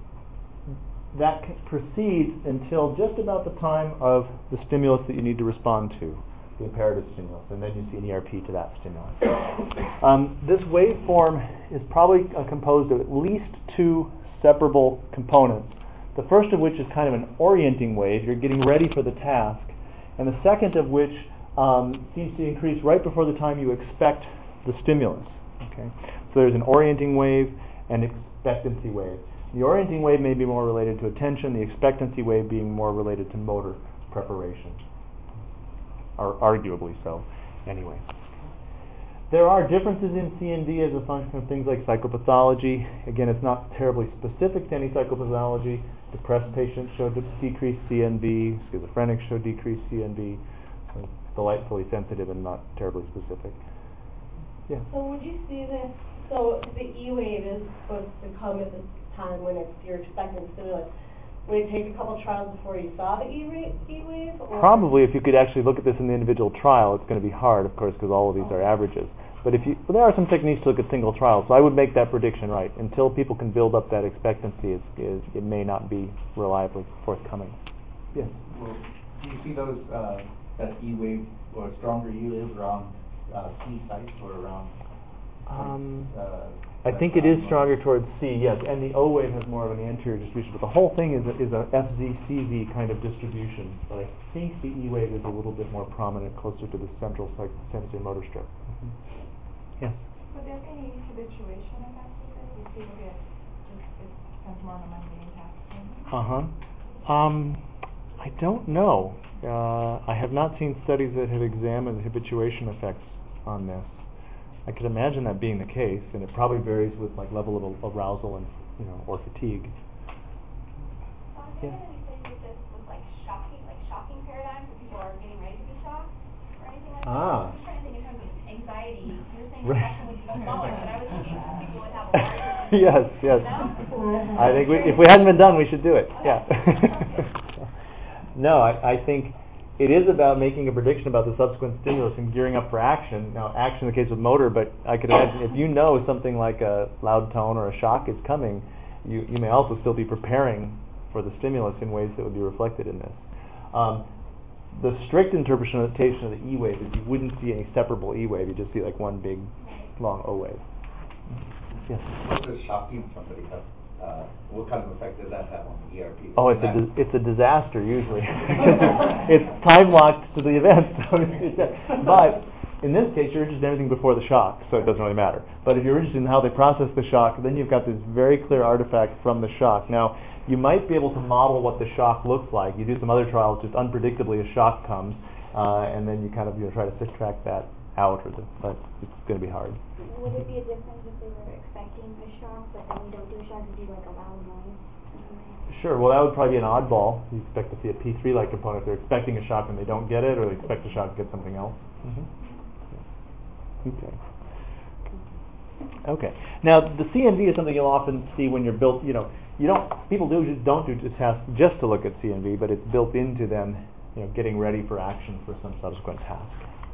that c- proceeds until just about the time of the stimulus that you need to respond to, the imperative stimulus, and then you see an E R P to that stimulus. Um, this waveform is probably uh, composed of at least two separable components. The first of which is kind of an orienting wave. You're getting ready for the task. And the second of which um, seems to increase right before the time you expect the stimulus. Okay? So there's an orienting wave and expectancy wave. The orienting wave may be more related to attention, the expectancy wave being more related to motor preparation. Or arguably so, anyway. There are differences in C N V as a function of things like psychopathology. Again, it's not terribly specific to any psychopathology. Depressed patients show de- decreased C N V, schizophrenics show decreased C N V. So delightfully sensitive and not terribly specific. Yeah. So would you see this, so the E wave is supposed to come at the time when it's, you're expecting stimulus. Would it take a couple trials before you saw the E wave? E wave or? Probably, if you could actually look at this in the individual trial. It's going to be hard, of course, because all of these are averages. But if you, well, there are some techniques to look at single trials, so I would make that prediction right. Until people can build up that expectancy, it's, it's, it may not be reliably forthcoming. Yes? Well, do you see those, uh, that E wave or stronger E wave around uh, C sites or around? Um, uh, I think it is stronger towards C, yes, and the O wave has more of an anterior distribution, but the whole thing is a, is a F Z C Z kind of distribution. But I think the E wave is a little bit more prominent, closer to the central psych- sensory motor strip. Mm-hmm. Yes? Would there be any habituation effects with it? You see, maybe it just it depends more on the mundane tasking. Uh huh. Um, I don't know. Uh, I have not seen studies that have examined habituation effects on this. I could imagine that being the case, and it probably varies with like level of arousal and you know or fatigue. So I'm thinking that you said this was like shocking, like shocking paradigms that people are getting ready to be shocked or anything like Ah. that. I'm trying to think in terms of anxiety. You're saying Right. depression would be smaller, but I was thinking people would have a larger. Yes, yes. No? I think we, if we hadn't been done, we should do it. Yeah. No, I, I think it is about making a prediction about the subsequent stimulus and gearing up for action. Now, action in the case of motor, but I could imagine if you know something like a loud tone or a shock is coming, you, you may also still be preparing for the stimulus in ways that would be reflected in this. Um, the strict interpretation of the E wave is you wouldn't see any separable E wave, you just see like one big, long O wave. Yes? What does shocking somebody have? Uh, what kind of effect does that have on the E R P? Oh, it's a dis- it's a disaster usually. It's time locked to the event. So it's a, but in this case, you're interested in everything before the shock, so it doesn't really matter. But if you're interested in how they process the shock, then you've got this very clear artifact from the shock. Now, you might be able to model what the shock looks like. You do some other trials, just unpredictably a shock comes, uh, and then you kind of you know, try to subtract that out, or the, but it's going to be hard. Would it be a difference if they were expecting a shock, but then you don't do a shock, it'd be like a loud noise or something? Sure, well that would probably be an oddball. You expect to see a P three like component. They're expecting a shock and they don't get it, or they expect a shock to get something else. Mm-hmm. Okay. Okay. Now the C N V is something you'll often see when you're built, you know, you don't, people do just don't do just task just to look at C N V, but it's built into them, you know, getting ready for action for some subsequent task.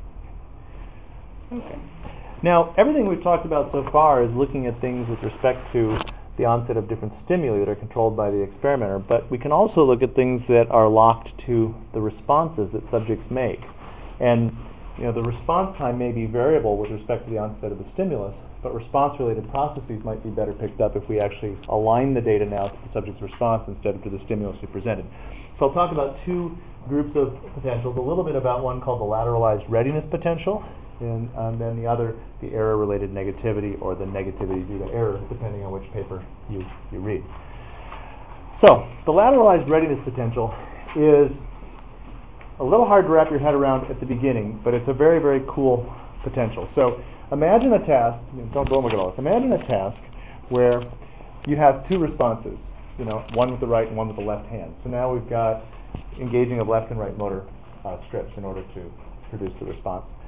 Okay. Now, everything we've talked about so far is looking at things with respect to the onset of different stimuli that are controlled by the experimenter, but we can also look at things that are locked to the responses that subjects make. And, you know, the response time may be variable with respect to the onset of the stimulus, but response-related processes might be better picked up if we actually align the data now to the subject's response instead of to the stimulus we presented. So I'll talk about two groups of potentials, a little bit about one called the lateralized readiness potential, and, and then the other, the error-related negativity, or the negativity due to error, depending on which paper you, you read. So, the lateralized readiness potential is a little hard to wrap your head around at the beginning, but it's a very, very cool potential. So, imagine a task, don't, don't look at all this, imagine a task where you have two responses, you know, one with the right and one with the left hand. So now we've got engaging of left and right motor uh, strips in order to produce the response.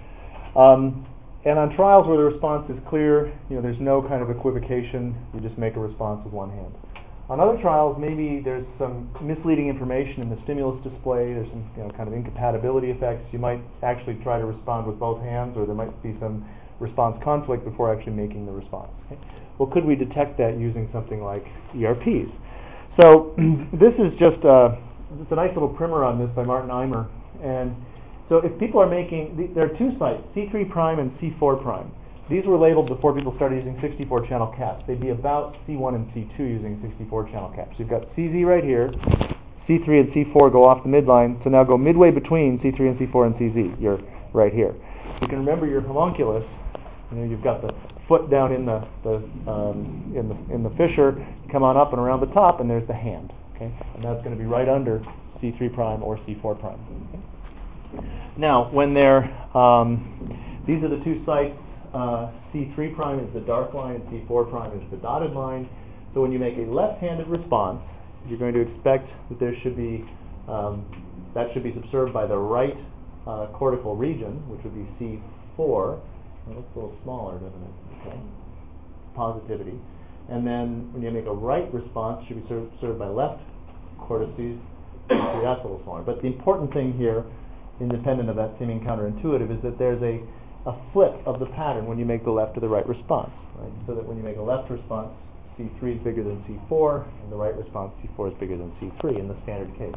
Um, and on trials where the response is clear, you know, there's no kind of equivocation, you just make a response with one hand. On other trials, maybe there's some misleading information in the stimulus display, there's some, you know, kind of incompatibility effects. You might actually try to respond with both hands, or there might be some response conflict before actually making the response. Okay? Well, could we detect that using something like E R Ps? So this is just uh, it's a nice little primer on this by Martin Eimer. And so if people are making, there are two sites, C three prime and C four prime. These were labeled before people started using sixty-four channel caps. They'd be about C one and C two using sixty-four channel caps. You've got C Z right here, C three and C four go off the midline, so now go midway between C three and C four and C Z. You're right here. You can remember your homunculus. You know, you've got the foot down in the, the um, in the in the fissure. Come on up and around the top, and there's the hand. Okay, and that's going to be right under C three prime or C four prime. Okay? Now, when they're um, these are the two sites. Uh, C three prime is the dark line, and C four prime is the dotted line. So when you make a left-handed response, you're going to expect that there should be um, that should be subserved by the right uh, cortical region, which would be C four. It looks a little smaller, doesn't it? Okay. Positivity. And then when you make a right response, it should be served, served by left cortices. That's a little smaller. But the important thing here, independent of that seeming counterintuitive, is that there's a, a flip of the pattern when you make the left or the right response. Right? So that when you make a left response, C three is bigger than C four, and the right response, C four is bigger than C three in the standard case.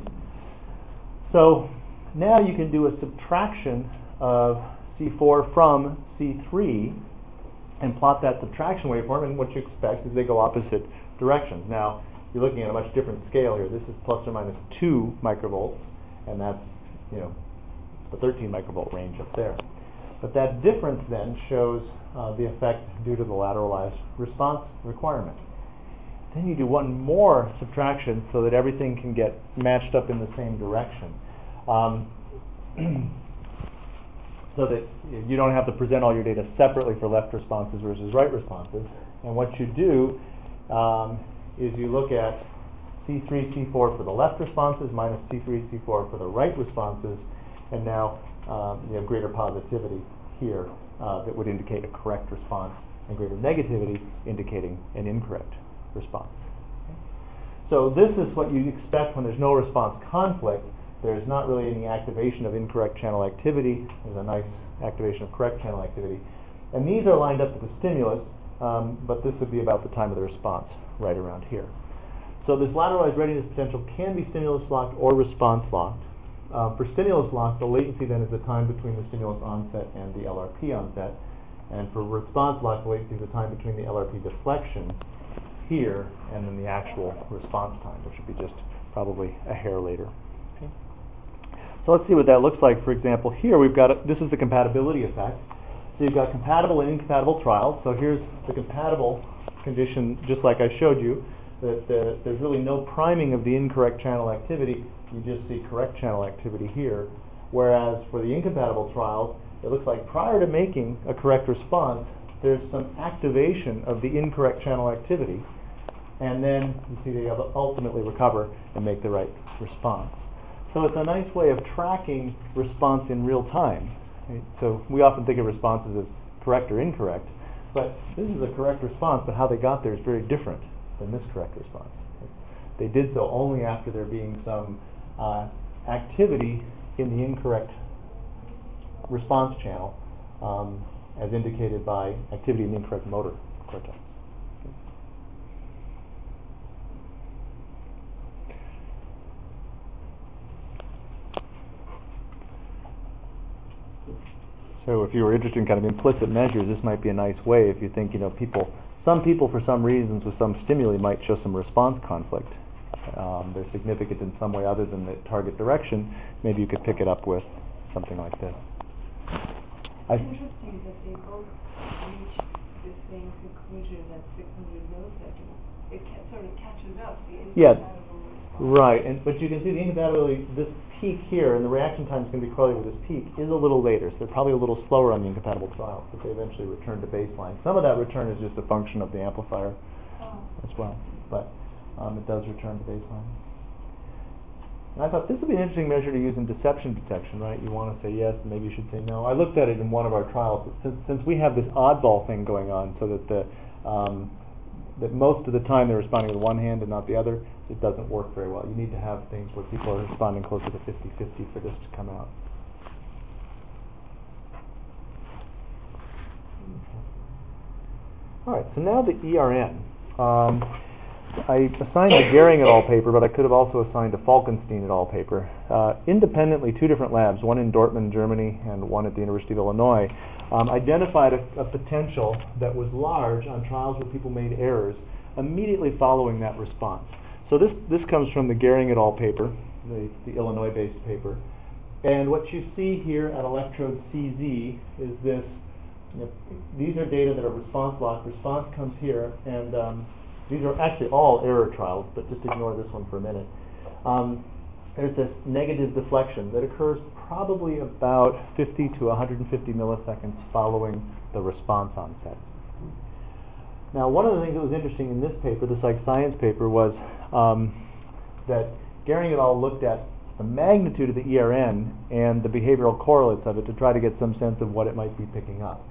So now you can do a subtraction of C four from C three and plot that subtraction waveform, and what you expect is they go opposite directions. Now, you're looking at a much different scale here. This is plus or minus two microvolts, and that's, you know, the thirteen microvolt range up there. But that difference then shows uh, the effect due to the lateralized response requirement. Then you do one more subtraction so that everything can get matched up in the same direction. Um, so that you don't have to present all your data separately for left responses versus right responses. And what you do um, is you look at C three, C four for the left responses minus C three, C four for the right responses, and now um, you have greater positivity here uh, that would indicate a correct response, and greater negativity indicating an incorrect response. Okay. So this is what you expect when there's no response conflict. There's not really any activation of incorrect channel activity. There's a nice activation of correct channel activity. And these are lined up with the stimulus, um, but this would be about the time of the response, right around here. So this lateralized readiness potential can be stimulus locked or response locked. Uh, for stimulus lock, the latency then is the time between the stimulus onset and the L R P onset. And for response lock, the latency is the time between the L R P deflection here and then the actual response time, which would be just probably a hair later. Okay. So let's see what that looks like. For example, here we've got, a, this is the compatibility effect. So you've got compatible and incompatible trials. So here's the compatible condition, just like I showed you, that uh, there's really no priming of the incorrect channel activity. You just see correct channel activity here. Whereas for the incompatible trials, it looks like prior to making a correct response, there's some activation of the incorrect channel activity. And then you see they ultimately recover and make the right response. So it's a nice way of tracking response in real time. Right? So we often think of responses as correct or incorrect, but this is a correct response, but how they got there is very different than this correct response. They did so only after there being some uh, activity in the incorrect response channel, um, as indicated by activity in the incorrect motor cortex. So if you were interested in kind of implicit measures, this might be a nice way if you think, you know, people, some people for some reasons with some stimuli might show some response conflict. Um, they're significant in some way other than the target direction. Maybe you could pick it up with something like this. It's interesting that they both reach the same conclusion at six hundred milliseconds. It ca- sort of catches up the yeah, incompatible response. Right, and but you can see the incompatibility, this peak here, and the reaction time is going to be correlated with this peak, is a little later, so they're probably a little slower on the incompatible trials, but they eventually return to baseline. Some of that return is just a function of the amplifier oh. as well, but um, it does return to baseline. And I thought this would be an interesting measure to use in deception detection, right? You want to say yes, and maybe you should say no. I looked at it in one of our trials. Since, since we have this oddball thing going on, so that the um, that most of the time they're responding with one hand and not the other, it doesn't work very well. You need to have things where people are responding closer to fifty-fifty for this to come out. All right, so now the E R N. Um, I assigned the Gehring et al. Paper, but I could have also assigned a Falkenstein et al. Paper. Uh, independently, two different labs, one in Dortmund, Germany, and one at the University of Illinois, um, identified a, a potential that was large on trials where people made errors immediately following that response. So this, this comes from the Gehring et al. Paper, the, the Illinois-based paper. And what you see here at electrode C Z is this. You know, these are data that are response locked. Response comes here, and um, these are actually all error trials, but just ignore this one for a minute. Um, there's this negative deflection that occurs probably about fifty to one hundred fifty milliseconds following the response onset. Now, one of the things that was interesting in this paper, the Psych Science paper, was um, that Gehring et al. Looked at the magnitude of the E R N and the behavioral correlates of it to try to get some sense of what it might be picking up.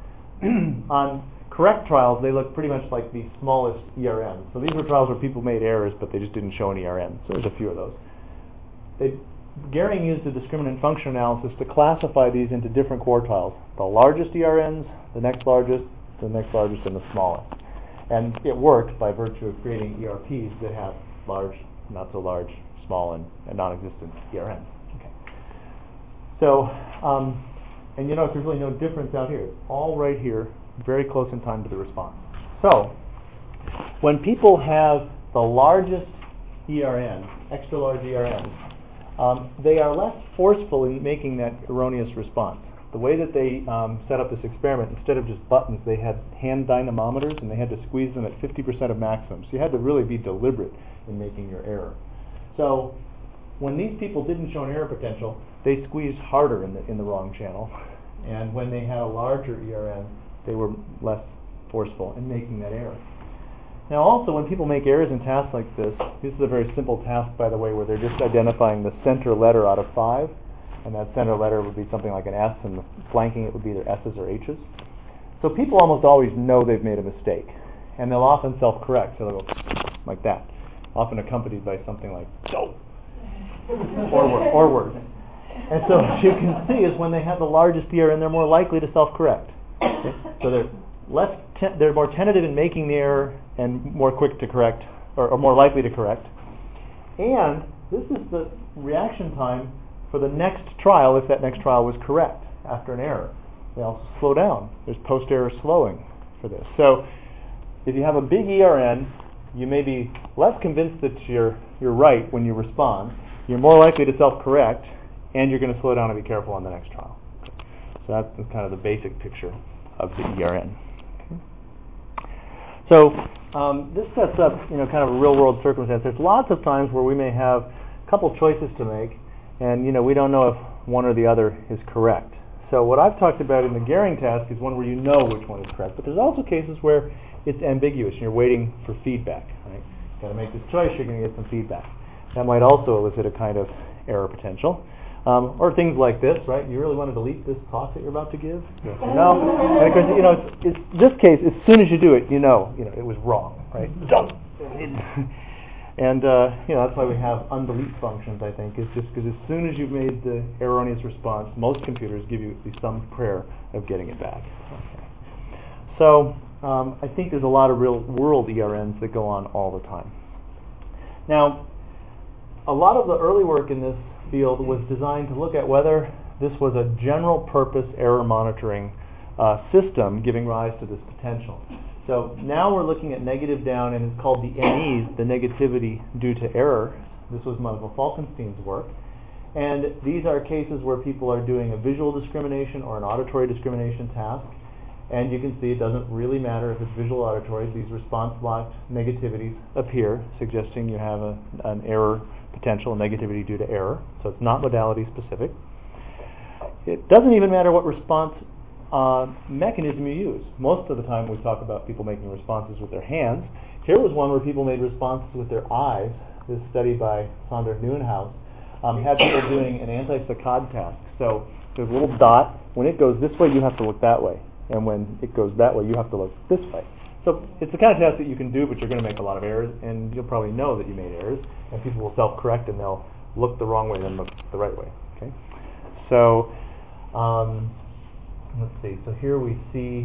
On correct trials, they look pretty much like the smallest E R N. So these were trials where people made errors, but they just didn't show an E R N. So there's a few of those. They, Gehring used a discriminant function analysis to classify these into different quartiles. The largest E R Ns, the next largest, the next largest, and the smallest. And it worked by virtue of creating E R Ps that have large, not so large, small, and, and non-existent E R Ns. Okay. So, um, and you notice there's really no difference out here. It's all right here, very close in time to the response. So, when people have the largest E R N, extra large E R Ns, um, they are less forceful in making that erroneous response. The way that they um, set up this experiment, instead of just buttons, they had hand dynamometers, and they had to squeeze them at fifty percent of maximum. So you had to really be deliberate in making your error. So when these people didn't show an error potential, they squeezed harder in the in the wrong channel. And when they had a larger E R N, they were less forceful in making that error. Now also, when people make errors in tasks like this, this is a very simple task, by the way, where they're just identifying the center letter out of five, and that center letter would be something like an S, and the flanking it would be either S's or H's. So people almost always know they've made a mistake, and they'll often self-correct, so they'll go like that, often accompanied by something like "so" or, wor- or words. And so what you can see is when they have the largest E R N, they're more likely to self-correct. Okay? So they're less, te- they're more tentative in making the error and more quick to correct, or, or more likely to correct. And this is the reaction time for the next trial, if that next trial was correct after an error. They'll slow down. There's post-error slowing for this. So if you have a big E R N, you may be less convinced that you're you're right when you respond. You're more likely to self-correct, and you're going to slow down and be careful on the next trial. So that's kind of the basic picture of the E R N. Okay. So um, this sets up, you know, kind of a real-world circumstance. There's lots of times where we may have a couple choices to make, and you know we don't know if one or the other is correct. So what I've talked about in the Gehring task is one where you know which one is correct, but there's also cases where it's ambiguous and you're waiting for feedback. Right? You've got to make this choice, you're going to get some feedback. That might also elicit a kind of error potential. Um, or things like this, right? You really want to delete this talk that you're about to give? Yes. No. And of course, you know, it's, it's this case. As soon as you do it, you know, you know, it was wrong, right? Don't. And uh, you know, that's why we have undelete functions. I think is just because as soon as you've made the erroneous response, most computers give you at least some prayer of getting it back. Okay. So um, I think there's a lot of real-world E R Ns that go on all the time. Now, a lot of the early work in this field was designed to look at whether this was a general purpose error monitoring uh, system giving rise to this potential. So now we're looking at negative down, and it's called the N Es, the negativity due to error. This was Michael Falkenstein's work. And these are cases where people are doing a visual discrimination or an auditory discrimination task. And you can see it doesn't really matter if it's visual or auditory. These response-locked negativities appear, suggesting you have a, an error potential, negativity due to error. So it's not modality specific. It doesn't even matter what response uh, mechanism you use. Most of the time we talk about people making responses with their hands. Here was one where people made responses with their eyes. This study by Sander Nieuwenhuis um, had people doing an anti-saccade task. So there's a little dot. When it goes this way, you have to look that way. And when it goes that way, you have to look this way. So it's the kind of test that you can do, but you're going to make a lot of errors, and you'll probably know that you made errors, and people will self-correct, and they'll look the wrong way and then look the right way. Okay. So um, let's see. So here we see.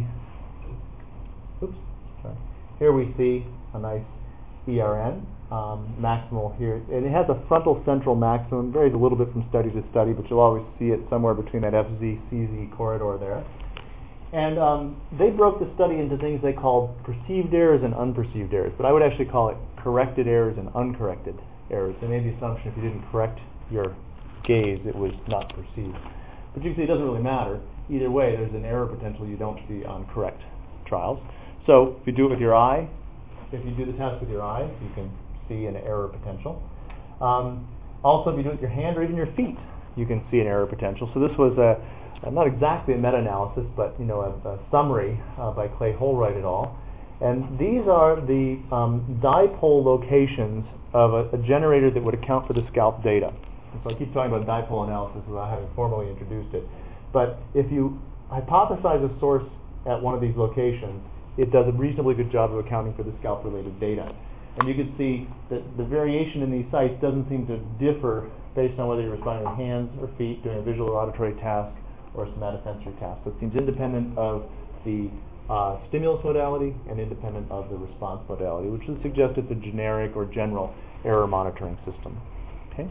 Oops. Sorry. Here we see a nice E R N um, maximal here, and it has a frontal central maximum. Varies a little bit from study to study, but you'll always see it somewhere between that F Z C Z corridor there. And um, they broke the study into things they called perceived errors and unperceived errors, but I would actually call it corrected errors and uncorrected errors. They made the assumption if you didn't correct your gaze, it was not perceived. But you can see it doesn't really matter. Either way, there's an error potential you don't see on correct trials. So if you do it with your eye, if you do the test with your eyes, you can see an error potential. Um, also, if you do it with your hand or even your feet, you can see an error potential. So this was a Uh, not exactly a meta-analysis, but you know, a, a summary uh, by Clay Holroyd et al. And these are the um, dipole locations of a, a generator that would account for the scalp data. And so I keep talking about dipole analysis without having formally introduced it. But if you hypothesize a source at one of these locations, it does a reasonably good job of accounting for the scalp-related data. And you can see that the variation in these sites doesn't seem to differ based on whether you're responding with hands or feet, doing a visual or auditory task, or a somatosensory task. So it seems independent of the uh, stimulus modality and independent of the response modality, which would suggest it's a generic or general error monitoring system. Okay.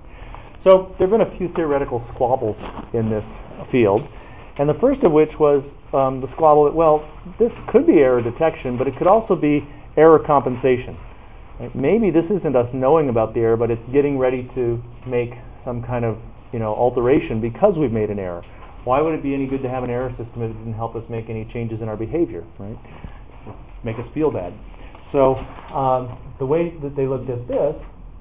So there have been a few theoretical squabbles in this field, and the first of which was um, the squabble that, well, this could be error detection, but it could also be error compensation. Right? Maybe this isn't us knowing about the error, but it's getting ready to make some kind of, you know, alteration because we've made an error. Why would it be any good to have an error system if it didn't help us make any changes in our behavior, right? Make us feel bad. So um, the way that they looked at this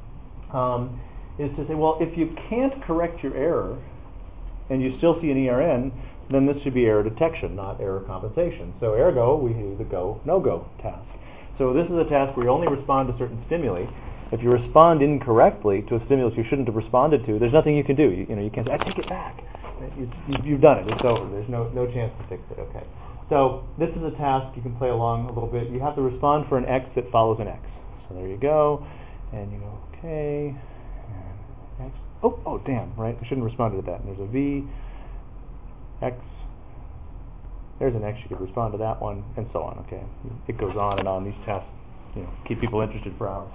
um, is to say, well, if you can't correct your error and you still see an E R N, then this should be error detection, not error compensation. So ergo, we do the go, no-go task. So this is a task where you only respond to certain stimuli. If you respond incorrectly to a stimulus you shouldn't have responded to, there's nothing you can do. You, you know, you can't say, I take it back. It's, you've done it. It's over. There's no no chance to fix it. Okay. So this is a task you can play along a little bit. You have to respond for an X that follows an X. So there you go, and you go okay. And X. Oh oh damn! Right. I shouldn't have responded to that. And there's a V. X. There's an X. You could respond to that one, and so on. Okay. It goes on and on. These tests, you know, keep people interested for hours.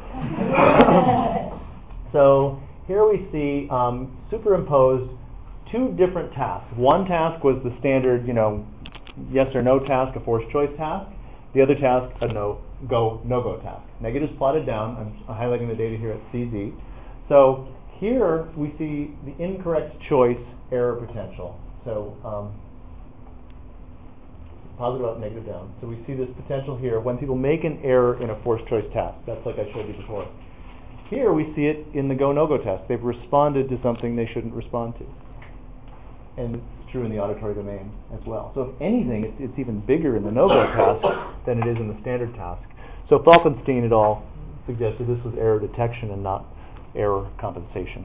So here we see um, superimposed two different tasks. One task was the standard, you know, yes or no task, a forced choice task. The other task, a no go no go task. Negatives plotted down. I'm highlighting the data here at C Z. So here we see the incorrect choice error potential. So um, positive up, negative down. So we see this potential here when people make an error in a forced choice task. That's like I showed you before. Here we see it in the go no go task. They've responded to something they shouldn't respond to. And it's true in the auditory domain as well. So if anything, it's, it's even bigger in the no-go task than it is in the standard task. So Falkenstein et al. Suggested this was error detection and not error compensation.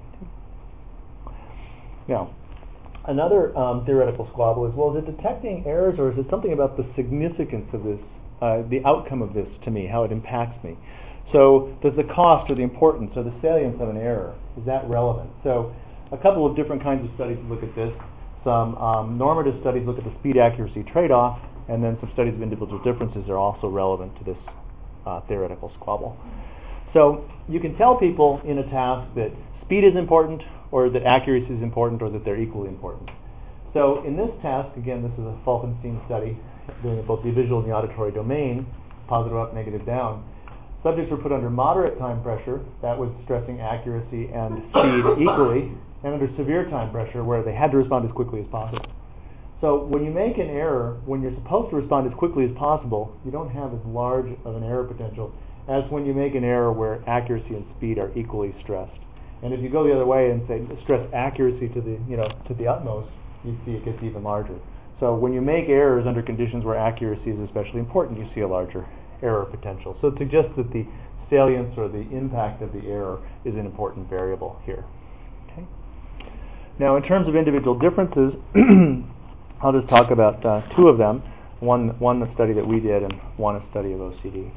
Now, another um, theoretical squabble is, well, is it detecting errors, or is it something about the significance of this, uh, the outcome of this to me, how it impacts me? So does the cost or the importance or the salience of an error, is that relevant? So a couple of different kinds of studies look at this. Some um, normative studies look at the speed-accuracy trade-off, and then some studies of individual differences are also relevant to this uh, theoretical squabble. So you can tell people in a task that speed is important, or that accuracy is important, or that they're equally important. So in this task, again, this is a Falkenstein study, doing both the visual and the auditory domain, positive up, negative down. Subjects were put under moderate time pressure, that was stressing accuracy and speed equally, and under severe time pressure, where they had to respond as quickly as possible. So when you make an error, when you're supposed to respond as quickly as possible, you don't have as large of an error potential as when you make an error where accuracy and speed are equally stressed. And if you go the other way and say stress accuracy to the you know to the utmost, you see it gets even larger. So when you make errors under conditions where accuracy is especially important, you see a larger error potential. So it suggests that the salience or the impact of the error is an important variable here. Okay. Now, in terms of individual differences, I'll just talk about uh, two of them. One, one a study that we did, and one a study of O C D.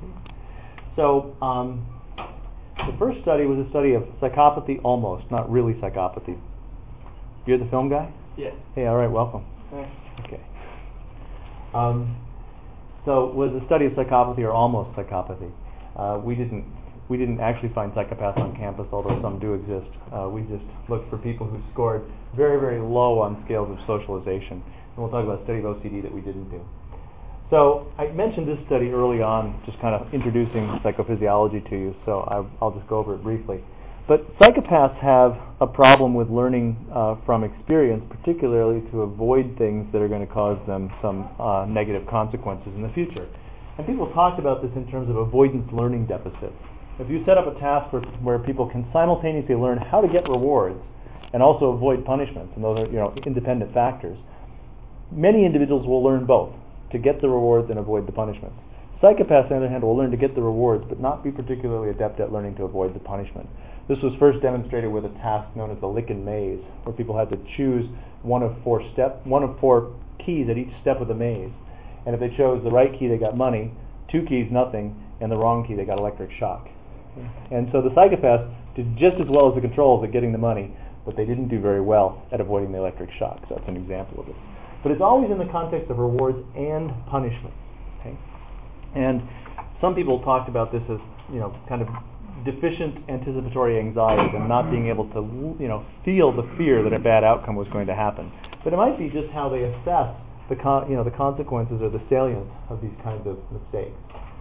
So, um, the first study was a study of psychopathy almost, not really psychopathy. You're the film guy? Yes. Hey, all right, welcome. Thanks. Okay. Um, so, it was a study of psychopathy or almost psychopathy. Uh, we didn't we didn't actually find psychopaths on campus, although some do exist. Uh, we just looked for people who scored very, very low on scales of socialization. And we'll talk about a study of O C D that we didn't do. So I mentioned this study early on, just kind of introducing psychophysiology to you, so I, I'll just go over it briefly. But psychopaths have a problem with learning uh, from experience, particularly to avoid things that are going to cause them some uh, negative consequences in the future. And people talked about this in terms of avoidance learning deficit. If you set up a task where, where people can simultaneously learn how to get rewards and also avoid punishments, and those are, you know, independent factors, many individuals will learn both, to get the rewards and avoid the punishments. Psychopaths, on the other hand, will learn to get the rewards but not be particularly adept at learning to avoid the punishment. This was first demonstrated with a task known as the Licken maze, where people had to choose one of four step, one of four keys at each step of the maze. And if they chose the right key, they got money, two keys, nothing, and the wrong key, they got electric shock. And so the psychopaths did just as well as the controls at getting the money, but they didn't do very well at avoiding the electric shock. So that's an example of it. But it's always in the context of rewards and punishment. Okay? And some people talked about this as, you know, kind of deficient anticipatory anxiety and not being able to, you know, feel the fear that a bad outcome was going to happen. But it might be just how they assess the con- you know, the consequences or the salience of these kinds of mistakes.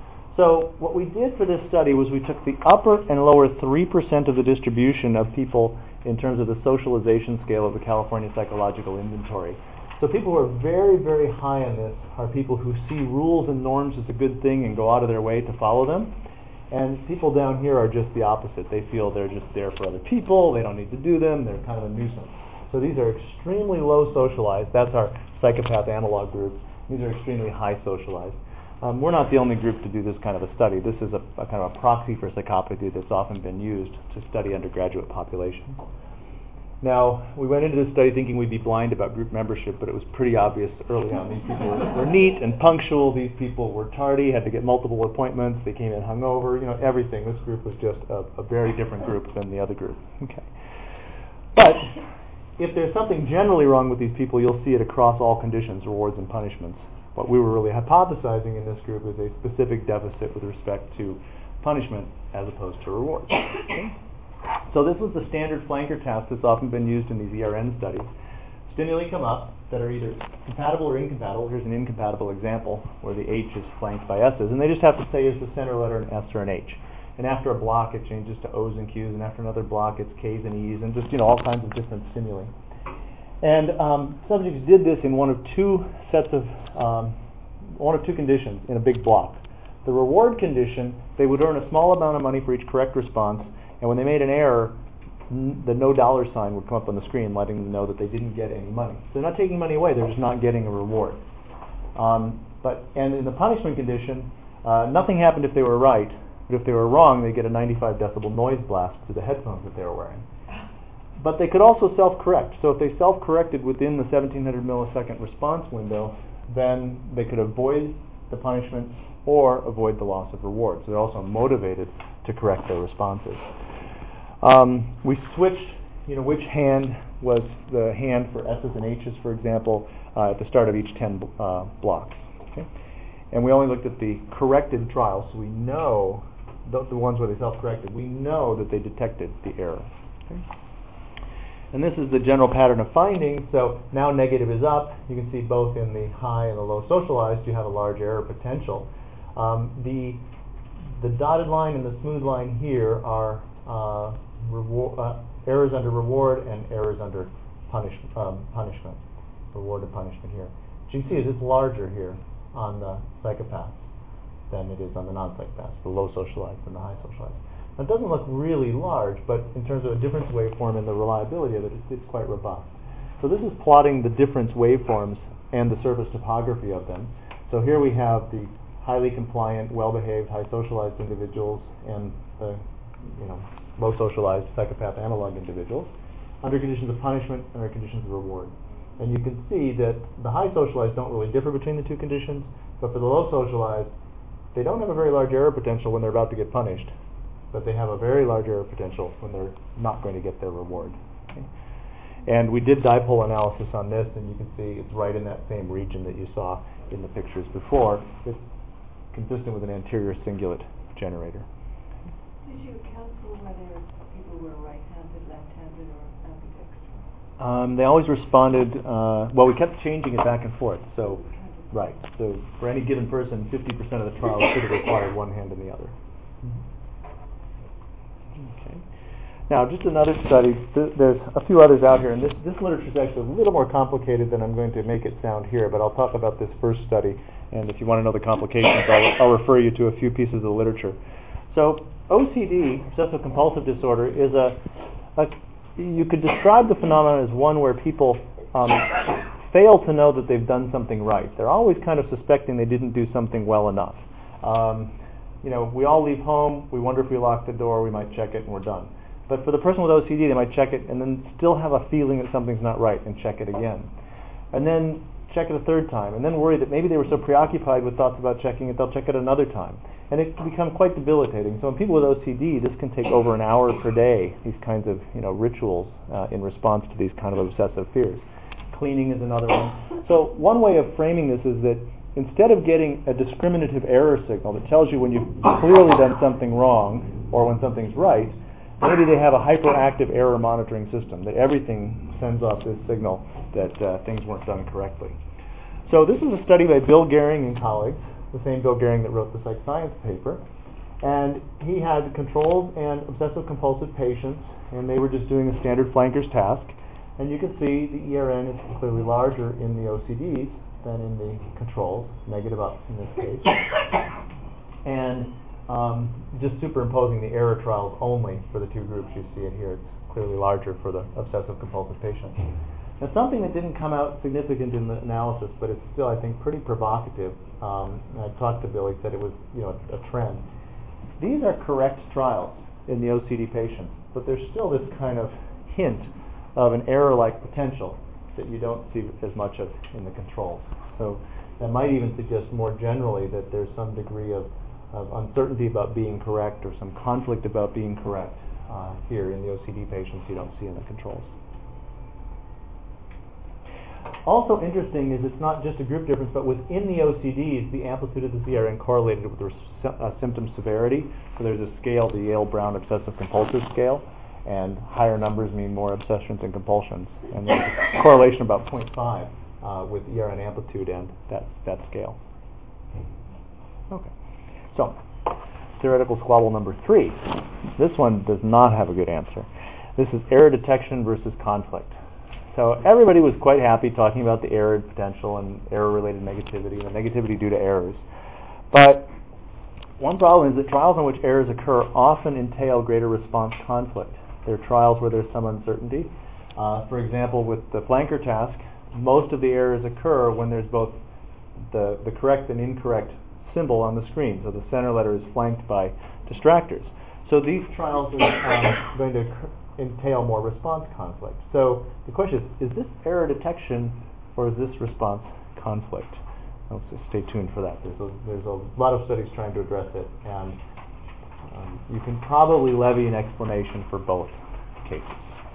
So what we did for this study was we took the upper and lower three percent of the distribution of people in terms of the socialization scale of the California Psychological Inventory. So people who are very, very high on this are people who see rules and norms as a good thing and go out of their way to follow them. And people down here are just the opposite. They feel they're just there for other people, they don't need to do them, they're kind of a nuisance. So these are extremely low socialized. That's our psychopath analog group. These are extremely high socialized. Um, we're not the only group to do this kind of a study. This is a, a kind of a proxy for psychopathy that's often been used to study undergraduate populations. Now, we went into this study thinking we'd be blind about group membership, but it was pretty obvious early on. These people were, were neat and punctual. These people were tardy, had to get multiple appointments. They came in hungover, you know, everything. This group was just a, a very different group than the other group. Okay. But if there's something generally wrong with these people, you'll see it across all conditions, rewards and punishments. What we were really hypothesizing in this group is a specific deficit with respect to punishment as opposed to rewards. Okay? So this was the standard flanker task that's often been used in these E R N studies. Stimuli come up that are either compatible or incompatible. Here's an incompatible example where the H is flanked by S's, and they just have to say is the center letter an S or an H. And after a block it changes to O's and Q's, and after another block it's K's and E's, and just, you know, all kinds of different stimuli. And um, subjects did this in one of two sets of, um, one of two conditions in a big block. The reward condition, they would earn a small amount of money for each correct response, and when they made an error, n- the no dollar sign would come up on the screen letting them know that they didn't get any money. So they're not taking money away, they're just not getting a reward. Um, but and in the punishment condition, uh, nothing happened if they were right, but if they were wrong, they get a ninety-five decibel noise blast through the headphones that they were wearing. But they could also self-correct. So if they self-corrected within the seventeen hundred millisecond response window, then they could avoid the punishment or avoid the loss of reward. So they're also motivated to correct their responses. Um, we switched, you know, which hand was the hand for S's and H's, for example, uh, at the start of each ten uh, blocks. Okay? And we only looked at the corrected trials, so we know, the, the ones where they self-corrected, we know that they detected the error. Okay? And this is the general pattern of findings. So now negative is up. You can see both in the high and the low socialized, you have a large error potential. Um, the the dotted line and the smooth line here are uh, reward, uh, errors under reward and errors under punish, um, punishment. Reward and punishment here. What you can see is it's larger here on the psychopaths than it is on the non-psychopaths, the low socialized and the high socialized. It doesn't look really large, but in terms of a difference waveform and the reliability of it, it's, it's quite robust. So this is plotting the difference waveforms and the surface topography of them. So here we have the highly compliant, well-behaved, high socialized individuals and the you know, low socialized psychopath analog individuals, under conditions of punishment and under conditions of reward. And you can see that the high socialized don't really differ between the two conditions, but for the low socialized, they don't have a very large error potential when they're about to get punished, but they have a very large error potential when they're not going to get their reward. Okay? And we did dipole analysis on this, and you can see it's right in that same region that you saw in the pictures before. It's consistent with an anterior cingulate generator. Did you account for whether people were right-handed, left-handed, or ambidextrous? Um, they always responded, uh, well, we kept changing it back and forth. So, right. So for any given person, fifty percent of the trial should have required one hand and the other. Okay. Now, just another study. Th- there's a few others out here, and this, this literature is actually a little more complicated than I'm going to make it sound here, but I'll talk about this first study, and if you want to know the complications, I'll, I'll refer you to a few pieces of literature. So, O C D, obsessive-compulsive disorder, is a, a, you could describe the phenomenon as one where people um, fail to know that they've done something right. They're always kind of suspecting they didn't do something well enough. Um, you know, we all leave home, we wonder if we locked the door, we might check it, and we're done. But for the person with O C D, they might check it and then still have a feeling that something's not right and check it again. And then check it a third time, and then worry that maybe they were so preoccupied with thoughts about checking it, they'll check it another time. And it can become quite debilitating. So in people with O C D, this can take over an hour per day, these kinds of you know rituals uh, in response to these kind of obsessive fears. Cleaning is another one. So one way of framing this is that instead of getting a discriminative error signal that tells you when you've clearly done something wrong or when something's right, maybe they have a hyperactive error monitoring system, that everything sends off this signal that uh, things weren't done correctly. So this is a study by Bill Gehring and colleagues, the same Bill Gehring that wrote the Psych Science paper. And he had controlled and obsessive-compulsive patients, and they were just doing a standard flanker's task. And you can see the E R N is clearly larger in the O C Ds than in the controls, negative up in this case. And um, just superimposing the error trials only for the two groups, you see it here. It's clearly larger for the obsessive-compulsive patients. Now, something that didn't come out significant in the analysis, but it's still, I think, pretty provocative. Um, and I talked to Bill. He said it was, you know, a, a trend. These are correct trials in the O C D patients, but there's still this kind of hint of an error-like potential that you don't see as much of in the controls. So that might even suggest more generally that there's some degree of, of uncertainty about being correct or some conflict about being correct uh, here in the O C D patients you don't see in the controls. Also interesting is it's not just a group difference, but within the O C Ds, the amplitude of the Z R N correlated with the uh, symptom severity. So there's a scale, the Yale-Brown obsessive-compulsive scale, and higher numbers mean more obsessions and compulsions. And there's a correlation about zero point five uh, with E R N amplitude and that, that scale. Okay. So, theoretical squabble number three. This one does not have a good answer. This is error detection versus conflict. So everybody was quite happy talking about the error potential and error-related negativity and the negativity due to errors. But one problem is that trials in which errors occur often entail greater response conflict. There are trials where there's some uncertainty. Uh, for example, with the flanker task, most of the errors occur when there's both the, the correct and incorrect symbol on the screen. So the center letter is flanked by distractors. So these trials are um, going to occur entail more response conflict. So the question is, is this error detection or is this response conflict? I'll just stay tuned for that. There's a, there's a lot of studies trying to address it, and um, you can probably levy an explanation for both cases.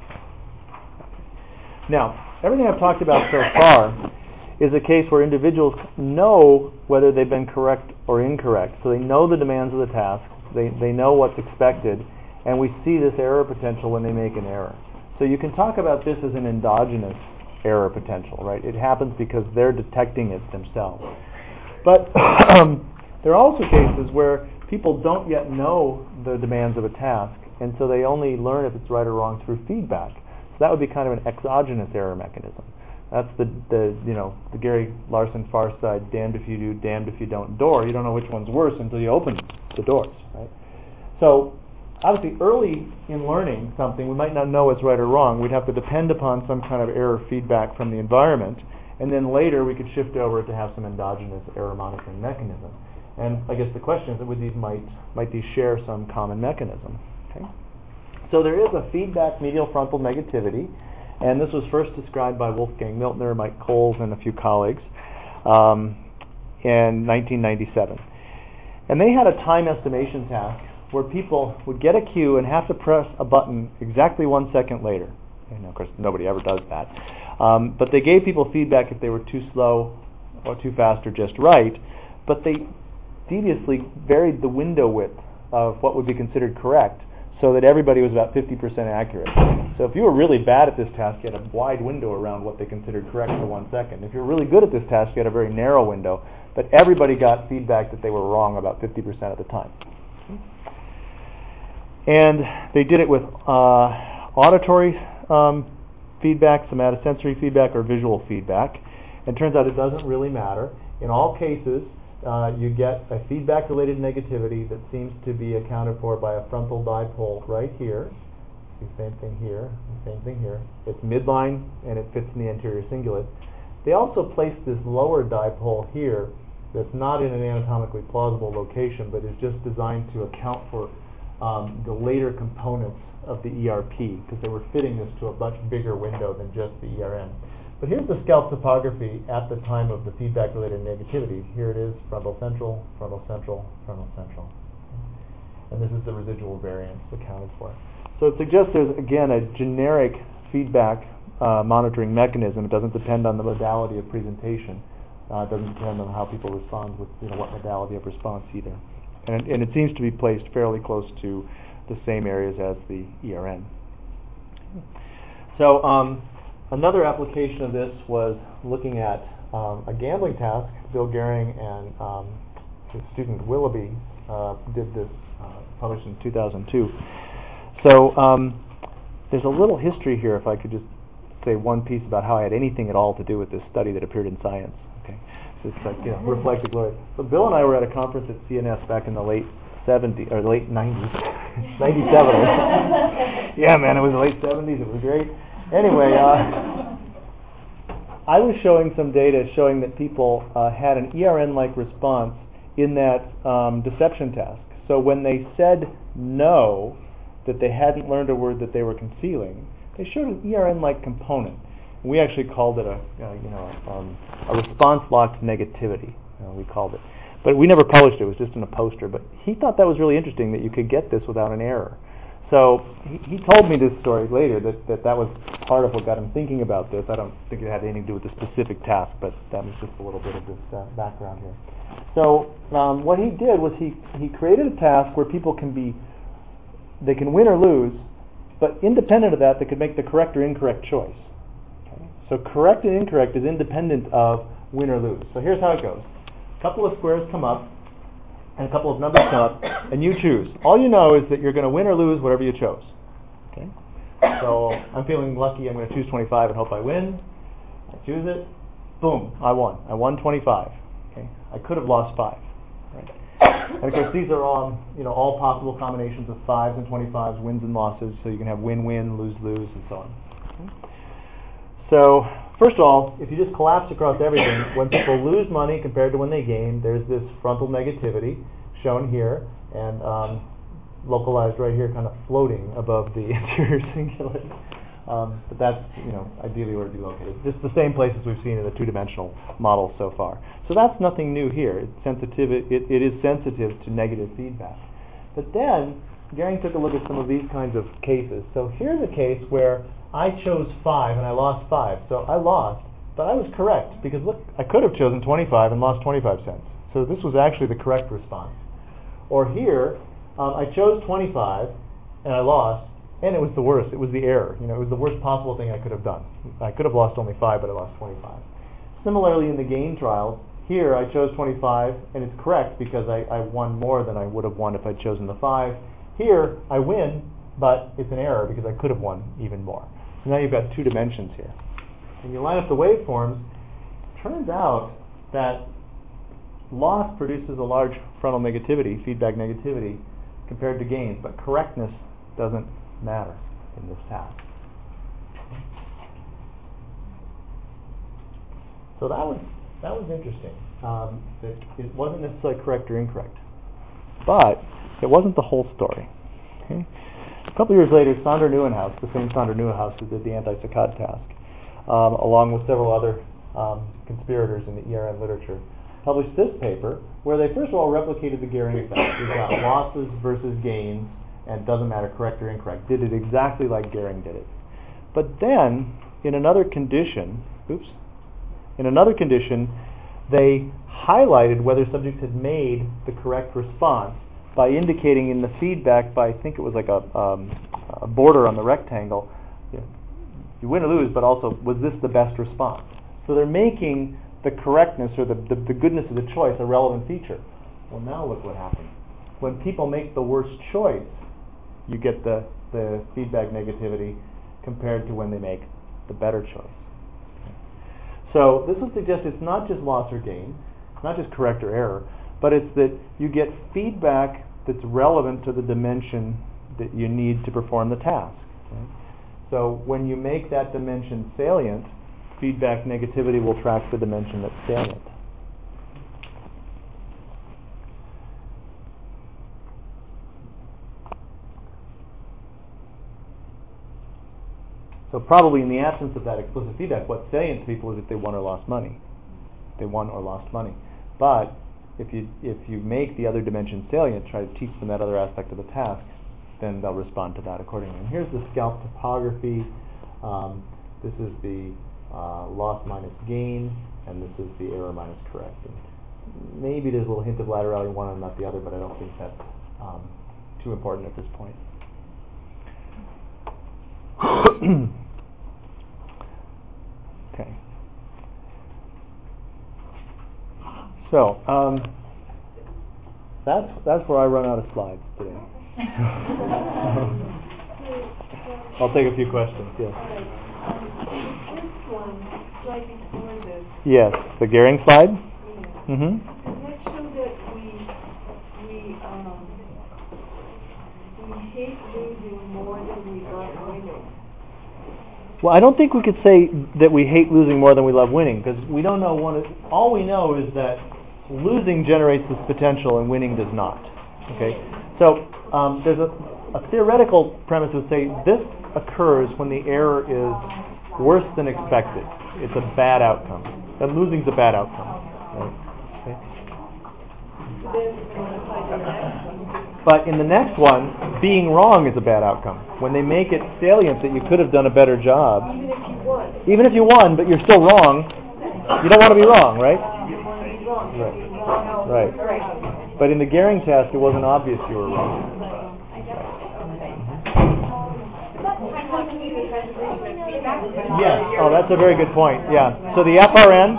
Now, everything I've talked about so far is a case where individuals know whether they've been correct or incorrect. So they know the demands of the task, they, they know what's expected, and we see this error potential when they make an error. So you can talk about this as an endogenous error potential, right? It happens because they're detecting it themselves. But um, there are also cases where people don't yet know the demands of a task, and so they only learn if it's right or wrong through feedback. So that would be kind of an exogenous error mechanism. That's the, the you know the Gary Larson Far Side, damned if you do, damned if you don't door. You don't know which one's worse until you open the doors, right? So obviously, early in learning something, we might not know what's right or wrong. We'd have to depend upon some kind of error feedback from the environment, and then later we could shift over to have some endogenous error monitoring mechanism. And I guess the question is, would these might might these share some common mechanism? Okay. So there is a feedback medial frontal negativity, and this was first described by Wolfgang Miltner, Mike Coles, and a few colleagues um, in nineteen ninety-seven. And they had a time estimation task where people would get a cue and have to press a button exactly one second later. And of course, nobody ever does that. Um, but they gave people feedback if they were too slow or too fast or just right, but they deviously varied the window width of what would be considered correct so that everybody was about fifty percent accurate. So if you were really bad at this task, you had a wide window around what they considered correct for one second. If you were really good at this task, you had a very narrow window, but everybody got feedback that they were wrong about fifty percent of the time. And they did it with uh, auditory um, feedback, somatosensory feedback, or visual feedback. And it turns out it doesn't really matter. In all cases, uh, you get a feedback-related negativity that seems to be accounted for by a frontal dipole right here. The same thing here, the same thing here. It's midline, and it fits in the anterior cingulate. They also placed this lower dipole here that's not in an anatomically plausible location, but is just designed to account for um, the later components of the E R P, because they were fitting this to a much bigger window than just the E R N. But here's the scalp topography at the time of the feedback-related negativity. Here it is, frontal central, frontal central, frontal central. And this is the residual variance accounted for. So it suggests there's, again, a generic feedback uh, monitoring mechanism. It doesn't depend on the modality of presentation. Uh, it doesn't depend on how people respond with, you know, what modality of response either. And, and it seems to be placed fairly close to the same areas as the E R N. So um, another application of this was looking at um, a gambling task. Bill Gehring and um, his student Willoughby uh, did this, uh, published in two thousand two. So um, there's a little history here, if I could just say one piece about how I had anything at all to do with this study that appeared in Science. Okay, so it's like, you know, reflective glory. So Bill and I were at a conference at C N S back in the late seventies or late nineties, ninety-seven. Yeah, man, it was the late seventies. It was great. Anyway, uh, I was showing some data showing that people uh, had an E R N-like response in that um, deception task. So when they said no, that they hadn't learned a word that they were concealing, they showed an E R N-like component. We actually called it a, uh, you know, um, a response-locked negativity. Uh, we called it, but we never published it. It was just in a poster. But he thought that was really interesting that you could get this without an error. So he, he told me this story later that, that that was part of what got him thinking about this. I don't think it had anything to do with the specific task, but that was just a little bit of this uh, background here. So um, what he did was he he created a task where people can be they can win or lose, but independent of that, they could make the correct or incorrect choice. Okay? So correct and incorrect is independent of win or lose. So here's how it goes. A couple of squares come up, and a couple of numbers come up, and you choose. All you know is that you're going to win or lose whatever you chose. Okay? So I'm feeling lucky. I'm going to choose twenty-five and hope I win. I choose it. Boom, I won. I won twenty-five. Okay? I could have lost five. Right? And of course, these are all, you know, all possible combinations of fives and twenty-fives, wins and losses. So you can have win-win, lose-lose, and so on. Okay? So first of all, if you just collapse across everything, when people lose money compared to when they gain, there's this frontal negativity shown here and um, localized right here, kind of floating above the anterior cingulate. Um, but that's, you know, ideally where it would be located. Just the same places we've seen in the two-dimensional model so far. So that's nothing new here. It's sensitive. It, it, it is sensitive to negative feedback. But then Gehring took a look at some of these kinds of cases. So here's a case where I chose five and I lost five. So I lost, but I was correct because look, I could have chosen twenty-five and lost twenty-five cents. So this was actually the correct response. Or here, um, I chose twenty-five and I lost, and it was the worst. It was the error. You know, it was the worst possible thing I could have done. I could have lost only five, but I lost twenty-five. Similarly, in the gain trial, here I chose twenty-five, and it's correct because I, I won more than I would have won if I'd chosen the five. Here, I win, but it's an error because I could have won even more. So now you've got two dimensions here. And you line up the waveforms, it turns out that loss produces a large frontal negativity, feedback negativity, compared to gains, but correctness doesn't matter in this task. So that was That was interesting. Um, that it wasn't necessarily correct or incorrect. But it wasn't the whole story. Okay? A couple years later, Sander Nieuwenhuis, the same Sander Nieuwenhuis who did the anti-saccade task, um, along with several other um, conspirators in the E R N literature, published this paper where they first of all replicated the Gehring effect. We've got losses versus gains, and it doesn't matter correct or incorrect. Did it exactly like Gehring did it. But then, in another condition, oops, in another condition, they highlighted whether subjects had made the correct response by indicating in the feedback by, I think it was like a, um, a border on the rectangle, you know, you win or lose, but also, was this the best response? So they're making the correctness or the, the, the goodness of the choice a relevant feature. Well, now look what happens. When people make the worst choice, you get the, the feedback negativity compared to when they make the better choice. So this would suggest it's not just loss or gain, it's not just correct or error, but it's that you get feedback that's relevant to the dimension that you need to perform the task. Okay? So when you make that dimension salient, feedback negativity will track the dimension that's salient. So probably in the absence of that explicit feedback, what's salient to people is if they won or lost money. They won or lost money. But if you if you make the other dimension salient, try to teach them that other aspect of the task, then they'll respond to that accordingly. And here's the scalp topography. Um, this is the uh, loss minus gain, and this is the error minus correct. And maybe there's a little hint of laterality in one and not the other, but I don't think that's um, too important at this point. Okay. So um, that's that's where I run out of slides today. I'll take a few questions. Yes. This one, slide before this. Yes, the Gehring slide. Yeah. Mm-hmm. Does that show that we we um we hate losing more than we love winning? Well, I don't think we could say that we hate losing more than we love winning, because we don't know one. All we know is that losing generates this potential and winning does not. Okay, so um, there's a, a theoretical premise that would say this occurs when the error is worse than expected. It's a bad outcome. And losing's a bad outcome. Right? Okay. But in the next one, being wrong is a bad outcome. When they make it salient that you could have done a better job, Even if you won. even if you won, but you're still wrong, you don't want to be wrong, right? You want to be wrong. Right. Right. But in the Gehring test, it wasn't obvious you were wrong. Yes. Oh, that's a very good point. Yeah. So the F R N,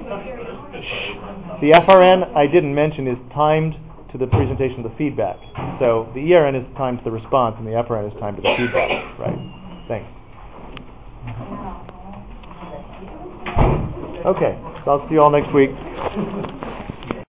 the F R N I didn't mention is timed to the presentation of the feedback. So the E R N is timed to the response, and the F R N is timed to the feedback. Right. Thanks. Okay. So I'll see you all next week.